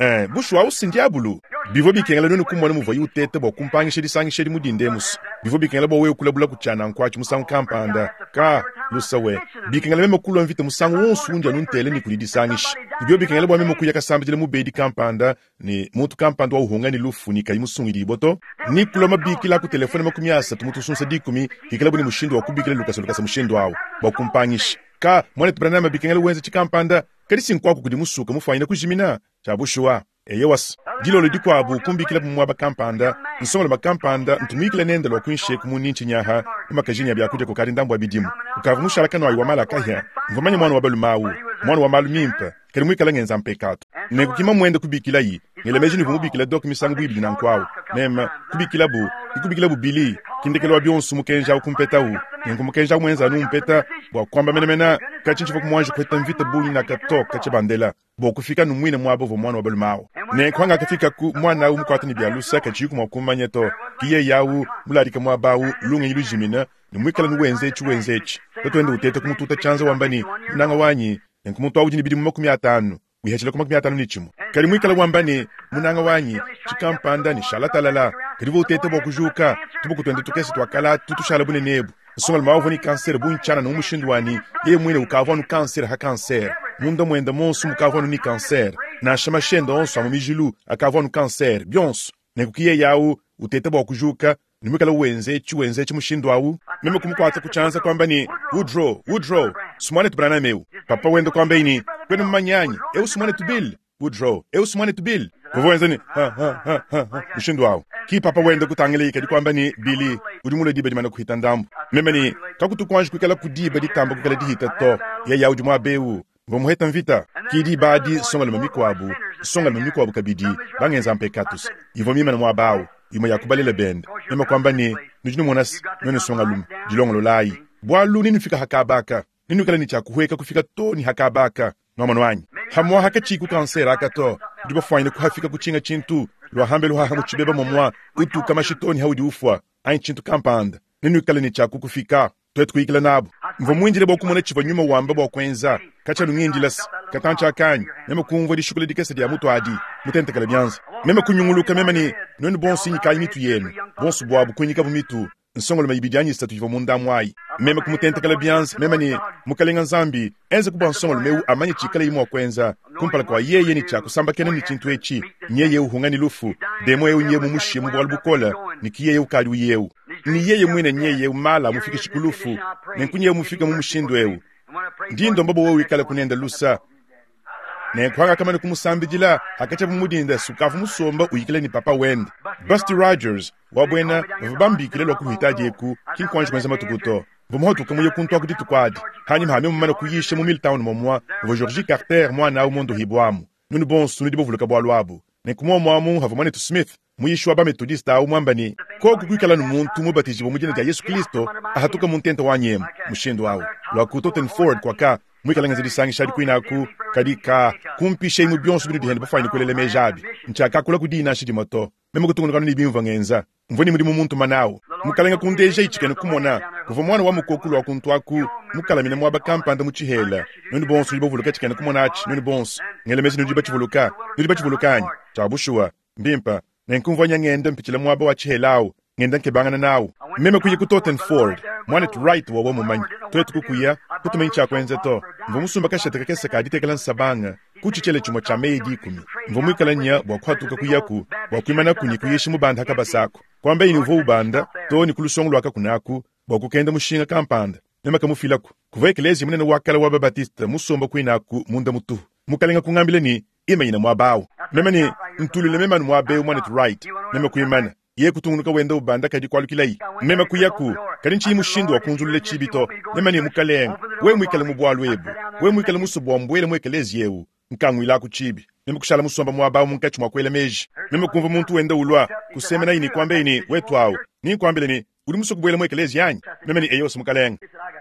eh bushu wa usindiabulu bivo bikengela nonu kumwana muvo yutete bo kumpangishe disangishe dimudindemus bivo bikengela bo we kulabula kuchana nkwachi musangu kampanda ka lusawe bikengela memo kulo mvite musangu wonsunja nuntele ni kulidisangish bivo bikengela bo memo kuya kasambijele mubedi kampanda ni mutu kampanda wa uhunga ni lufu ni kaimusungi diboto ni kulo mabikila ku telefone makumyasa tumutu sunsa dikumi kikela buni mushindo wa kubikela lukasa lukasa mushindo wao bo kumpangish ka mwana tubranama bikengela wenze chikampanda kadi sinkwaku kudi musuka mufanyina kujimina chabushua eyewas dilo lidi kwa abu kumbikila mumwa bakampanda nsongola bakampanda ntumikila nenda lo kunshe kumunchi nyaha makajini bya kuje ko kadi ndambo abidimu ukavu musharaka no ayiwa mala kahya ngomanya mwana wa balumawu mwana wa malumimpa kadi mwikala ngenza mpekato ne kukima mwende kubikila yi ngele mejini vumubikila dok misangu bibili nankwawo mema kubikila bu ikubikila bu bili kindekelo byonsu mukenja ukumpetawu ngumukenja mwenza numpeta bwa kwamba menemena kachinchi vokumwanje kweta mvita buli na kato kachibandela bo kufika numwine mwabo vo mwana wa balumawo ne kwanga kafika ku mwana umkwata ni byalusa kachiku mwakumanyeto kiye yawu mularika mwabawu lunga yilujimina nimwikala nuwenze chu wenzechi twende utete kumututa chanza wambani nanga wanyi nkumutu awujini bidi makumi atano wihechele makumi atano nichimo kali mwikala wambani munanga wanyi chikampanda ni shalatalala kali utete bo kujuka tubo kutwende tukesi twakala tutushala bune nebu songal mawo ni cancer bunchana no mushindwani ye mwine ukavonu cancer ha cancer mundo mwenda monsu mukavonu ni cancer na shama shendo onso amijulu akavonu cancer byonso nekukiye yawo utete bo kujuka nimukala wenze chiwenze chimushindwawu meme kumkwata kuchanza kwamba ni Woodrow Woodrow sumane tubrana meu papa wendo kwamba ini kwenu manyanyi e usumane tubil Woodrow e usumane tubil kuvenza ni ha ha ha ha mushindwawu ki papa wendo kutangele ikadi kwamba ni Billy udimule dibe dimana kuhita ndambu meme ni kakutukwanji kukala kudiba ditamba kukala dihita to ya ya udimwa bewu ngomuheta mvita kidi badi songal mamikwabu songal mamikwabu kabidi bangenza mpekatus ivomima na mwabawu ima yakubalele bend ima kwamba ni nujinu monas nene songalum dilongolo lai bwalu nini fika hakabaka nini kala ni chakuhweka kufika to ni hakabaka nomano wanyi hamwa hakachiku kansera akato diba fwaine kuhafika kuchinga chintu lwa hambe lwa hamu chibeba momwa utu kama shitoni haudi ufwa ayin chintu kampanda nini kala ni chaku kufika twetu kuikila nabu mvo mwinjile boku mwana chiva nyuma wamba bokwenza kacha lunginjilas katancha akanyi meme kumva di shukule dikese dia mutu adi mutente kala byanza meme kunyunguluka meme ni noni bonsi nyika mitu yenu bonsu bwabu kunyika bumitu nsongolo mayibidianyi statu yiva munda mwai meme kumutente kala byanza meme ni mukalenga nzambi enze kuba nsongolo meu amanye chikala yimu wakwenza kumpala kwa yeye ni chaku samba kene ni chintu echi nyeye uhungani lufu demo yeu nye mumushi mbu walbukola nikiye yeu kadi uyeu ni yeye mwine nyeye umala mufike shikulufu nenkunye mufike mumushindu eu ndindo mbabo wewe ikala kunenda lusa ne kwaga kama kumusambijila hakacha mumudinda sukafu musomba uyikile ni papa wend Buster Rogers wabwena vabambi kilelo kuhitaji eku kinkwanje kwenza matukuto vumhotu kamuye kuntu akuditu kwadi hani mhame mumana kuyishe mu Milltown momwa vo Georgie Carter mwana au mondo hibwamu nunu bonsu nudi bovuluka bwalwabo ne kumwa mwamu havumane tu Smith muyishwa ba metodista au mwambani ko kukwikala numuntu mubatiji bomujene ja Yesu Kristo ahatuka muntento wanyema mushindo wao lwa Totten Ford kwa ka mwikala ngezi disangi shadi kuinaku kadika kumpishe mu byonso binu dihende bafanye kulele mejabi nchaka kula kudina shidi moto meme kutunga kanu nibimva ngenza mvoni muri mu muntu manawo mukalenga kundeje ichikene kumona kuva mwana wa mukokulu wa kuntwaku mukala mina mwaba kampanda muchihela nuni bonso libovuluka chikene kumona achi nuni bonso ngele mezi nudi bachivuluka nudi bachivulukanye chabushua mbimpa nenkumvanya ngenda mpichila mwaba wa chihelawo ngenda nkebangana nawo meme kuye ku Totten Ford mwana tu right wa wa mumanyi twetu kukuya kutumenyi chakwenze to mvumusumba kasheteka kese kaditekela nsabanga kuchichele chuma cha meidi kumi mvumwikala nya bwa kwatuka kuyaku bwa kuimana kunyi kuyishi mubanda hakabasako kwamba ini uvo ubanda to ni kulusongolo waka kunaku bwa kukenda mushinga kampanda mema kamufilaku kuva ekelezi munene wakala wa Babatista musomba kuinaku munda mutu mukalenga kungambile ni ima ina mwabawo mema ni ntulile mema ni mwabe umwana tu right mema kuimana ye kutungunuka wenda ubanda kadi kwalukilai mema kuyaku kadi nchi mushindu wa kunzulile chibito mema ni mukalenga we mwikale mubwalu ebu we mwikale musubu wa mbwele mwekelezi yewu nkangu ila kuchibi mema kushala musomba mwabawo munkachu mwakwele meji mema kumva muntu wenda ulwa kusemena ini kwambe ini wetu hao ni kwambile ni uli musu kubwele mwekelezi yanyi mema ni eyo simukalenga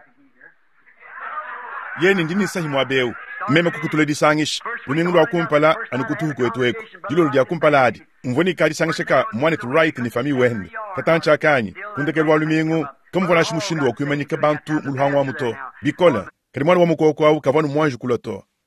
yeni ndini sahi mwabewu mema kukutule disangish uningu wa kumpala anukutuhu kwetu eko jilo ludia kumpala adi mvoni kadi sangisheka mwane tu right ni fami wende katancha akanyi kundeke lwa lumingu kamvona shimushindu wa kuimanyika bantu muluhangu wa muto bikola kadi mwane wa mukoko au kavanu mwanju kuloto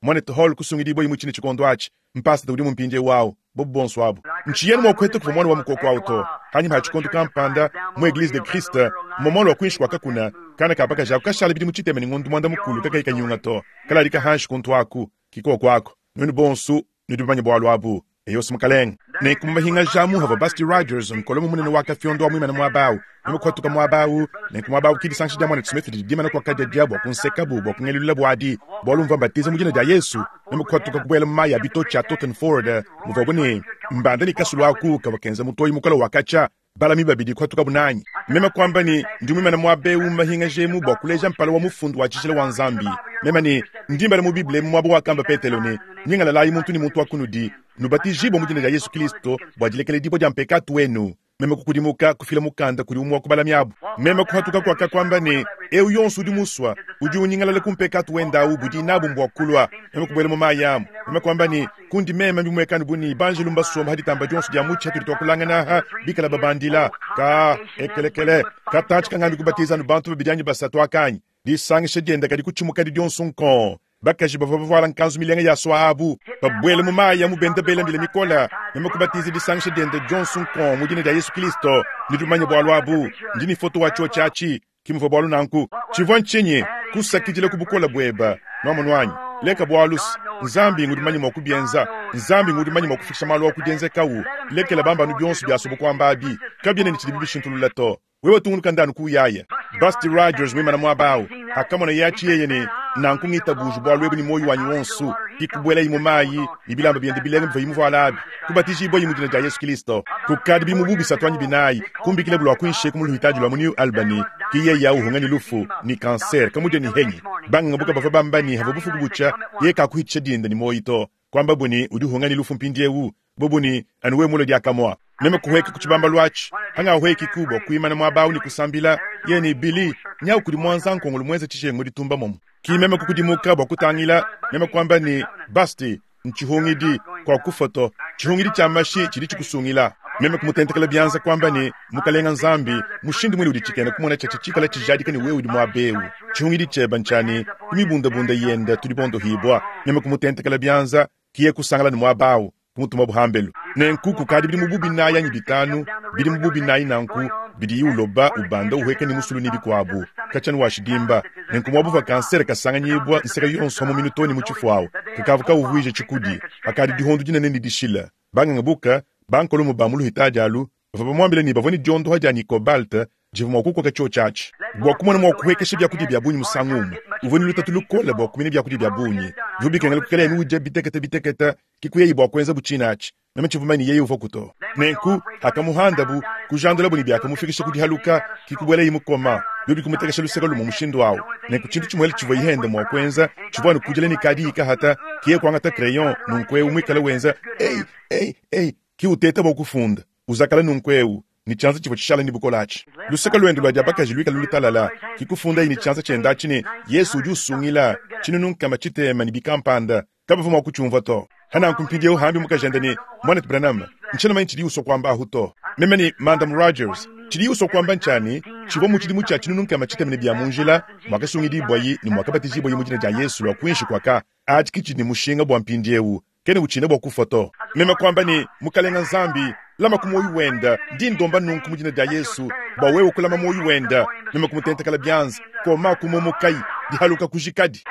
mwana hol kusungidi boy muchini chikondo achi mpasa tawdi mumpinje wao bobo bonso abo nchiyeni mo kweto kwa mwana wa mkoko auto hani ma chikondo kampanda mu eglise de Christ momolo wa kwinshi wakakuna kana kabaka jabu kashala bidi muchite meni ngondu mwanda mukulu kaka ikanyunga to kala rika hanshi kontu aku kiko kwako nuni bonso nudubanye bwalo abu eyo smukaleng ne kumbahinga jamu hava Buster Rogers mkolomo munene waka fiondo wa mwimana mwabao nime kwa tuka mwabao ne kumwabao kidi sanshi jamwana Smith di dimana kwa kaja diabo kunseka bubo kungelula bwadi bolu mvambatiza mujina ja Yesu nime kwa tuka kubwela maya bito cha Tottenford mvobone mbandani kasulu aku kawakenza mutoyi mukolo wakacha bala miba bidi kwa tuka bunanyi mema kwamba ni ndimwima na mwabe umahinga jemu bokuleja mpalo wa mufundu wa chichile wa nzambi mema ni ndimba na mubible mwabo wakamba petelone nyinga lalayi muntu ni muntu wakunudi nubatijibo mujina ja Yesu Kristo bwajilekele dibo ja mpekatu wenu mema kukudimuka kufila mukanda kuli umwa kubala myabu mema kuhatuka kwa kakwamba ni eu yonsu di muswa uji unyinga lale kumpekatu wenda u budi nabu mbwa kulwa mema kubwele mama yamu mema kwamba ni kundi mema mbumwekani buni banji lumba soma hadi tamba jonsu dia mucha tulitoa kulanga na ha bikala babandila ka ekelekele katachika ngambi kubatiza nubantu babidanyi basatu akanyi di sangi shedenda kadi kuchumuka di jonsu nkon bakaji bavavavara nkanzu milenga ya swabu babwele mumaya mubenda bela mbile mikola mema kubatiza di sangi shedenda jonsu nkon mujine da Yesu Kristo nidumanye bwalo abu njini foto wacho chachi kimuva bwalo nanku chivon chenye kusakijile kubukola bweba nomonwanyi leka bwalus nzambi ngudumanye mokubienza nzambi ngudumanye mokufikisha malo okujenze kawu leka labamba nubyonsu byasubu kwambabi kabyene nichilibibi shintululato wewe tungunuka ndanu kuyaya Buster Rogers wema na mwabao hakamona yachi yeye ni nankungita buju bwalo webu ni moyo wanyu wonsu kikubwela imumayi ibilamba byende bilenge mva imuva alabi kubatiji ibo imujina ja Yesu Kristo kukadi bimububi satwanyi binayi kumbikile bulwa kwinshe kumuluhitaji lwa New Albany kiye ya uhungani lufu ni kanser kamuje ni henyi banga buka bava bambani hava bufu kubucha ye kakuhiche dinda ni moito kwamba buni uduhungani lufu mpindie wu bobuni anuwe mulo dia kamwa meme kuheki kuchibamba lwachi hanga hweki kubo kuimana mwabao ni kusambila ye ni bili nyau kudi mwanza nkongulu mweze chishe ngudi tumba momu ki meme kukudimuka bakutangila meme kwamba ni basti nchihungidi kwa kufoto chihungidi cha mashi chiri chikusungila meme kumutentekele byanza kwamba ni mukalenga nzambi mushindi mwili udichikene kumona cha chichikala chijadika ni wewe udi mwabeu chihungidi cheba nchani kumibunda bunda yenda tulibondo hibwa meme kumutentekele byanza kiye kusangala ni mwabao kumutuma buhambelu nenkuku kadi bidi mububi na yanyi bitanu bidi mububi na inanku bidi uloba ubanda uheke ni musulu nibi kwabu kachani washidimba nenkumwabuva kansere kasanga nyibwa nseka yonso mu minutoni muchifuawo kakavuka uvuije chikudi akadi dihondu jina neni dishila banga ngabuka bankolo mubamulu hitajalu vapa mwambile ni bavoni jondo hajani kobalta jivuma kuko kacho chachi bwa kumona mwa kuhekeshe bya kudi bya bunyi musangumu uvoni lutatulukola bwa kumene bya kudi bya bunyi vubike ngale kukele ni uje bitekete biteketa kikuye ibwa kwenza buchinachi name chivumani yeye uvo kuto nenku hakamuhanda bu kujandola buni bya kamufikishe kudi haluka kikubwele imukoma bibi kumutekeshe luseka lumu mushindo wawo nenku chintu chimwele chivo yihende mwa kwenza chivwani kujele ni kadi ika hata kiye kwangata crayon nunkwe umwikale wenza ei ei ei ki uteta bwa kufunda uzakala nunkweu ni chanza chivo chishala ni bukolachi luseka luendu lwa jabaka jilwika lulitalala kikufunda ini chanza chenda chini Yesu ujusungila chini nunkama chitema ni bikampanda kaba vuma kuchumva to hana nkumpindie uhambi mukajenda ni Monet Branham nchana main chidi uso kwamba huto meme ni Madam Rogers chidi uso kwamba nchani chivo muchidi mucha chini nunkama chitema ni biamunjila mwaka sungidi bwayi ni mwaka batizi bwayi mujina ja Yesu lwa kuinshi kwa ka achikichi ni mushinga bwa mpindie u kene uchine bwa kufoto meme kwamba ni mukalenga nzambi lama kumoyu wenda ndindomba nunku mujina ja Yesu ba wewe kulama moyu wenda meme kumutenta kala byanza ko ma kumomokai dihaluka kujikadi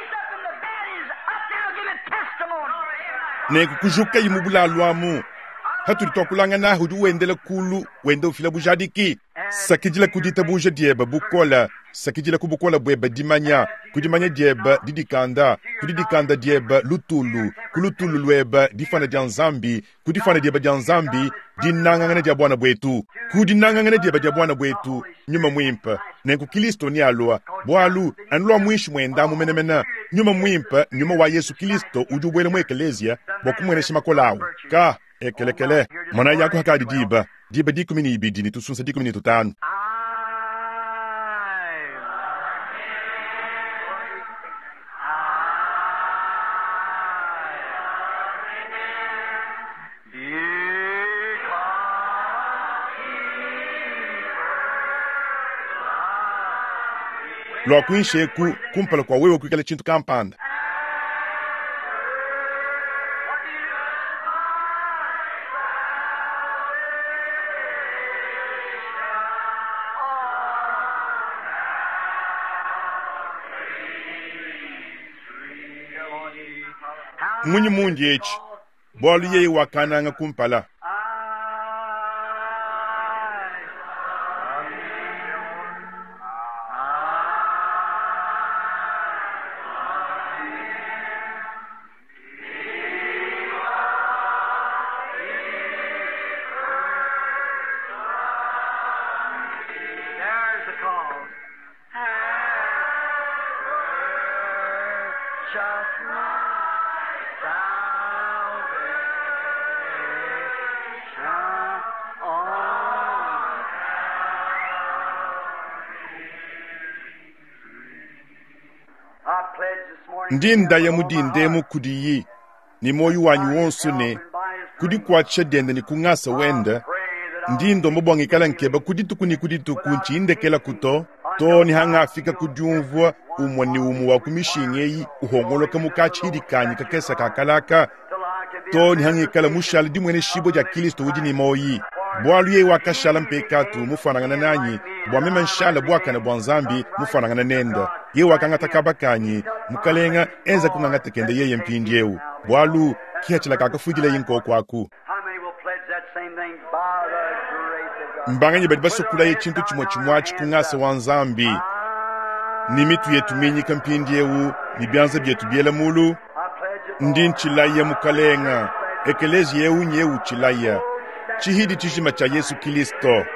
ne kujuka imubula lwamu hatu litokulanga na hudu wendele kulu wende ufila bujadiki sakijila kudita buja dieba bukola sakijila kubukola bweba dimanya kudimanya dieba didikanda kudidikanda dieba lutulu kulutulu lweba difana janzambi kudifana dieba janzambi dinangangana dia bwana bwetu kudinangangana dieba dia bwana bwetu nyuma mwimpa nenku Kristo ni alwa bwalu anlwa mwishi mwenda mumenemena nyuma mwimpa nyuma wa Yesu Kristo ujubwele mu eklezia bokumwene shimakolawo ka ekelekele mana yako hakadi diba diba dikumini ibidini tusunsa dikumini tutanu lwa kuinshe ku kumpala kwa wewe kwikale chintu kampanda munyi munji echi bolu ye wakana nga kumpala ndinda ya mudinde mu kudiyi ni moyo wanyu wonsu ne kudi kwacha dende ni kungasa wenda ndindo mobongekala nkeba kudi tukuni kudi tukunchi indekela kuto to ni hanga afika kudyumvwa umwani umu wa kumishingeyi uhongoloka mukachirikanye kakesa kakalaka to ni hanga kala mushali dimwene shibo ja Kristo ujini moyi bwalu ye wakashala mpekatu mufanangana nanyi bwamema nshala bwakana bwanzambi mufanangana nenda ye wakanga takabakanyi mukalenga enza kunganga tekende yeye mpindyewu bwalu kiachila kakafujile yinko kwaku mbanganyi badi basokula ye chintu chimwa chimwachi kungasa wanzambi ni mitu yetu menyika mpindyewu ni byanza byetu byela mulu ndi nchilaya mukalenga ekelezi yewu nyewu chilaya chihidi chishima cha Yesu Kristo